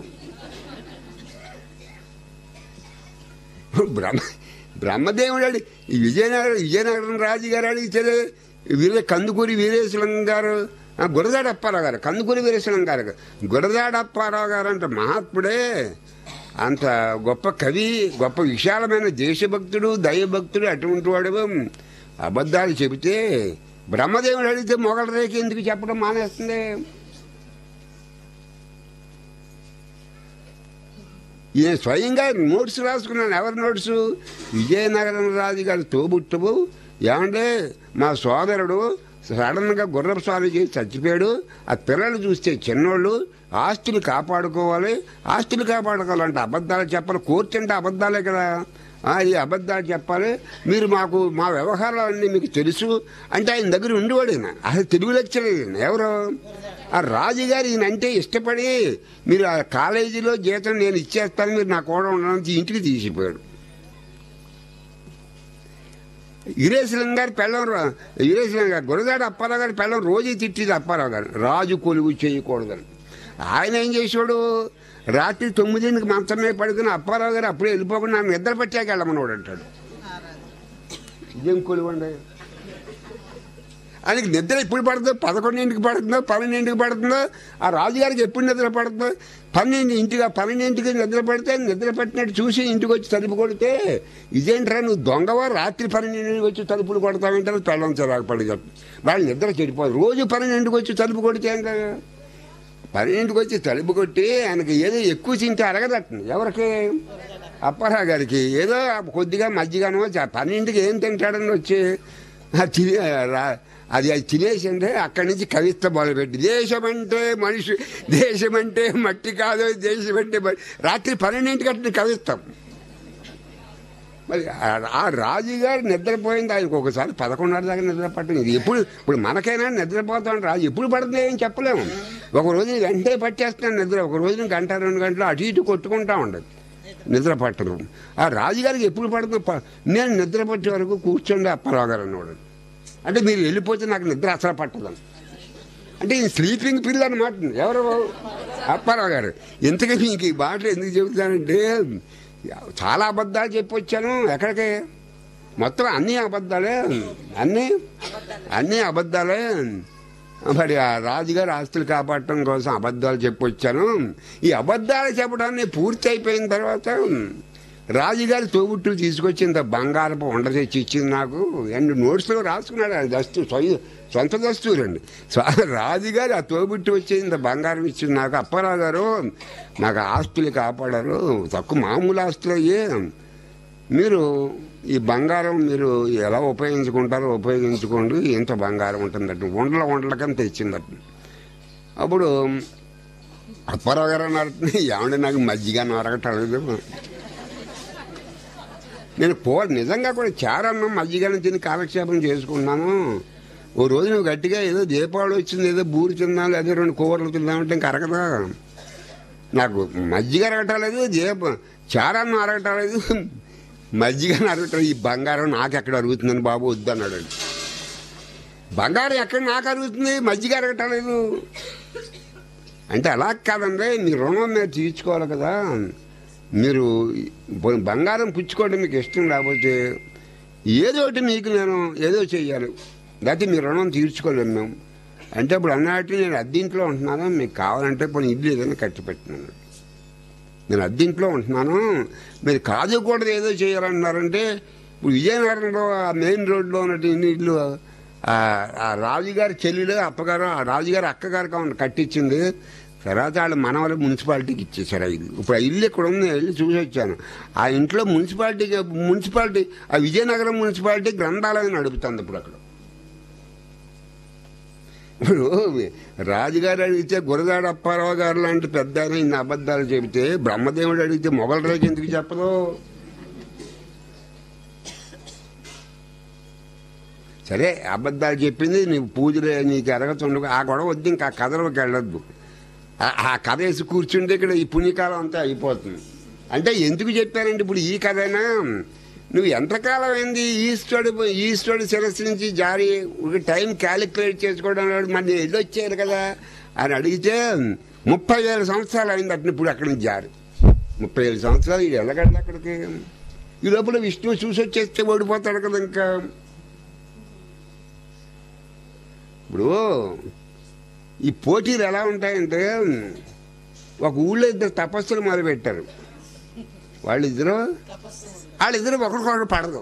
బ్రహ్మదేవుడు విజయనగరం రాజు గారు అడిగితే కందుకూరి వీరేశలింగం గారు, గురజాడ అప్పారావు గారు, కందుకూరి వీరేశలింగం గారు, గురజాడ అప్పారావు గారు అంటే మహాత్ముడే, అంత గొప్ప కవి, గొప్ప విశాలమైన దేశభక్తుడు, దైవభక్తుడు. అటువంటి వాడు అబద్ధాలు చెబితే బ్రహ్మదేవుడు అడిగితే మొగల రేఖ ఎందుకు చెప్పడం మానేస్తుంది? ఈయన స్వయంగా నోట్స్ రాసుకున్నాను. ఎవరి నోట్సు? విజయనగరం రాజు గారి తోబుట్టువు, ఏమంటే మా సోదరుడు సడన్గా గుర్రపు స్వారీ చేసి చచ్చిపోయాడు, ఆ పిల్లలు చూస్తే చిన్నోళ్ళు, ఆస్తులు కాపాడుకోవాలి, ఆస్తులు కాపాడుకోవాలంటే అబద్ధాలు చెప్పాలి, కోర్టు అంటే అబద్ధాలే కదా, ఈ అబద్ధాలు చెప్పాలి, మీరు మాకు మా వ్యవహారాలన్నీ మీకు తెలుసు అంటే ఆయన దగ్గర ఉండేవాడు. ఈయన అసలు తెలుగు లెక్చరర్. ఎవరు? ఆ రాజుగారు ఈయన అంటే ఇష్టపడి మీరు ఆ కాలేజీలో జీతం నేను ఇచ్చేస్తాను, మీరు నా కూడా ఉండడానికి ఇంటికి తీసిపోయాడు. వీరేశలింగం గారి పెళ్ళం, వీరేశలింగం గారు గురజాడ అప్పారావు గారి పెళ్ళం రోజు తిట్టిది అప్పారావు గారు, రాజు కొలువు చేయకూడదని. ఆయన ఏం చేసాడు, రాత్రి 9ంటికి మంచం మీద పడుకుని అప్పారావు గారు అప్పుడే వెళ్ళిపోకుండా నన్ను నిద్ర పట్టాక వెళ్ళమన్నాడు అంటాడు. ఇదేం కొలువండి. ఆయనకి నిద్ర ఎప్పుడు పడుతుందో, 11ంటికి పడుతుందో 12ంటికి పడుతుందో, ఆ రాజుగారికి ఎప్పుడు నిద్ర పడుతుందో, 12ంటికి నిద్ర పడితే నిద్ర పట్టినట్టు చూసి ఇంటికి వచ్చి తలుపు కొడితే, ఇదేంట్రా నువ్వు దొంగవా, రాత్రి 12ంటికి వచ్చి తలుపులు కొడతామంటారు. పెళ్ళం చిరాకుపడి వాళ్ళు నిద్ర చెడిపోదు. రోజు 12ంటికి వచ్చి తలుపు కొడితే ఏం కదా, 12ంటికి వచ్చి తలుపు కొట్టి ఆయనకి ఏదో ఎక్కువ తింటే అరగదట్టండి. ఎవరికి? అప్పారావు గారికి. ఏదో కొద్దిగా మజ్జిగానో 12ంటికి ఏం తింటాడని వచ్చి అది తినేసిందే. అక్కడి నుంచి కవిత్వ మొదలుపెట్టి, దేశమంటే మనిషి, దేశమంటే మట్టి కాదు, దేశమంటే రాత్రి 12ంటికి అట్లా కవిత్వం. మరి ఆ రాజుగారు నిద్రపోయింది. ఆయనకు ఒకసారి 11:30 దాకా నిద్ర పట్టింది. ఇప్పుడు మనకైనా నిద్రపోతాం, రాజు ఎప్పుడు పడుతుంది ఏం చెప్పలేము. ఒక రోజు వెంటనే పట్టేస్తున్నాను నిద్ర, ఒక రోజున గంట 2 గంటలు అటు ఇటు కొట్టుకుంటా ఉండదు, నిద్ర పట్టదు. ఆ రాజుగారికి ఎప్పుడు పడుతుంది? నేను నిద్ర పట్టే వరకు కూర్చోండి అప్పారావు గారు అన్నవాడు. అంటే మీరు వెళ్ళిపోతే నాకు నిద్ర అసలు పట్టదని. అంటే ఈ స్లీపింగ్ పిల్ అనమాట. ఎవరు? అప్పారావు గారు. ఇంతకీ మీకు ఈ మాటలు ఎందుకు చెబుతానంటే, చాలా అబద్ధాలు చెప్పొచ్చాను. ఎక్కడికి? మొత్తం అన్నీ అబద్ధాలే, అన్నీ అబద్ధాలే. మరి ఆ రాజుగారు ఆస్తులు కాపాడటం కోసం అబద్ధాలు చెప్పొచ్చాను. ఈ అబద్ధాలు చెప్పడాన్ని పూర్తి అయిపోయిన తర్వాత రాజుగారి తోబుట్టు తీసుకొచ్చి ఇంత బంగారపు ఉండ తెచ్చి ఇచ్చింది నాకు. అండ్ నోట్స్లో రాసుకున్నాడు. అది సొంత దస్తూరండి. రాజుగారు ఆ తోబుట్టు వచ్చి ఇంత బంగారం ఇచ్చింది నాకు. అప్పారావు గారు నాకు ఆస్తులు కాపాడారు, తక్కువ మామూలు ఆస్తులు అయ్యే, మీరు ఈ బంగారం మీరు ఎలా ఉపయోగించుకుంటారో ఉపయోగించుకోండి, ఇంత బంగారం ఉంటుందట. వండలకని తెచ్చిందట. అప్పుడు అప్పారావు గారు అన్నారు, ఏమంటే నాకు మజ్జిగ నరగటలేదు. నేను నిజంగా కూడా చారన్నం మజ్జిగను తిని కాలక్షేపం చేసుకున్నాను. ఓ రోజు నువ్వు గట్టిగా ఏదో దీపావళి వచ్చింది, ఏదో బూరి తిన్నాను, అదే 2 కూరలు తిన్నామంటే ఇంక అరగదా. నాకు మజ్జిగ అరగటలేదు, చారన్నం అరగటలేదు, మజ్జిగ అరగటం. ఈ బంగారం నాకు ఎక్కడ అరుగుతుందని బాబు వద్దన్నాడు. బంగారం ఎక్కడ నాకు అరుగుతుంది, మజ్జిగ అరగటలేదు అంటే అలా కాదండి. మీ రుణం మీరు తీర్చుకోవాలి కదా. మీరు బంగారం పుచ్చుకోవడం మీకు ఇష్టం లేకపోతే ఏదో ఒకటి మీకు నేను ఏదో చెయ్యాలి, లేకపోతే మీ రుణం తీర్చుకోలేము మేము అంటే. ఇప్పుడు అన్నట్టు నేను అద్దెంట్లో ఉంటున్నాను, మీకు కావాలంటే ఇప్పుడు ఇల్లు ఏదైనా కట్టి పెట్టినాను. నేను అద్దెంట్లో ఉంటున్నాను, మీరు కాదుకూడదు ఏదో చేయాలన్నారంటే, ఇప్పుడు విజయనగరంలో ఆ మెయిన్ రోడ్లో ఉన్నట్టు ఇల్లు ఆ రాజుగారి చెల్లెలు అప్పగారు, ఆ రాజుగారి అక్కగారు కట్టించింది. తర్వాత వాళ్ళు మనవలు మున్సిపాలిటీకి ఇచ్చేసారు ఆ ఇల్లు. ఇప్పుడు ఆ ఇల్లు ఇక్కడ ఉంది, వెళ్ళి చూసి వచ్చాను. ఆ ఇంట్లో మున్సిపాలిటీ ఆ విజయనగరం మున్సిపాలిటీ గ్రంథాలయం నడుపుతుంది ఇప్పుడు అక్కడ. ఇప్పుడు రాజుగారు అడిగితే గురదాడ అప్పారావు గారు లాంటి పెద్ద ఇన్ని అబద్ధాలు చెబితే, బ్రహ్మదేవుడు అడిగితే మొగల రేఖ ఎందుకు చెప్పదు? సరే అబద్ధాలు చెప్పింది, నీకు పూజలు నీకు ఎరగతుండవు, ఆ గొడవ వద్దు, ఇంకా ఆ కథలోకి వెళ్ళొద్దు. ఆ కథ వేసి కూర్చుంటే ఇక్కడ ఈ పుణ్యకాలం అంతా అయిపోతుంది. అంటే ఎందుకు చెప్పానంటే, ఇప్పుడు ఈ కథైనా నువ్వు ఎంతకాలం అయింది ఈశ్వరుడు శిరస్సు నుంచి జారీ ఒక టైం క్యాలిక్యులేట్ చేసుకోవడం, మరి ఎల్లు వచ్చారు కదా అని అడిగితే 30,000 సంవత్సరాలు అయింది అట్లా. ఇప్పుడు అక్కడి నుంచి జారి 30,000 సంవత్సరాలు ఇది వెళ్ళగలదు అక్కడికి. ఈ లోపల విష్ణువు చూసి వచ్చేస్తే ఓడిపోతాడు కదా. ఇంకా ఇప్పుడు ఈ పోటీలు ఎలా ఉంటాయంటే, ఒక ఊళ్ళో 2 తపస్సులు మొదలుపెట్టారు. వాళ్ళిద్దరూ ఒకరికొకరు పడదు.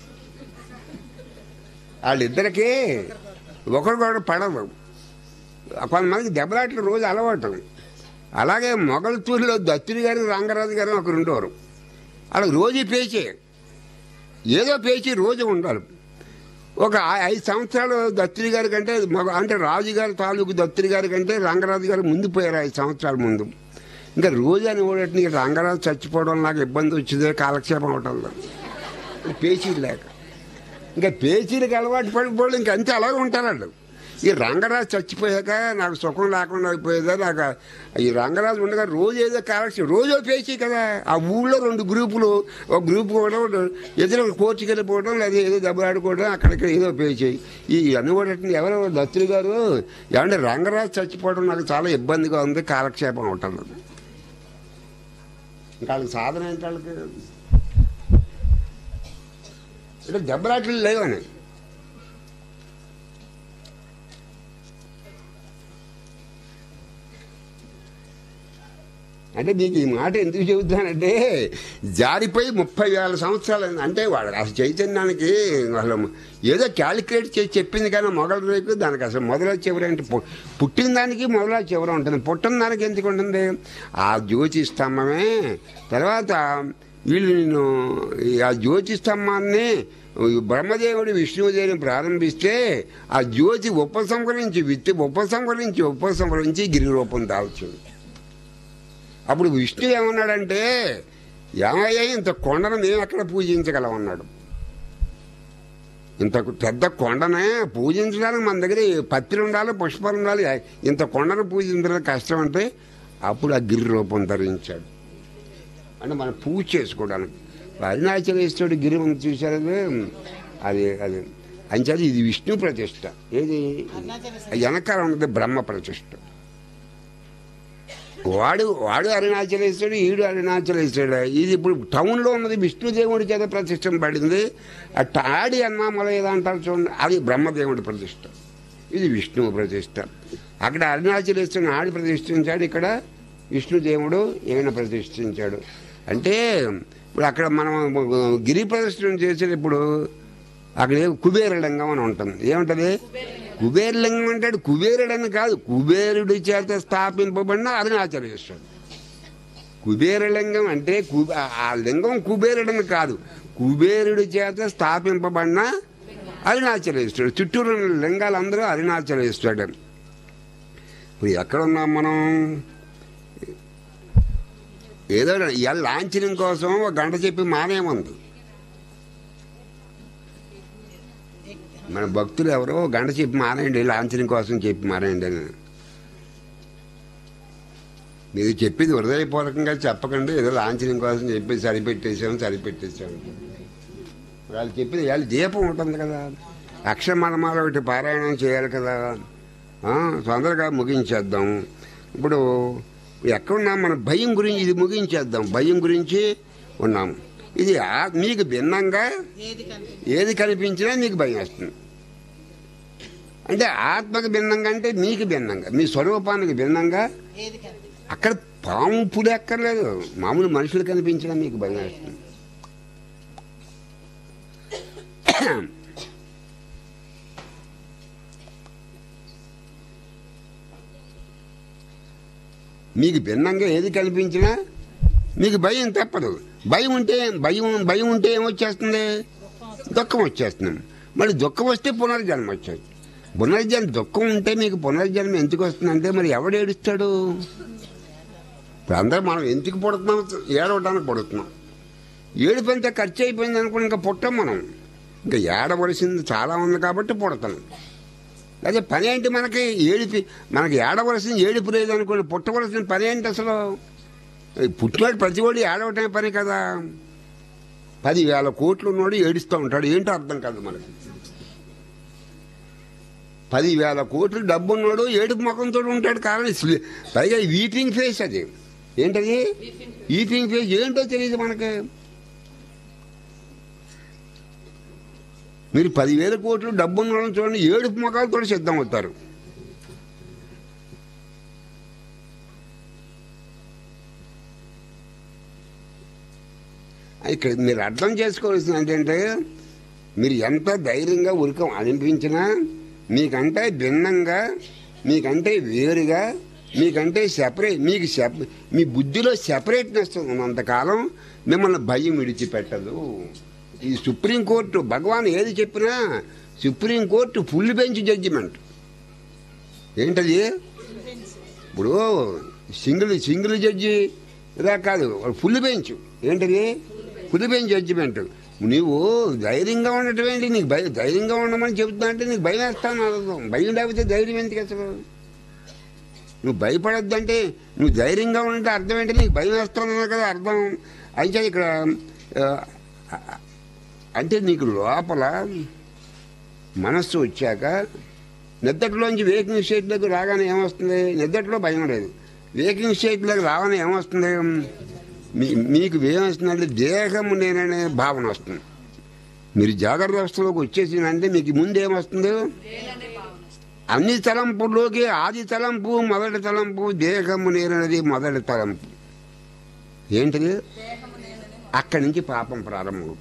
వాళ్ళిద్దరికి ఒకరికొకరు పడదు. కొంతమందికి దెబ్బలాట్లు రోజు అలవాటు. అలాగే మొగల్తూరులో దత్తుడి గారు రంగరాజు గారు ఒకరు ఉండేవారు. వాళ్ళకి రోజు పేచే, ఏదో పేచి రోజు ఉండాలి. ఒక 5 సంవత్సరాలు దత్తుడి గారి కంటే అంటే రాజుగారి తాలూకు దత్తుడి గారి కంటే రంగరాజు గారు ముందు పోయారు 5 సంవత్సరాల ముందు. ఇంకా రోజు అని ఓడటి రంగరాజు చచ్చిపోవడం నాకు ఇబ్బంది వచ్చిందే, కాలక్షేపం అవటంలో పేచీలు లేక. ఇంకా పేచీలకు అలవాటు పడిపోవడం ఇంకా అంతే అలాగే ఉంటారు వాళ్ళు. ఈ రంగరాజు చచ్చిపోయాక నాకు సుఖం లేకుండా అయిపోయేదా, నాకు ఈ రంగరాజు ఉండగా రోజు ఏదో కాలక్షేపం, రోజు పేచి కదా. ఆ ఊళ్ళో 2 గ్రూపులు, ఒక గ్రూప్ కూడా ఎదురు కోర్టుకి వెళ్ళిపోవడం, లేదా ఏదో దెబ్బలాడుకోవడం, అక్కడికి ఏదో పేచి. ఈ అనుకోవటం ఎవరో దత్తులు గారు ఏమంటే రంగరాజు చచ్చిపోవడం నాకు చాలా ఇబ్బందిగా ఉంది, కాలక్షేపం అవుతుంది. ఇంకా వాళ్ళకి సాధన ఏంటి, వాళ్ళకి అంటే దెబ్బలాట్లు లేవని. అంటే మీకు ఈ మాట ఎందుకు చెబుతానంటే, జారిపోయి 30,000 సంవత్సరాలు అంటే వాడు అసలు చైతన్యానికి అసలు ఏదో క్యాలిక్యులేట్ చేసి చెప్పింది కానీ మొగల రేపు దానికి అసలు మొదల చివరి అంటే పుట్టిన దానికి మొదల చివర ఉంటుంది, పుట్టిన దానికి ఎందుకు ఉంటుంది? ఆ జ్యోతి స్తంభమే తర్వాత వీళ్ళు నిన్ను ఆ జ్యోతి స్తంభాన్ని బ్రహ్మదేవుడు విష్ణుదేవిని ప్రారంభిస్తే ఆ జ్యోతి ఉపసంహరించి గిరి రూపం దాల్చింది. అప్పుడు విష్ణు ఏమన్నాడంటే, ఏమయ్యా ఇంత కొండను మేము ఎక్కడ పూజించగలమన్నాడు. ఇంత పెద్ద కొండనే పూజించడానికి మన దగ్గర పత్రి ఉండాలి, పుష్పాలు ఉండాలి, ఇంత కొండను పూజించడం కష్టం అంటే అప్పుడు ఆ గిరి రూపం ధరించాడు. అంటే మనం పూజ చేసుకోవడానికి అరుణాచలేశ్వరుడు గిరి చూశారు, అది అది అంచేది ఇది విష్ణు ప్రతిష్ట. ఏది వెనకాల ఉన్నది బ్రహ్మ ప్రతిష్ట. వాడు అరుణాచలేశ్వరుడు, ఈడు అరుణాచలేశ్వరుడు. ఇది ఇప్పుడు టౌన్లో ఉన్నది విష్ణుదేవుడి చేత ప్రతిష్ఠింపబడింది. ఆడి అన్నామల ఏదో అంటారు చూడండి, అది బ్రహ్మదేవుడి ప్రతిష్ట, ఇది విష్ణువు ప్రతిష్ట. అక్కడ అరుణాచలేశ్వరుని ఆడి ప్రతిష్ఠించాడు, ఇక్కడ విష్ణుదేవుడు ఈయన ప్రతిష్ఠించాడు. అంటే ఇప్పుడు అక్కడ మనం గిరి ప్రదర్శన చేసేటప్పుడు అక్కడ కుబేరలింగం అని ఉంటుంది. ఏముంటుంది? కుబేరలింగం అంటాడు. కుబేరుడని కాదు, కుబేరుడి చేత స్థాపింపబడిన అరుణాచలేశ్వరుడు. కుబేరలింగం అంటే ఆ లింగం కుబేరుడని కాదు, కుబేరుడి చేత స్థాపింపబడిన అరుణాచలేశ్వరుడు. చుట్టూరు లింగాలందరూ అరుణాచలేశ్వరుడు. ఇప్పుడు ఎక్కడున్నాం మనం? ఏదో లాంఛనం కోసం ఒక గంట చెప్పి మానేముంది. మన భక్తులు ఎవరో గంట చెప్పి మానేయండి, లాంఛనం కోసం చెప్పి మానేయండి అని. మీరు చెప్పింది హృదయపూర్వకంగా చెప్పకండి, ఏదో లాంఛనం కోసం చెప్పి సరిపెట్టేసాము. వాళ్ళు చెప్పింది వాళ్ళు దీపం ఉంటుంది కదా, అక్షరమణమాల ఒకటి పారాయణం చేయాలి కదా, తొందరగా ముగించేద్దాం. ఇప్పుడు ఎక్కడున్నాం మన భయం గురించి, ఇది ముగించేద్దాం. భయం గురించి ఉన్నాం. ఇది మీకు భిన్నంగా ఏది కనిపించినా మీకు భయం వస్తుంది. అంటే ఆత్మకు భిన్నంగా అంటే మీకు భిన్నంగా, మీ స్వరూపానికి భిన్నంగా. అక్కడ పాము పులి ఎక్కర్లేదు, మామూలు మనుషులు కనిపించినా మీకు భయం వస్తుంది. మీకు భిన్నంగా ఏది కనిపించినా మీకు భయం తప్పదు. భయం ఉంటే ఏమొచ్చేస్తుంది? దుఃఖం వచ్చేస్తుంది. మళ్ళీ దుఃఖం వస్తే పునర్జన్మ వచ్చేది. దుఃఖం ఉంటే మీకు పునర్జన్మ ఎందుకు వస్తుందంటే మరి ఎవడు ఏడుస్తాడు? ఇప్పుడు అందరూ మనం ఎందుకు పుడుతున్నాం? ఏడవడానికి పుడుతున్నాం. ఏడుపంతా ఖర్చు అయిపోయింది అనుకుని ఇంకా పుట్టాం మనం. ఇంకా ఏడవలసింది చాలా ఉంది కాబట్టి పుడతాం. అదే పని ఏంటి మనకి? మనకి ఏడవలసింది ఏడుపు లేదు అనుకోండి, పుట్టవలసిన పని ఏంటి అసలు? పుట్టినాడు ప్రతి వాడు ఏడవటమే పని కదా. 10,000 కోట్లు ఉన్నాడు ఏడుస్తూ ఉంటాడు, ఏంటో అర్థం కాదు మనకి. 10,000 కోట్లు డబ్బు ఉన్నాడు ఏడుపు ముఖంతో ఉంటాడు. కారణం పైగా వీపింగ్ ఫేస్. అది ఏంటది? వీపింగ్ ఫేస్ ఏంటో తెలియదు మనకి. మీరు 10,000 కోట్లు డబ్బు ఉన్నాడని చూడండి, ఏడుపు ముఖాలతో సిద్ధం అవుతారు. ఇక్కడ మీరు అర్థం చేసుకోవాల్సింది ఏంటంటే, మీరు ఎంత ధైర్యంగా ఉరికం అనిపించినా మీకంటే భిన్నంగా, మీకంటే వేరుగా, మీకంటే సెపరేట్, మీ బుద్ధిలో సెపరేట్నెస్ ఉన్నంతకాలం మిమ్మల్ని భయం విడిచిపెట్టదు. ఈ సుప్రీంకోర్టు భగవాన్ ఏది చెప్పినా సుప్రీంకోర్టు ఫుల్ బెంచ్ జడ్జిమెంట్. ఏంటది? ఇప్పుడు సింగిల్ జడ్జి ఇలా కాదు, ఫుల్ బెంచ్. ఏంటది? Full bench judgement. నీవు ధైర్యంగా ఉండటం ఏంటి? నీకు ధైర్యంగా ఉండమని చెబుతున్నా అంటే నీకు భయం వేస్తాను అర్థం. భయం లేకపోతే ధైర్యం ఎందుకు అసలు? నువ్వు భయపడొద్దంటే నువ్వు ధైర్యంగా ఉంటే అర్థం ఏంటి? నీకు భయం వేస్తాను కదా అర్థం. అయితే ఇక్కడ అంటే నీకు లోపల మనస్సు వచ్చాక నిద్రలోంచి వేకింగ్ స్టేట్లోకి రాగానే ఏమొస్తుంది? నిద్రలో భయం లేదు. వేకింగ్ స్టేట్లోకి రాగానే ఏమొస్తుంది? మీకు ఏమొస్తుందంటే దేహము నేననే భావన వస్తుంది. మీరు జాగ్రత్త అవస్థలోకి వచ్చేసిందంటే మీకు ముందు ఏమొస్తుంది? అన్ని తలంపుల్లోకి ఆది తలంపు, మొదటి తలంపు దేహము నేననేది మొదటి తలంపు. ఏంటిది? అక్కడి నుంచి పాపం ప్రారంభం.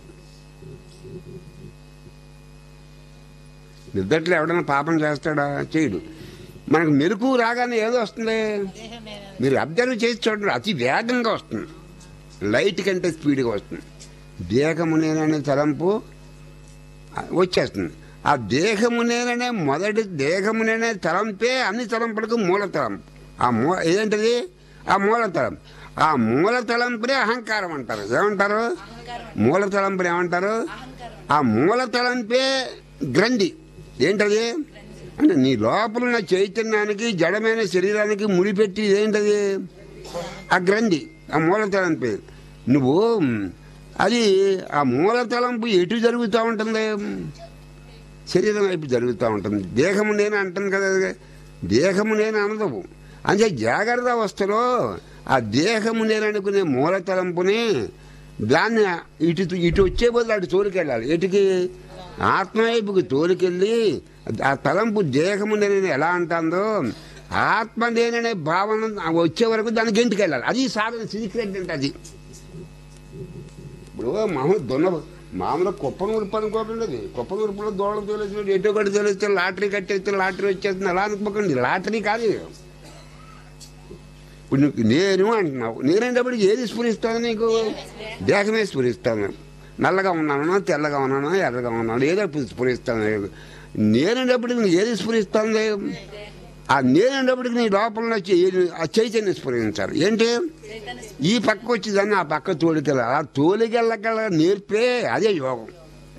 నిద్రలో ఎవడైనా పాపం చేస్తాడా? చేయడు. మనకు మెరుపు రాగానే ఏదో వస్తుంది, మీరు అబ్జర్వ్ చేసి చూడండి, అతి వేగంగా వస్తుంది, లైట్ కంటే స్పీడ్గా వస్తుంది. దేహము నేననే తలంపు వచ్చేస్తుంది. ఆ దేహము నేననే మొదటి దేహము నేనే తలంపే అన్ని తలంపులకు మూల తలంపు. ఏంటది? ఆ మూల తలంపు. ఆ మూల తలంపునే అహంకారం అంటారు. ఏమంటారు? మూల తలంపుని ఏమంటారు? ఆ మూల తలంపే గ్రంథి. ఏంటది అంటే నీ లోపల ఉన్న చైతన్యానికి జడమైన శరీరానికి ముడిపెట్టి ఏంటది? ఆ గ్రంథి, ఆ మూల తలంపే. నువ్వు అది ఆ మూల తలంపు ఎటు జరుగుతూ ఉంటుంది? శరీరం వైపు జరుగుతూ ఉంటుంది. దేహము నేను అంటాను కదా, దేహము నేను అనదవు. అంటే జాగ్రత్త అవస్థలో ఆ దేహము నేను అనుకునే మూల తలంపుని దాన్ని ఇటు వచ్చే బదులు అటు తోలికెళ్ళాలి. ఎటుకి? ఆత్మవైపుకి తోలికెళ్ళి ఆ తలంపు దేహము నేను ఎలా అంటుందో ఆత్మ నేననే భావన వచ్చే వరకు దానికి ఇంటికి వెళ్ళాలి. అది సాధన సీక్రెట్ అంటే అది. ఇప్పుడు మామూలు కుప్పను ఉరుపు అనుకోకండి. కుప్పను ఉరుపులో దోళం తోలేసినట్టు ఎటో ఒకటి తోలేస్తే లాటరీ కట్టేస్తే లాటరీ వచ్చేస్తుంది అలా అనుకోకండి. లాటరీ కాదు. ఇప్పుడు నేను అంటున్నావు, నేనేటప్పటికి ఏది స్ఫురిస్తాను? నీకు దేహమే స్ఫురిస్తాను. నల్లగా ఉన్నాను, తెల్లగా ఉన్నాను, ఎర్రగా ఉన్నాను, ఏదో స్ఫురిస్తాను. నేనేటప్పటికి నీకు ఏది స్ఫురిస్తుంది? ఆ నేనేటప్పటికి నీ లోపల ఆ చైతన్యం స్ఫురించాలి. ఏంటి? ఈ పక్క వచ్చి దాన్ని ఆ పక్క తోలికెళ్ళ, ఆ తోలికెళ్ళగల నేర్పే అదే యోగం.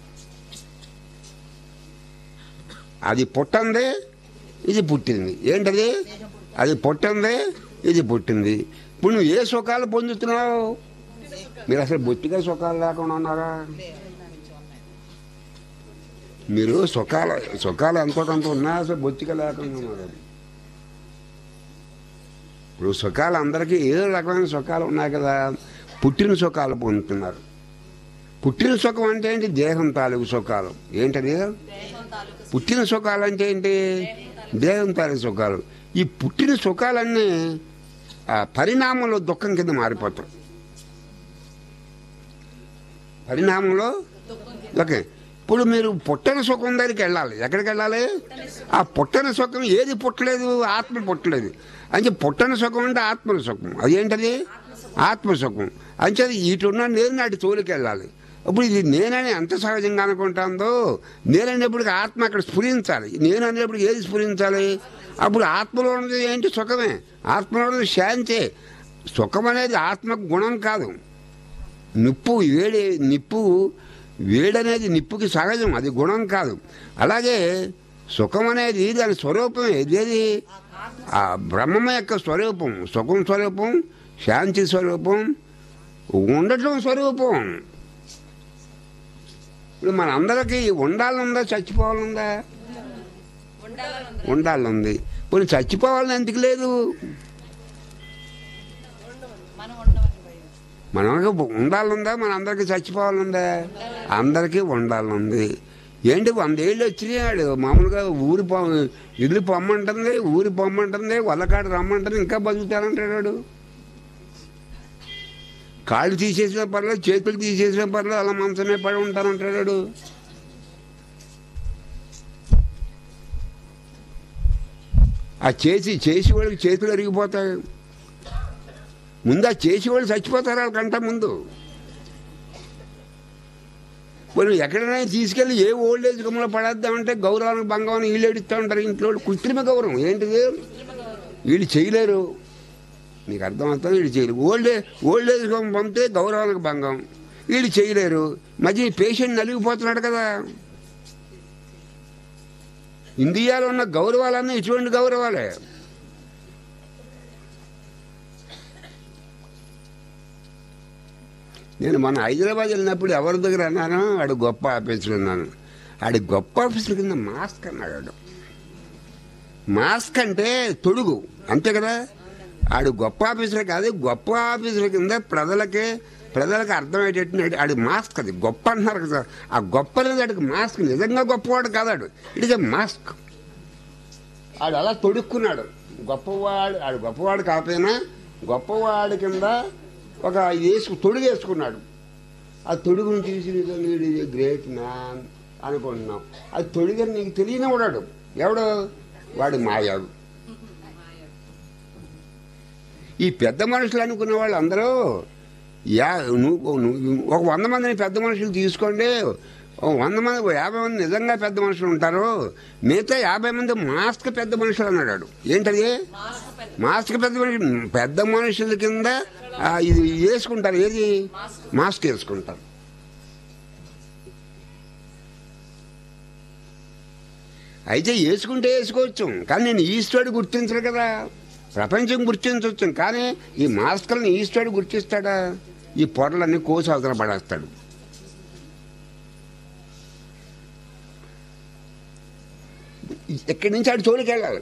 అది పుట్టింది, ఇది పుట్టింది. ఏంటది? అది పుట్టింది, ఇది పుట్టింది. ఇప్పుడు నువ్వు ఏ సుఖాలు పొందుతున్నావు? మీరు అసలు బొత్తిగా సుఖాలు లేకుండా ఉన్నారా? మీరు సుఖాలు ఎంతోకంత ఉన్నా అసలు బొత్తిగా లేకుండా ఉన్నారు. ఇప్పుడు సుఖాలు అందరికీ ఏదో రకమైన సుఖాలు ఉన్నాయి కదా. పుట్టిన సుఖాలు పొందుతున్నారు. పుట్టిన సుఖం అంటే ఏంటి? దేహం తాలూకు సుఖాలు. ఏంటది? పుట్టిన సుఖాలు అంటే ఏంటి? దేహం తాలూకు సుఖాలు. ఈ పుట్టిన సుఖాలన్నీ పరిణామంలో దుఃఖం కింద మారిపోతాయి. పరిణామంలో ఓకే. ఇప్పుడు మీరు పుట్టని సుఖం దగ్గరికి వెళ్ళాలి. ఎక్కడికి వెళ్ళాలి? ఆ పుట్టని సుఖం ఏది పుట్టలేదు? ఆత్మ పుట్టలేదు. అంటే పుట్టని సుఖం అంటే ఆత్మ సుఖం. అదేంటది? ఆత్మసుఖం. అంటే ఇటున్న నేను నాటి తోలికి వెళ్ళాలి. ఇప్పుడు ఇది నేనని ఎంత సహజంగా అనుకుంటుందో, నేననేప్పటికి ఆత్మ అక్కడ స్ఫురించాలి. నేను అనేప్పటికి ఏది స్ఫురించాలి? అప్పుడు ఆత్మలో ఉన్నది ఏంటి? సుఖమే. ఆత్మలో ఉన్నది శాంతే. సుఖం అనేది ఆత్మకు గుణం కాదు. నిప్పు వేడనేది నిప్పుకి సహజం, అది గుణం కాదు. అలాగే సుఖం అనేది దాని స్వరూపమే. ఏది? ఆ బ్రహ్మం యొక్క స్వరూపం. సుఖం స్వరూపం, శాంతి స్వరూపం, ఉండటం స్వరూపం. ఇప్పుడు మన అందరికీ ఉండాలనుందా, చచ్చిపోవాలనుందా? ఉండాలనుంది. ఇప్పుడు చచ్చిపోవాలని ఎందుకు లేదు? మనకి ఉండాలనుందా? మన అందరికీ చచ్చిపోవాలనుందా? అందరికీ ఉండాలనుంది. ఏంటి 100 ఏళ్ళు వచ్చినాడు మామూలుగా ఇల్లు పొమ్మంటుంది, ఊరి పొమ్మంటుంది, వల్లకాడు రమ్మంటుంది, ఇంకా బతుకుతానంటాడు. కాళ్ళు తీసేసిన పర్లేదు, చేతులు తీసేసిన పర్లేదు, అలా మంచమే పడి ఉంటానంటాడు. ఆ చేసి వాళ్ళకి చేతులు అరిగిపోతాయి. ముందు ఆ చేసేవాళ్ళు చచ్చిపోతారు వాళ్ళకంట ముందు. వాళ్ళు ఎక్కడైనా తీసుకెళ్ళి ఏ ఓల్డ్ ఏజ్ హోమ్లో పడేద్దామంటే గౌరవానికి భంగం వీళ్ళు ఏడుస్తూ ఉంటారు. ఇంట్లో కృత్రిమ గౌరవం. ఏంటిది? వీళ్ళు చేయలేరు. నీకు అర్థమవుతుంది, వీళ్ళు చేయలేరు. ఓల్డ్ ఏజ్ హోమ్ పంపితే గౌరవానికి భంగం. వీళ్ళు చేయలేరు. మధ్య పేషెంట్ నలిగిపోతున్నాడు కదా. ఇండియాలో ఉన్న గౌరవాలన్నీ ఇటువంటి గౌరవాలే. నేను మన హైదరాబాద్ వెళ్ళినప్పుడు ఎవరి దగ్గర అన్నాను, ఆడు గొప్ప ఆఫీసర్ అన్నాను. ఆడి గొప్ప ఆఫీసర్ కింద మాస్క్ అన్నాడు. మాస్క్ అంటే తొడుగు అంతే కదా. ఆడు గొప్ప ఆఫీసర్ కాదు, గొప్ప ఆఫీసర్ కింద ప్రజలకు అర్థమయ్యేటట్టు ఆడి మాస్క్. అది గొప్ప అంటున్నారు కదా, ఆ గొప్ప అనేది ఆడికి మాస్క్. నిజంగా గొప్పవాడు కాదాడు, ఇట్ ఇస్ ఎ మాస్క్. ఆడు అలా తొడుక్కున్నాడు. ఆడు గొప్పవాడు కాకపోయినా గొప్పవాడి కింద ఒక తొడుగు వేసుకున్నాడు. ఆ తొడుగును తీసి గ్రేట్ మ్యాన్ అనుకుంటున్నాం. అది తొడుగని నీకు తెలియనివాడు ఎవడు, వాడు మాయాడు. ఈ పెద్ద మనుషులు అనుకున్న వాళ్ళు అందరూ ఒక 100 మందిని పెద్ద మనుషులు తీసుకోండి, 100 మంది 50 మంది నిజంగా పెద్ద మనుషులు ఉంటారు, మిగతా 50 మంది మాస్క్ పెద్ద మనుషులు అన్నాడు. ఏంటది మాస్క్ పెద్ద మనుషుల కింద ఇది వేసుకుంటారు. ఏది మాస్క్ వేసుకుంటారు. అయితే వేసుకుంటే వేసుకోవచ్చు, కానీ నేను ఈస్టోడు గుర్తించడు కదా. ప్రపంచం గుర్తించవచ్చు, కానీ ఈ మాస్కులను ఈస్టోడు గుర్తిస్తాడా? ఈ పొరలన్నీ కోసి అవతల పడేస్తాడు. ఎక్కడి నుంచి ఆడు జోలికి వెళ్ళాలి.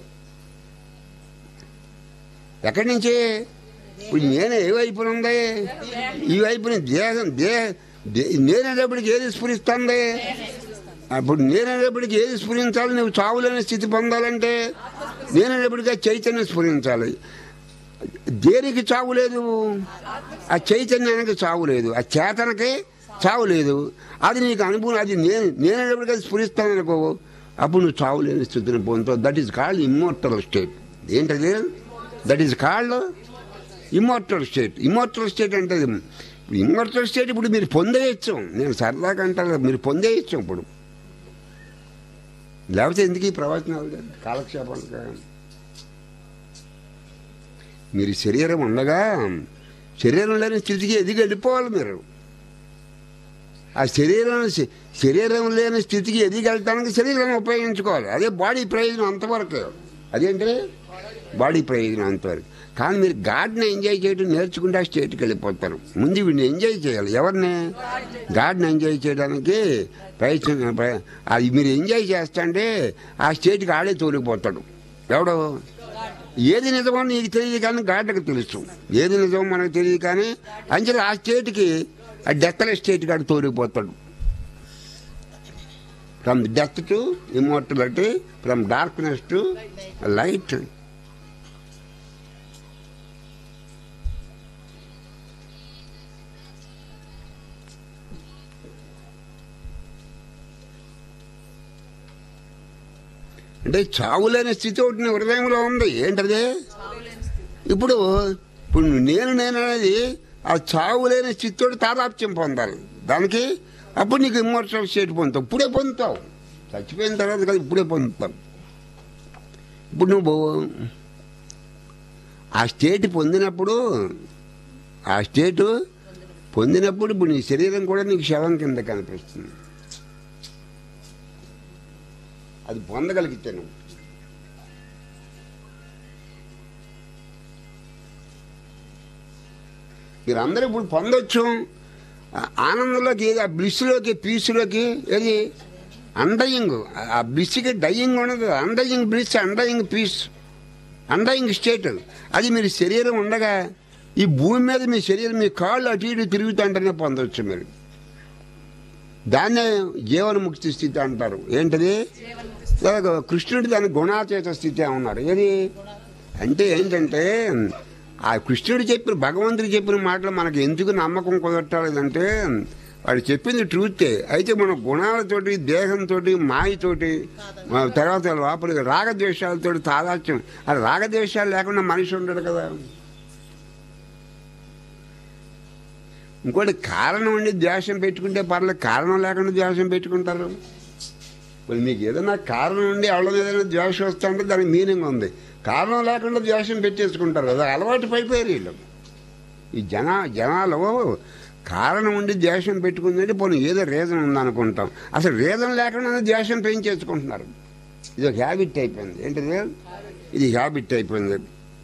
ఎక్కడి నుంచి? ఇప్పుడు నేను ఏ వైపున ఉంది? ఈ వైపున నేనేటప్పటికి ఏది స్ఫురిస్తుంది? అప్పుడు నేనేటప్పటికి ఏది స్ఫురించాలి? నువ్వు చావులేని స్థితి పొందాలంటే నేనేటప్పటికీ చైతన్యం స్ఫురించాలి. దేనికి చావు లేదు? ఆ చైతన్యానికి చావు లేదు, ఆ చేతనకి చావు లేదు. అది నీకు అనుభవం. అది నేనేటప్పటికీ అది స్ఫురిస్తాను అనుకో, అప్పుడు నువ్వు చావు లేని స్థితిని పొందుతావు. That is called immortal state. ఏంటది? That is called immortal state. Immortal state అంటే ఇమ్మోర్టల్ స్టేట్ ఇప్పుడు మీరు పొందేయచ్చు. నేను సరదాగా అంటాను, మీరు పొందేయచ్చు ఇప్పుడు. లేకపోతే ఎందుకు ఈ ప్రవచనాలు కాలక్షేపాలుగా? మీరు శరీరం ఉండగా శరీరం లేని స్థితికి ఎదిగి వెళ్ళిపోవాలి. మీరు ఆ శరీరం లేని స్థితికి ఎదిగి వెళ్ళటానికి శరీరాన్ని ఉపయోగించుకోవాలి. అదే బాడీ ప్రయోజనం అంతవరకు. అదేంటి బాడీ ప్రయోజనం అంతవరకు. కానీ మీరు గాడ్ని ఎంజాయ్ చేయడం నేర్చుకుంటే ఆ స్టేట్కి వెళ్ళిపోతారు. ముందు వీడిని ఎంజాయ్ చేయాలి. ఎవరిని? గాడ్ని ఎంజాయ్ చేయడానికి ప్రయత్నం. అది మీరు ఎంజాయ్ చేస్తుంటే ఆ స్టేట్కి ఆడే తోలిపోతాడు. ఎవడు? ఏది నిజమో నీకు తెలియదు కానీ గాడ్కి తెలుసు. ఏది నిజమో మనకు తెలియదు కానీ అంచెలు ఆ స్టేట్కి, ఆ డెత్లెస్ స్టేట్కి ఆడు తోలిపోతాడు. From death to immortality, from darkness to light. అంటే చావులేని స్థితి ఒకటి నీ హృదయంలో ఉంది. ఏంటది? ఇప్పుడు నేను అనేది ఆ చావులేని స్థితితో తాదాప్యం పొందాలి. దానికి అప్పుడు నీకు ఇమ్మోర్టల్ స్టేట్ పొందుతావు. ఇప్పుడే పొందుతావు, చచ్చిపోయిన తర్వాత కదా, ఇప్పుడే పొందుతావు. ఇప్పుడు నువ్వు ఆ స్టేట్ పొందినప్పుడు ఇప్పుడు నీ శరీరం కూడా నీకు శవం కింద కనిపిస్తుంది. అది పొందగలిగితే నువ్వు. మీరందరూ ఇప్పుడు పొందొచ్చు ఆనందంలోకి. ఏది? ఆ బ్లిస్లోకి, పీస్లోకి. ఏది? అండయింగ్. ఆ బ్లిస్కి డయింగ్ ఉండదు. Undying bliss, undying peace, undying state. అది మీరు శరీరం ఉండగా ఈ భూమి మీద మీ శరీరం, మీ కాళ్ళు అటు ఇటు తిరుగుతుంటేనే పొందవచ్చు మీరు. దాన్నే జీవన్ముక్తి స్థితి అంటారు. ఏంటది? కృష్ణుడు దాని గుణాతీత స్థితి అన్నారు. ఏది అంటే ఏంటంటే ఆ కృష్ణుడు భగవంతుడు చెప్పిన మాటలు మనకు ఎందుకు నమ్మకం కుదరట్లేదంటే వాడు చెప్పింది ట్రూతే. అయితే మన గుణాలతోటి, దేహంతో, మాయతోటి, తర్వాత లోపలికి రాగద్వేషాలతో తాదాత్యం. అది రాగద్వేషాలు లేకుండా మనిషి ఉండడు కదా. ఇంకోటి కారణం ఉండి ద్వేషం పెట్టుకుంటే పర్లేదు, కారణం లేకుండా ద్వేషం పెట్టుకుంటారు. మరి మీకు ఏదైనా కారణం ఉండి ఎవరి ఏదైనా ద్వేషం వస్తుంటే దానికి మీనింగ్ ఉంది. కారణం లేకుండా ద్వేషం పెట్టేసుకుంటారు కదా, అలవాటు పడిపోయారు వీళ్ళు. ఈ జనాలు కారణం ఉండి ద్వేషం పెట్టుకుందంటే పోనీ ఏదో రీజన్ ఉందనుకుంటాం. అసలు రీజన్ లేకుండా ద్వేషం పెంచేసుకుంటున్నారు. ఇది ఒక హ్యాబిట్ అయిపోయింది. ఏంటిది? ఇది హ్యాబిట్ అయిపోయింది.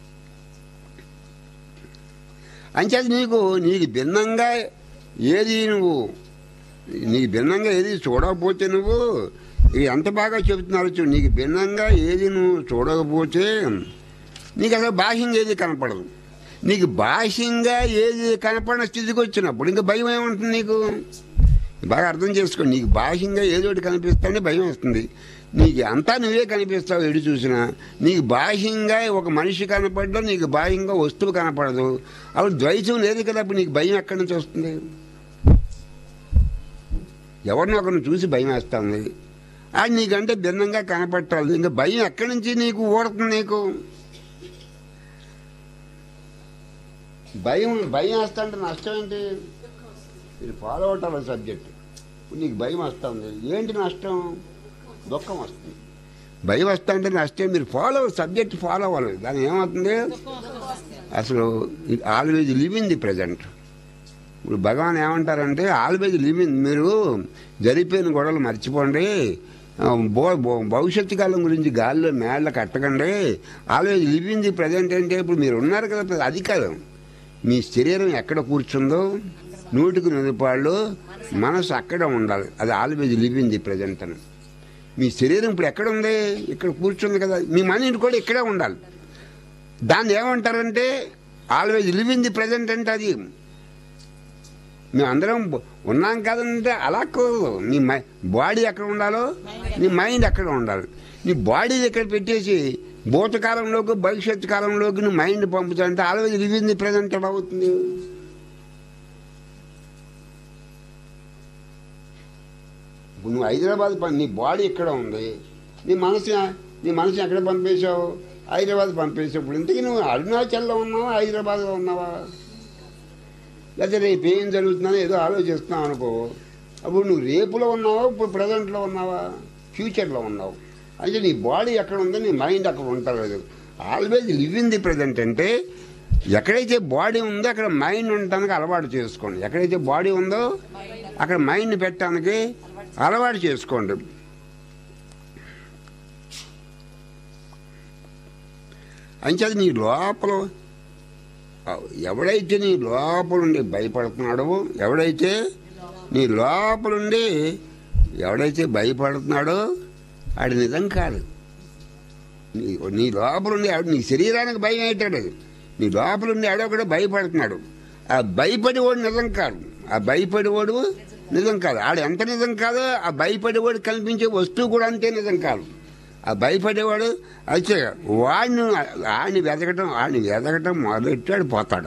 అంచేది నీకు భిన్నంగా ఏది నీకు భిన్నంగా ఏది చూడకపోతే నువ్వు ఇది ఎంత బాగా చెబుతున్నారు చూడు. నీకు భిన్నంగా ఏది నువ్వు చూడకపోతే నీకు అసలు బాహ్యంగా ఏది కనపడదు. నీకు బాహ్యంగా ఏది కనపడిన స్థితికి వచ్చినప్పుడు ఇంకా భయం ఏముంటుంది నీకు? బాగా అర్థం చేసుకో. నీకు బాహ్యంగా ఏదో ఒకటి కనిపిస్తానే భయం వస్తుంది. నీకు అంతా నువ్వే కనిపిస్తావు ఎడు చూసినా. నీకు బాహ్యంగా ఒక మనిషి కనపడదు, నీకు బాహ్యంగా వస్తువు కనపడదు. అప్పుడు ద్వైతం లేదు కదా. అప్పుడు నీకు భయం ఎక్కడి నుంచి వస్తుంది? ఎవరిని ఒకరిని చూసి భయం వేస్తుంది. అది నీకంటే భిన్నంగా కనపట్టాలి. ఇంకా భయం ఎక్కడి నుంచి నీకు ఊడుతుంది? నీకు భయం వేస్తుంటే నష్టం ఏంటి? ఇది ఫాలో అవటాల సబ్జెక్ట్. నీకు భయం వస్తుంది, ఏంటి నష్టం? దుఃఖం వస్తుంది. భయం వస్తా అంటే నష్టం. మీరు సబ్జెక్ట్ ఫాలో అవ్వాలి. దాని ఏమవుతుంది? అసలు always live in the present. ఇప్పుడు భగవాన్ ఏమంటారంటే ఆల్వేజ్ లివ్ ఇన్. మీరు జరిగిపోయిన గొడవలు మర్చిపోండి. భవిష్యత్తు కాలం గురించి గాలిలో మేళ్ళ కట్టకండి. Always live in the present అంటే ఇప్పుడు మీరు ఉన్నారు కదా, అది కాదు. మీ శరీరం ఎక్కడ కూర్చుందో 100% మనసు అక్కడ ఉండాలి. అది always live in the present అని. మీ శరీరం ఇప్పుడు ఎక్కడ ఉంది? ఇక్కడ కూర్చుంది కదా. మీ మైండ్ కూడా ఇక్కడే ఉండాలి. దాన్ని ఏమంటారంటే always live in the present అంటే అది. మేము అందరం ఉన్నాం కదంటే అలా కాదు. నీ బాడీ ఎక్కడ ఉండాలో నీ మైండ్ అక్కడ ఉండాలి. నీ బాడీ ఎక్కడ పెట్టేసి భూతకాలంలోకి భవిష్యత్తు కాలంలోకి నువ్వు మైండ్ పంపుతానంటే always live in the present ఎలా అవుతుంది? ఇప్పుడు నువ్వు హైదరాబాద్ నీ బాడీ ఇక్కడ ఉంది, నీ మనసు ఎక్కడ పంపేశావు? హైదరాబాద్ పంపేసావు. ఇప్పుడు ఇంతకీ నువ్వు అరుణాచల్లో ఉన్నావా, హైదరాబాద్లో ఉన్నావా? లేకపోతే రేపు ఏం జరుగుతుందని ఏదో ఆలోచిస్తున్నావు అనుకో. అప్పుడు నువ్వు రేపులో ఉన్నావా, ఇప్పుడు ప్రజెంట్లో ఉన్నావా, ఫ్యూచర్లో ఉన్నావు? అంటే నీ బాడీ ఎక్కడ ఉందో నీ మైండ్ అక్కడ ఉండలేదు. Always live in the present అంటే ఎక్కడైతే బాడీ ఉందో అక్కడ మైండ్ ఉండటానికి అలవాటు చేసుకోండి. ఎక్కడైతే బాడీ ఉందో అక్కడ మైండ్ పెట్టడానికి అలవాటు చేసుకోండి. అంచేది నీ లోపల ఎవడైతే నీ లోపలుండి భయపడుతున్నాడో, ఎవడైతే భయపడుతున్నాడో ఆడు నిజం కాదు. నీ లోపలుండి ఆడు నీ శరీరానికి భయం అవుతాడు. నీ లోపలుండి ఆడో కూడా భయపడుతున్నాడు. ఆ భయపడేవాడు నిజం కాదు. ఆడు ఎంత నిజం కాదో ఆ భయపడేవాడు కల్పించే వస్తువు కూడా అంతే నిజం కాదు. ఆ భయపడేవాడు అయితే ఆడిని వెతకటం మొదలెట్టాడు పోతాడు.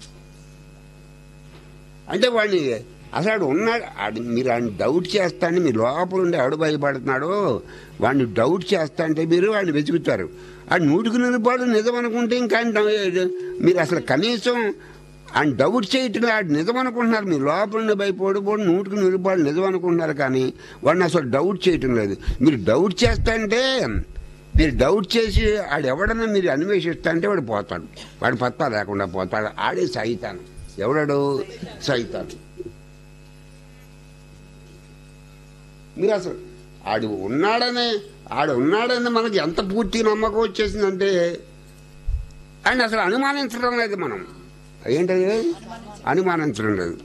అంటే వాడిని అసలు ఆడు ఉన్నాడు. మీరు ఆయన డౌట్ చేస్తాంటే మీ లోపల ఉండి ఆడు భయపడుతున్నాడు. వాడిని డౌట్ చేస్తా అంటే మీరు వాడిని వెతుకుతారు. ఆ 100% నిజం అనుకుంటే ఇంకా మీరు అసలు కనీసం ఆయన డౌట్ చేయటం ఆడు నిజం అనుకుంటున్నారు. మీ లోపల ఉండి భయపడు 100% నిజం అనుకుంటున్నారు. కానీ వాడిని అసలు డౌట్ చేయటం లేదు. మీరు డౌట్ చేసి ఆడు ఎవడన్నా మీరు అన్వేషిస్తా అంటే వాడు పోతాడు. వాడు పత్తా లేకుండా పోతాడు. ఆడే సైతాను. ఎవడాడు? సైతాను. మీరు అసలు ఆడు ఉన్నాడని మనకి ఎంత పూర్తి నమ్మకం వచ్చేసిందంటే ఆయన అసలు అనుమానించడం లేదు. మనం ఏంటది? అనుమానించడం లేదు.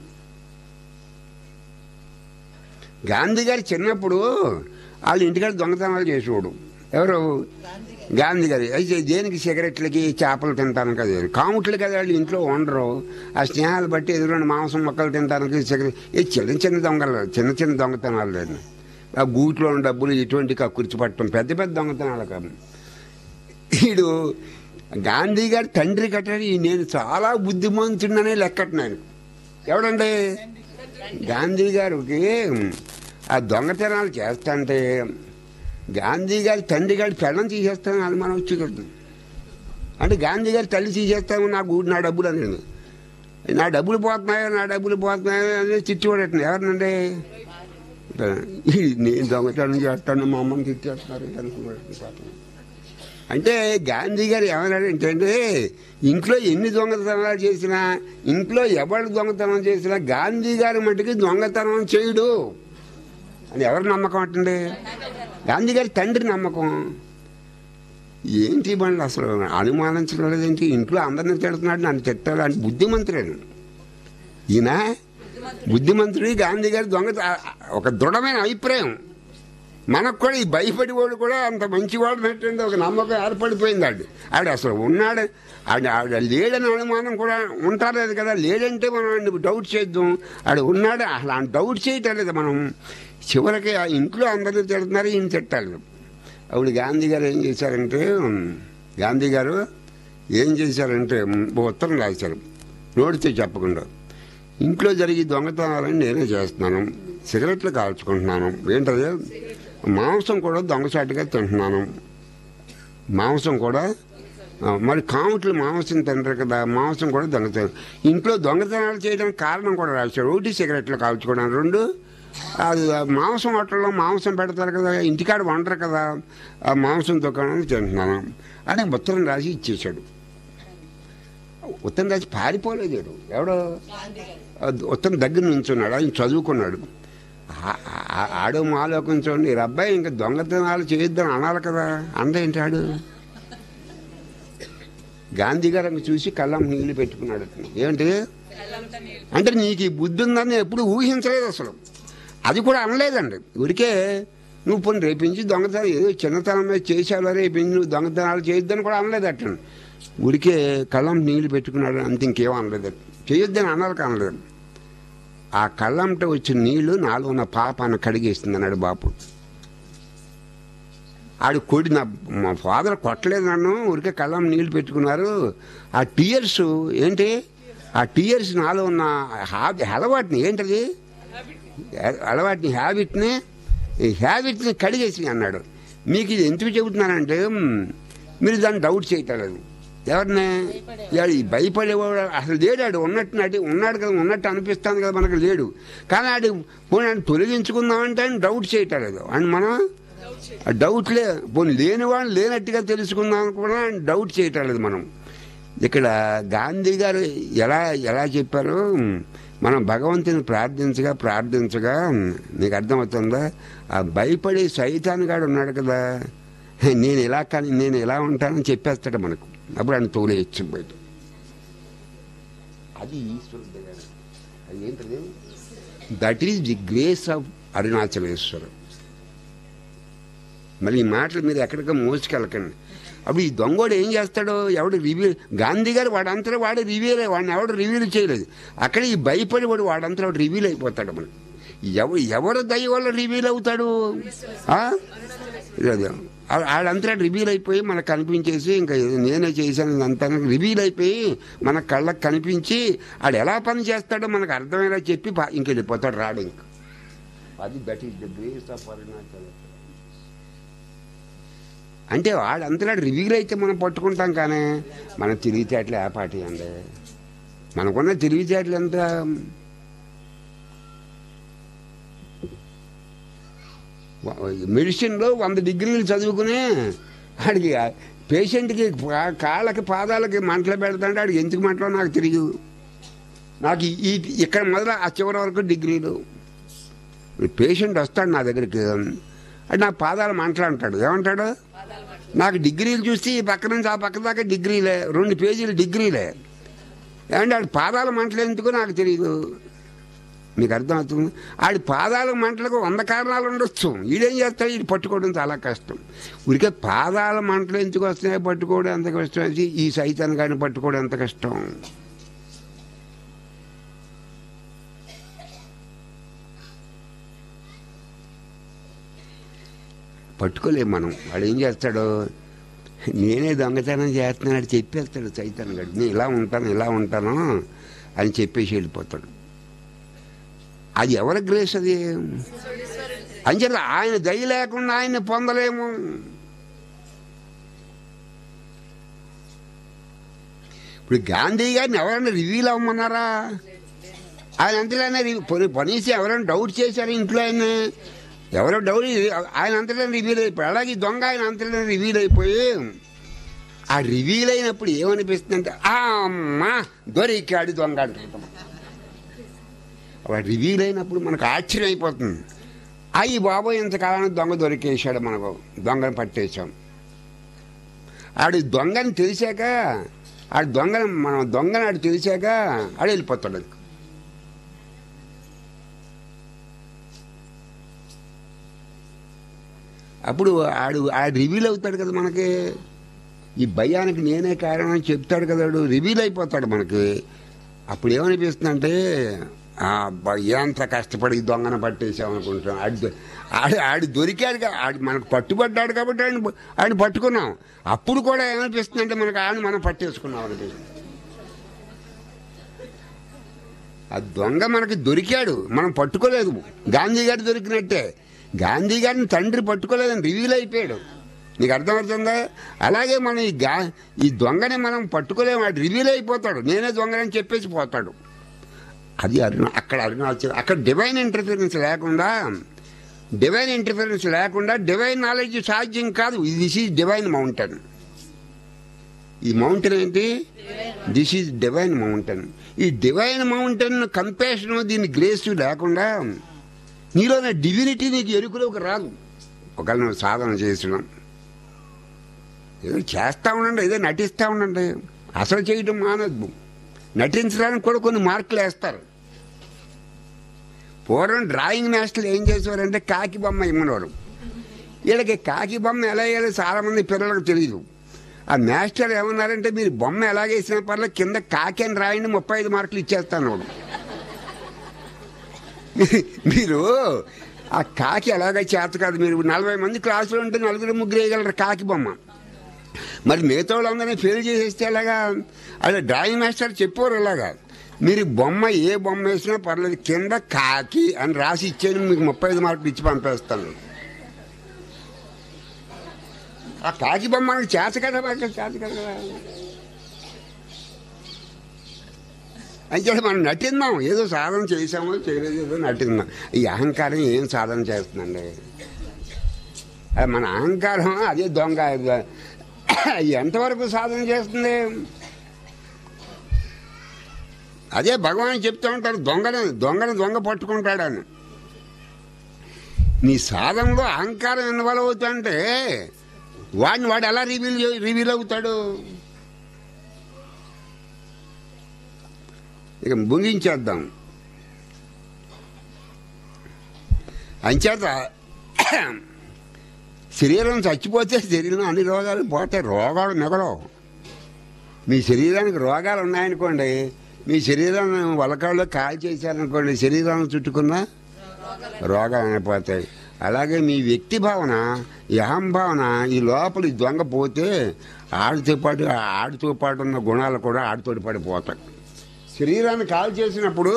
గాంధీ గారు చిన్నప్పుడు వాళ్ళ ఇంటికాడ దొంగతనాలు చేసేవాడు. ఎవరు? గాంధీ గారు. అయితే దేనికి? సిగరెట్లకి, చేపలు తింటాను కదా, కాముట్లు కదా వాళ్ళు ఇంట్లో ఉండరు. ఆ స్నేహాలు బట్టి ఎదురున్న మాంసం మొక్కలు తింటానికి సిగరెట్ చిన్న దొంగతనాలు లేదు. ఆ గూట్లో ఉన్న డబ్బులు ఇటువంటి కక్కుర్చి పట్టడం పెద్ద దొంగతనాలు కాదు. వీడు గాంధీ గారి తండ్రి కట్టాడు. నేను చాలా బుద్ధిమంతుడనే లెక్కట్నాను. ఎవడండి? గాంధీ గారికి ఆ దొంగతనాలు చేస్తాంటే గాంధీ గారి తండ్రి గారి పెళ్ళం తీసేస్తానని అనుమానం వచ్చి అంటే గాంధీ గారి తల్లి తీసేస్తాము నా డబ్బులు అనేది. నా డబ్బులు పోతున్నాయో అనేది తిట్టివాడటండి. ఎవరినండి? నేను దొంగతనం చేస్తాను మా అమ్మని తిట్టేస్తున్నారు అనుకున్నాడు. అంటే గాంధీ గారు ఏమన్నాడంటే ఇంట్లో ఎన్ని దొంగతనాలు చేసినా, ఇంట్లో ఎవరు దొంగతనం చేసినా గాంధీ గారి మటుకి దొంగతనం చేయడు అని ఎవరి నమ్మకం అంటండి? గాంధీ గారి తండ్రి నమ్మకం. ఏంటి బండి అసలు అనుమానించడం లేదేంటి? ఇంట్లో అందరినీ తిడుతున్నాడు, నన్ను తిట్టాలి అంటే బుద్ధిమంతుడేను ఈయన. బుద్ధిమంతుడి గాంధీ గారి ఒక దృఢమైన అభిప్రాయం. మనకు కూడా ఈ భయపడేవాడు కూడా అంత మంచివాడు పెట్టండి ఒక నమ్మకం ఏర్పడిపోయింది. ఆవిడ అసలు ఉన్నాడు, ఆవిడ లేడని అనుమానం కూడా ఉంటాలేదు కదా. లేడంటే మనం డౌట్ చేద్దాం, ఆవిడ ఉన్నాడు అసలు ఆ డౌట్ చేయటం లేదు మనం. చివరికి ఆ ఇంట్లో అందరినీ తిడుతున్నారు, ఈయన తిట్టాలి. అప్పుడు గాంధీ గారు ఏం చేశారంటే ఉత్తరం రాశారు నోటితో చెప్పకుండా. ఇంట్లో జరిగి దొంగతనాలని నేనే చేస్తున్నాను, సిగరెట్లు కాల్చుకుంటున్నాను, ఏంటది మాంసం కూడా దొంగచాటుగా తింటున్నాను, మాంసం కూడా మరి కాముట్లు మాంసం తింటారు కదా, మాంసం కూడా దొంగతనం. ఇంట్లో దొంగతనాలు చేయడానికి కారణం కూడా రాశాడు. ఒకటి సిగరెట్లు కాల్చుకోవడానికి, రెండు అది మాంసం హోటల్లో మాంసం పెడతారు కదా, ఇంటికాడ వండరు కదా, ఆ మాంసం దుకాణాన్ని తింటున్నాను అని ఉత్తరం రాసి ఇచ్చేశాడు. ఉత్తరం రాసి పారిపోలేదు ఎవడో, ఉత్తరం దగ్గర నుంచున్నాడు, ఆయన చదువుకున్నాడు. ఆడో ఆలోచించండి, ఈ అబ్బాయి ఇంకా దొంగతనాలు చేయొద్దని అనాలి కదా, అందేంటాడు. గాంధీ గారు చూసి కళ్ళం నీళ్లు పెట్టుకున్నాడు. ఏమిటి అంటే నీకు ఈ బుద్ధి ఉందని ఎప్పుడు ఊహించలేదు అసలు. అది కూడా అనలేదండి. ఊరికే నువ్వు పోనీ రేపించి దొంగతనం ఏదో చిన్నతనం మీద చేసావు, రేపించి నువ్వు దొంగతనాలు చేయొద్దని కూడా అనలేదు. అట్లా ఊరికే కళ్ళం నీళ్లు పెట్టుకున్నాడు అంత, ఇంకేమో అనలేదు. చేయొద్దని అనాలి అనలేదు. ఆ కళ్ళంట వచ్చిన నీళ్లు నాలో ఉన్న పాపాన్ని కడిగేస్తుంది అన్నాడు బాపు. ఆడు కొడి మా ఫాదర్ కొట్టలేదు నన్ను, ఊరికే కళ్ళం నీళ్లు పెట్టుకున్నారు. ఆ టీయర్స్ ఏంటి, ఆ టీయర్స్ నాలో ఉన్న అలవాటుని ఏంటది అలవాటుని హ్యాబిట్ని కడిగేసి అన్నాడు. మీకు ఇది ఎందుకు చెబుతున్నానంటే మీరు దాన్ని డౌట్ చేయటలేదు. ఎవరిని భయపడేవాడు అసలు లేడు. ఆడు ఉన్నాడు కదా, ఉన్నట్టు అనిపిస్తాను కదా మనకు, లేడు. కానీ ఆడు పోనీ తొలగించుకుందామంటే ఆయన డౌట్ చేయటలేదు. అండ్ మనం డౌట్లే పోనీ లేనివాడిని లేనట్టుగా తెలుసుకుందాం కూడా ఆయన డౌట్ చేయటలేదు మనం. ఇక్కడ గాంధీ గారు ఎలా చెప్పారు, మనం భగవంతుని ప్రార్థించగా నీకు అర్థమవుతుందా, ఆ భయపడే సైతాన్గాడు ఉన్నాడు కదా, నేను ఇలా ఉంటానని చెప్పేస్తాడు మనకు. అప్పుడు ఆయన తోలేయచ్చు బయట. అది ఈశ్వరుడు. అది ఏంటది, that is the grace of Arunachaleshwaram. మరి ఈ మాటలు మీరు ఎక్కడికో మోసుకెళ్ళకండి. అప్పుడు ఈ దొంగోడు ఏం చేస్తాడో ఎవడు రివీల్, గాంధీ గారు వాడంతా వాడు రివీల్, వాడిని ఎవడు రివీల్ చేయలేదు. అక్కడ ఈ భయపడి వాడంతా వాడు రివీల్ అయిపోతాడు. మనకి ఎవరు దయ వల్ల రివీల్ అవుతాడు, ఆడంతా రివీల్ అయిపోయి మనకు కనిపించేసి ఇంకా నేనే చేశాను అంతా రివీల్ అయిపోయి మన కళ్ళకు కనిపించి ఆడు ఎలా పని చేస్తాడో మనకు అర్థమయ్యేలా చెప్పి ఇంకెళ్ళిపోతాడు, రాడు ఇంక. అది that is the grace of Arunachalam. అంటే వాడంతా రివీల్ అయితే మనం పట్టుకుంటాం, కానీ మన తెలివితేటలు ఏ పాటి అండి, మనకున్న తెలివితేటలు ఎంత. మెడిసిన్లో 100 డిగ్రీలు చదువుకుని ఆడికి పేషెంట్కి కాళ్ళకి పాదాలకి మంటలు పెడతాంటే ఆడికి ఎందుకు మంటలో నాకు తెలియదు. నాకు ఇక్కడ మొదలు ఆ చివరి వరకు డిగ్రీలు. పేషెంట్ వస్తాడు నా దగ్గరికి, అది నా పాదాలు మంటలు అంటాడు. ఏమంటాడు, నాకు డిగ్రీలు చూసి ఈ పక్క నుంచి ఆ పక్క దాకా డిగ్రీలే, 2 పేజీలు డిగ్రీలే. ఏమంటే ఆడి పాదాల మంటలు ఎందుకు నాకు తెలియదు. మీకు అర్థమవుతుంది. ఆడి పాదాల మంటలకు 100 కారణాలు ఉండొచ్చు. ఈడేం చేస్తాడు, ఇది పట్టుకోవడం చాలా కష్టం. ఊరికే పాదాల మంటలు ఎందుకు వస్తున్నాయి, పట్టుకోవడం ఎంత కష్టం, అది ఈ సైతాన్ని కానీ పట్టుకోవడం ఎంత కష్టం. పట్టుకోలేము మనం. వాడు ఏం చేస్తాడు, నేనే దొంగతనం చేస్తున్నాడు చెప్పేస్తాడు సైతాన్ గడు. నేను ఇలా ఉంటాను అని చెప్పేసి వెళ్ళిపోతాడు. అది ఎవరి గ్రేస్ అది అని చెప్పి ఆయన దయ లేకుండా ఆయన్ని పొందలేము. ఇప్పుడు గాంధీ గారిని ఎవరైనా రివ్యూలు అవ్వమన్నారా? ఆయన అంతలోనే పనిసి ఎవరైనా డౌట్ చేశారు ఇంట్లో, ఆయన ఎవరో డౌట్ ఆయన అంతలోనే రివ్యూలు అయిపోయి, అలాగే దొంగ ఆయన అంతలోనే రివ్యూలు అయిపోయి ఆ రివీల్ అయినప్పుడు ఏమనిపిస్తుందంటే అమ్మా దొరికాడు దొంగ అంటుంటాం. రివీల్ అయినప్పుడు మనకు ఆశ్చర్యం అయిపోతుంది. అయ్యి బాబోయ్ ఇంతకాలానికి దొంగ దొరికేశాడు, మనకు దొంగను పట్టేశాం. ఆడు దొంగని తెలిసాక మనం దొంగని ఆడు తెలిసాక ఆడు వెళ్ళిపోతాడు. అప్పుడు ఆడు రివీల్ అవుతాడు కదా మనకి. ఈ భయానికి నేనే కారణం అని చెప్తాడు కదా, ఆడు రివీల్ అయిపోతాడు మనకి. అప్పుడు ఏమనిపిస్తుందంటే ఎంత కష్టపడి దొంగను పట్టేసామనుకుంటాం. ఆడు దొరికాడు, ఆడు మనకు పట్టుబడ్డాడు కాబట్టి ఆయన పట్టుకున్నాం. అప్పుడు కూడా ఏమనిపిస్తుందంటే మనకు ఆయన మనం పట్టేసుకున్నాం అనిపిస్తుంది. ఆ దొంగ మనకి దొరికాడు, మనం పట్టుకోలేదు. గాంధీ గారు దొరికినట్టే, గాంధీ గారిని తండ్రి పట్టుకోలేదని రివీల్ అయిపోయాడు. నీకు అర్థమవుతుందా? అలాగే మనం ఈ దొంగని మనం పట్టుకోలేము, వాడు రివీల్ అయిపోతాడు. నేనే దొంగని చెప్పేసి పోతాడు. అది అక్కడ డివైన్ ఇంటర్ఫిరెన్స్ లేకుండా డివైన్ నాలెడ్జ్ సాధ్యం కాదు. This is divine mountain. ఈ మౌంటైన్ ఏంటి? This is divine mountain. ఈ డివైన్ మౌంటైన్ కంపాషన్, దీని గ్రేస్ లేకుండా నీలోనే డివినిటీ నీకు ఎరుకులోకి రాదు. ఒకవేళ నువ్వు సాధన చేసినాం, ఏదో చేస్తూ ఉండండి, ఏదో నటిస్తూ ఉండండి, అసలు చేయడం మానద్దు. నటించడానికి కూడా కొన్ని మార్కులు వేస్తారు. పూర్వం డ్రాయింగ్ మాస్టర్లు ఏం చేసేవారంటే కాకి బొమ్మ ఇమ్మనేవారు. వీళ్ళకి కాకి బొమ్మ ఎలా వేయాలో చాలామంది పిల్లలకు తెలియదు. ఆ మాస్టర్ ఏమన్నారంటే మీరు బొమ్మ ఎలాగేసినా పర్లేదు, కింద కాకి అని రాయండి, 35 మార్కులు ఇచ్చేస్తాను. మీరు ఆ కాకి ఎలాగ చేత కాదు. మీరు 40 మంది క్లాసులో ఉంటే 4-3 వేయగలరు కాకి బొమ్మ. మరి మిగతా వాళ్ళందరినీ ఫెయిల్ చేసేస్తే ఎలాగా? అదే డ్రాయింగ్ మాస్టర్ చెప్పారు, ఇలాగా మీరు బొమ్మ ఏ బొమ్మ వేసినా పర్లేదు, కింద కాకి అని రాసి ఇచ్చేది, మీకు 35 మార్కులు ఇచ్చి పంపేస్తాను. ఆ కాకి బొమ్మ మనకు చేత కదా అయితే మనం నటిందాం. ఏదో సాధన చేసామో చేయలేదు, ఏదో నటిందాం. ఈ అహంకారం ఏం సాధన చేస్తుందండి? అది మన అహంకారం, అదే దొంగ. ఎంతవరకు సాధన చేస్తుంది? అదే భగవాన్ చెప్తూ ఉంటారు, దొంగ పట్టుకుంటాడని. నీ సాధనలో అహంకారం ఇన్వాల్వ్ అవుతుంటే వాడు ఎలా రివీల్ అవుతాడు? ఇక ముగించేద్దాం. అంచేత శరీరం చచ్చిపోతే శరీరం అన్ని రోగాలు పోతాయి. రోగాలు మిగలవు. మీ శరీరానికి రోగాలు ఉన్నాయనుకోండి, మీ శరీరాన్ని వలకాళ్ళు కాల్ చేశారనుకోండి, శరీరాన్ని చుట్టుకున్న రోగాలు అయిపోతాయి. అలాగే మీ వ్యక్తి భావన, ఈ అహంభావన, ఈ లోపల ఈ దొంగ పోతే ఆడితో పాటు ఉన్న గుణాలు కూడా ఆడితో పడిపోతాయి. శరీరాన్ని కాల్ చేసినప్పుడు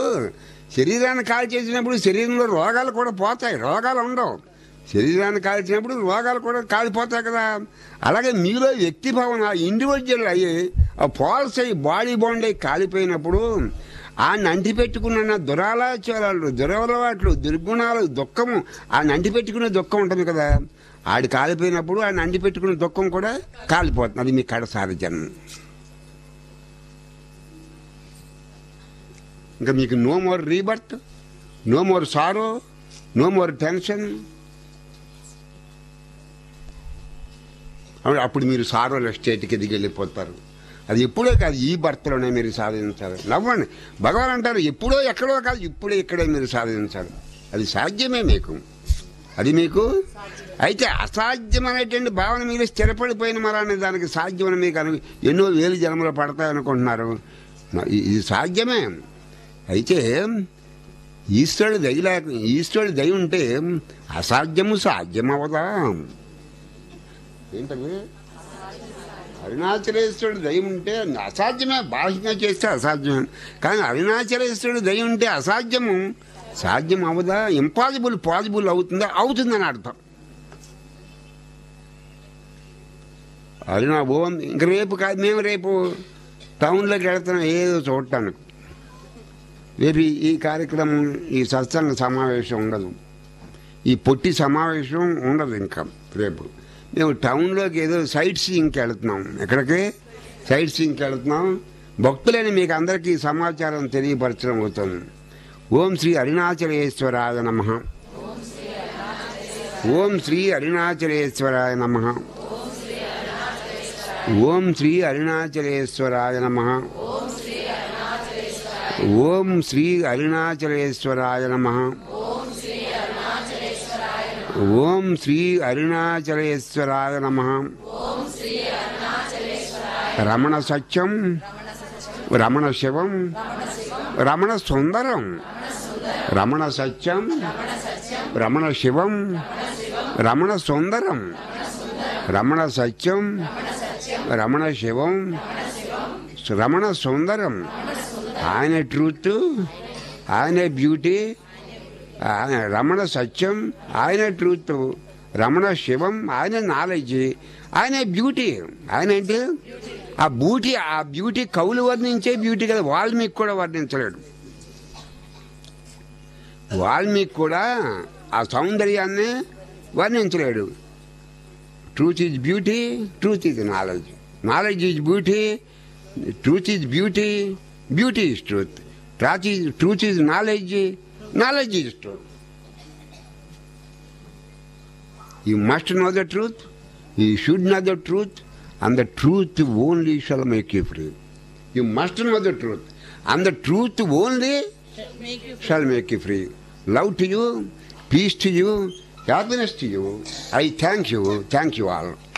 శరీరంలో రోగాలు కూడా పోతాయి, రోగాలు ఉండవు. శరీరాన్ని కాల్చినప్పుడు రోగాలు కూడా కాలిపోతాయి కదా. అలాగే మీలో వ్యక్తి భావన ఇండివిజువల్ అయ్యి ఫాల్స్ అయ్యి బాడీ బాండ్ అయ్యి కాలిపోయినప్పుడు ఆయన అంటిపెట్టుకున్న దురాలోచనలు, దురలవాట్లు, దుర్గుణాలు, దుఃఖము, ఆయన అంటిపెట్టుకునే దుఃఖం ఉంటుంది కదా, ఆడి కాలిపోయినప్పుడు ఆయన అంటిపెట్టుకునే దుఃఖం కూడా కాలిపోతుంది. అది మీ కడసారి జన్మ. ఇంకా మీకు no more rebirth, no more sorrow, no more tension. అప్పుడు మీరు సారోల స్టేట్కి ఎదిగి వెళ్ళిపోతారు. అది ఎప్పుడో కాదు, ఈ బర్త్లోనే మీరు సాధించాలి. నవ్వండి. భగవాన్ అంటారు ఎప్పుడో ఎక్కడో కాదు, ఇప్పుడే ఇక్కడే మీరు సాధించాలి. అది సాధ్యమే మీకు, అది మీకు. అయితే అసాధ్యం అనేటువంటి భావన మీరు స్థిరపడిపోయిన మరనే దానికి సాధ్యమని మీకు ఎన్నో వేలు జన్మలు పడతాయనుకుంటున్నారు. ఇది సాధ్యమే. అయితే ఈశ్వరుడి దయ ఉంటే అసాధ్యము సాధ్యమవదా? ఏంటది? అరుణాచలేశ్వరుడు దయ ఉంటే అసాధ్యమే, బాహ్యంగా చేస్తే అసాధ్యమే. కానీ అరుణాచలేశ్వరుడు దయ ఉంటే అసాధ్యము సాధ్యం అవదా? ఇంపాసిబుల్ పాసిబుల్ అవుతుందా? అవుతుందని అర్థం. ఇంక రేపు కాదు, మేము రేపు టౌన్లోకి వెళ్తున్నాం ఏదో చూడటానికి. రేపు ఈ కార్యక్రమం, ఈ సత్సంగ సమావేశం ఉండదు, ఈ పొట్టి సమావేశం ఉండదు. ఇంకా రేపు మేము టౌన్లోకి ఏదో సైట్ సీయింగ్కి వెళుతున్నాం. ఎక్కడికి? సైట్ సీయింగ్కి వెళుతున్నాం. భక్తులని మీకు అందరికీ సమాచారం తెలియపరచడం అవుతుంది. ఓం శ్రీ అరుణాచలేశ్వరాయ నమః. ఓం శ్రీ అరుణాచలేశ్వరాయ నమః. ఓం శ్రీ అరుణాచలేశ్వరాయ నమః. ఓం శ్రీ అరుణాచలేశ్వరాయ నమః. ఓం శ్రీ అరుణాచలేశ్వరాయ నమః. రమణ సత్యం, రమణ శివం, రమణ సుందరం, రమణ సత్యం, రమణ శివం, రమణ సుందరం, రమణ సత్యం, రమణ శివం, రమణ సుందరం. ఆయన ట్రూత్, ఆయన బ్యూటీ, రమణ సత్యం, ఆయన ట్రూత్, రమణ శివం, ఆయన నాలెడ్జ్, ఆయన బ్యూటీ. ఆయన ఏంటి? ఆ బ్యూటీ కవులు వర్ణించే బ్యూటీ కదా. వాల్మీకి కూడా వర్ణించలేడు. వాల్మీకి కూడా ఆ సౌందర్యాన్ని వర్ణించలేడు. Truth is beauty, truth is knowledge, knowledge is beauty, truth is beauty, beauty is truth, truth is knowledge, knowledge is truth. You must know the truth, you should know the truth, and the truth only shall make you free. You must know the truth, and the truth only shall make you free. Love to you, peace to you, happiness to you. I thank you all.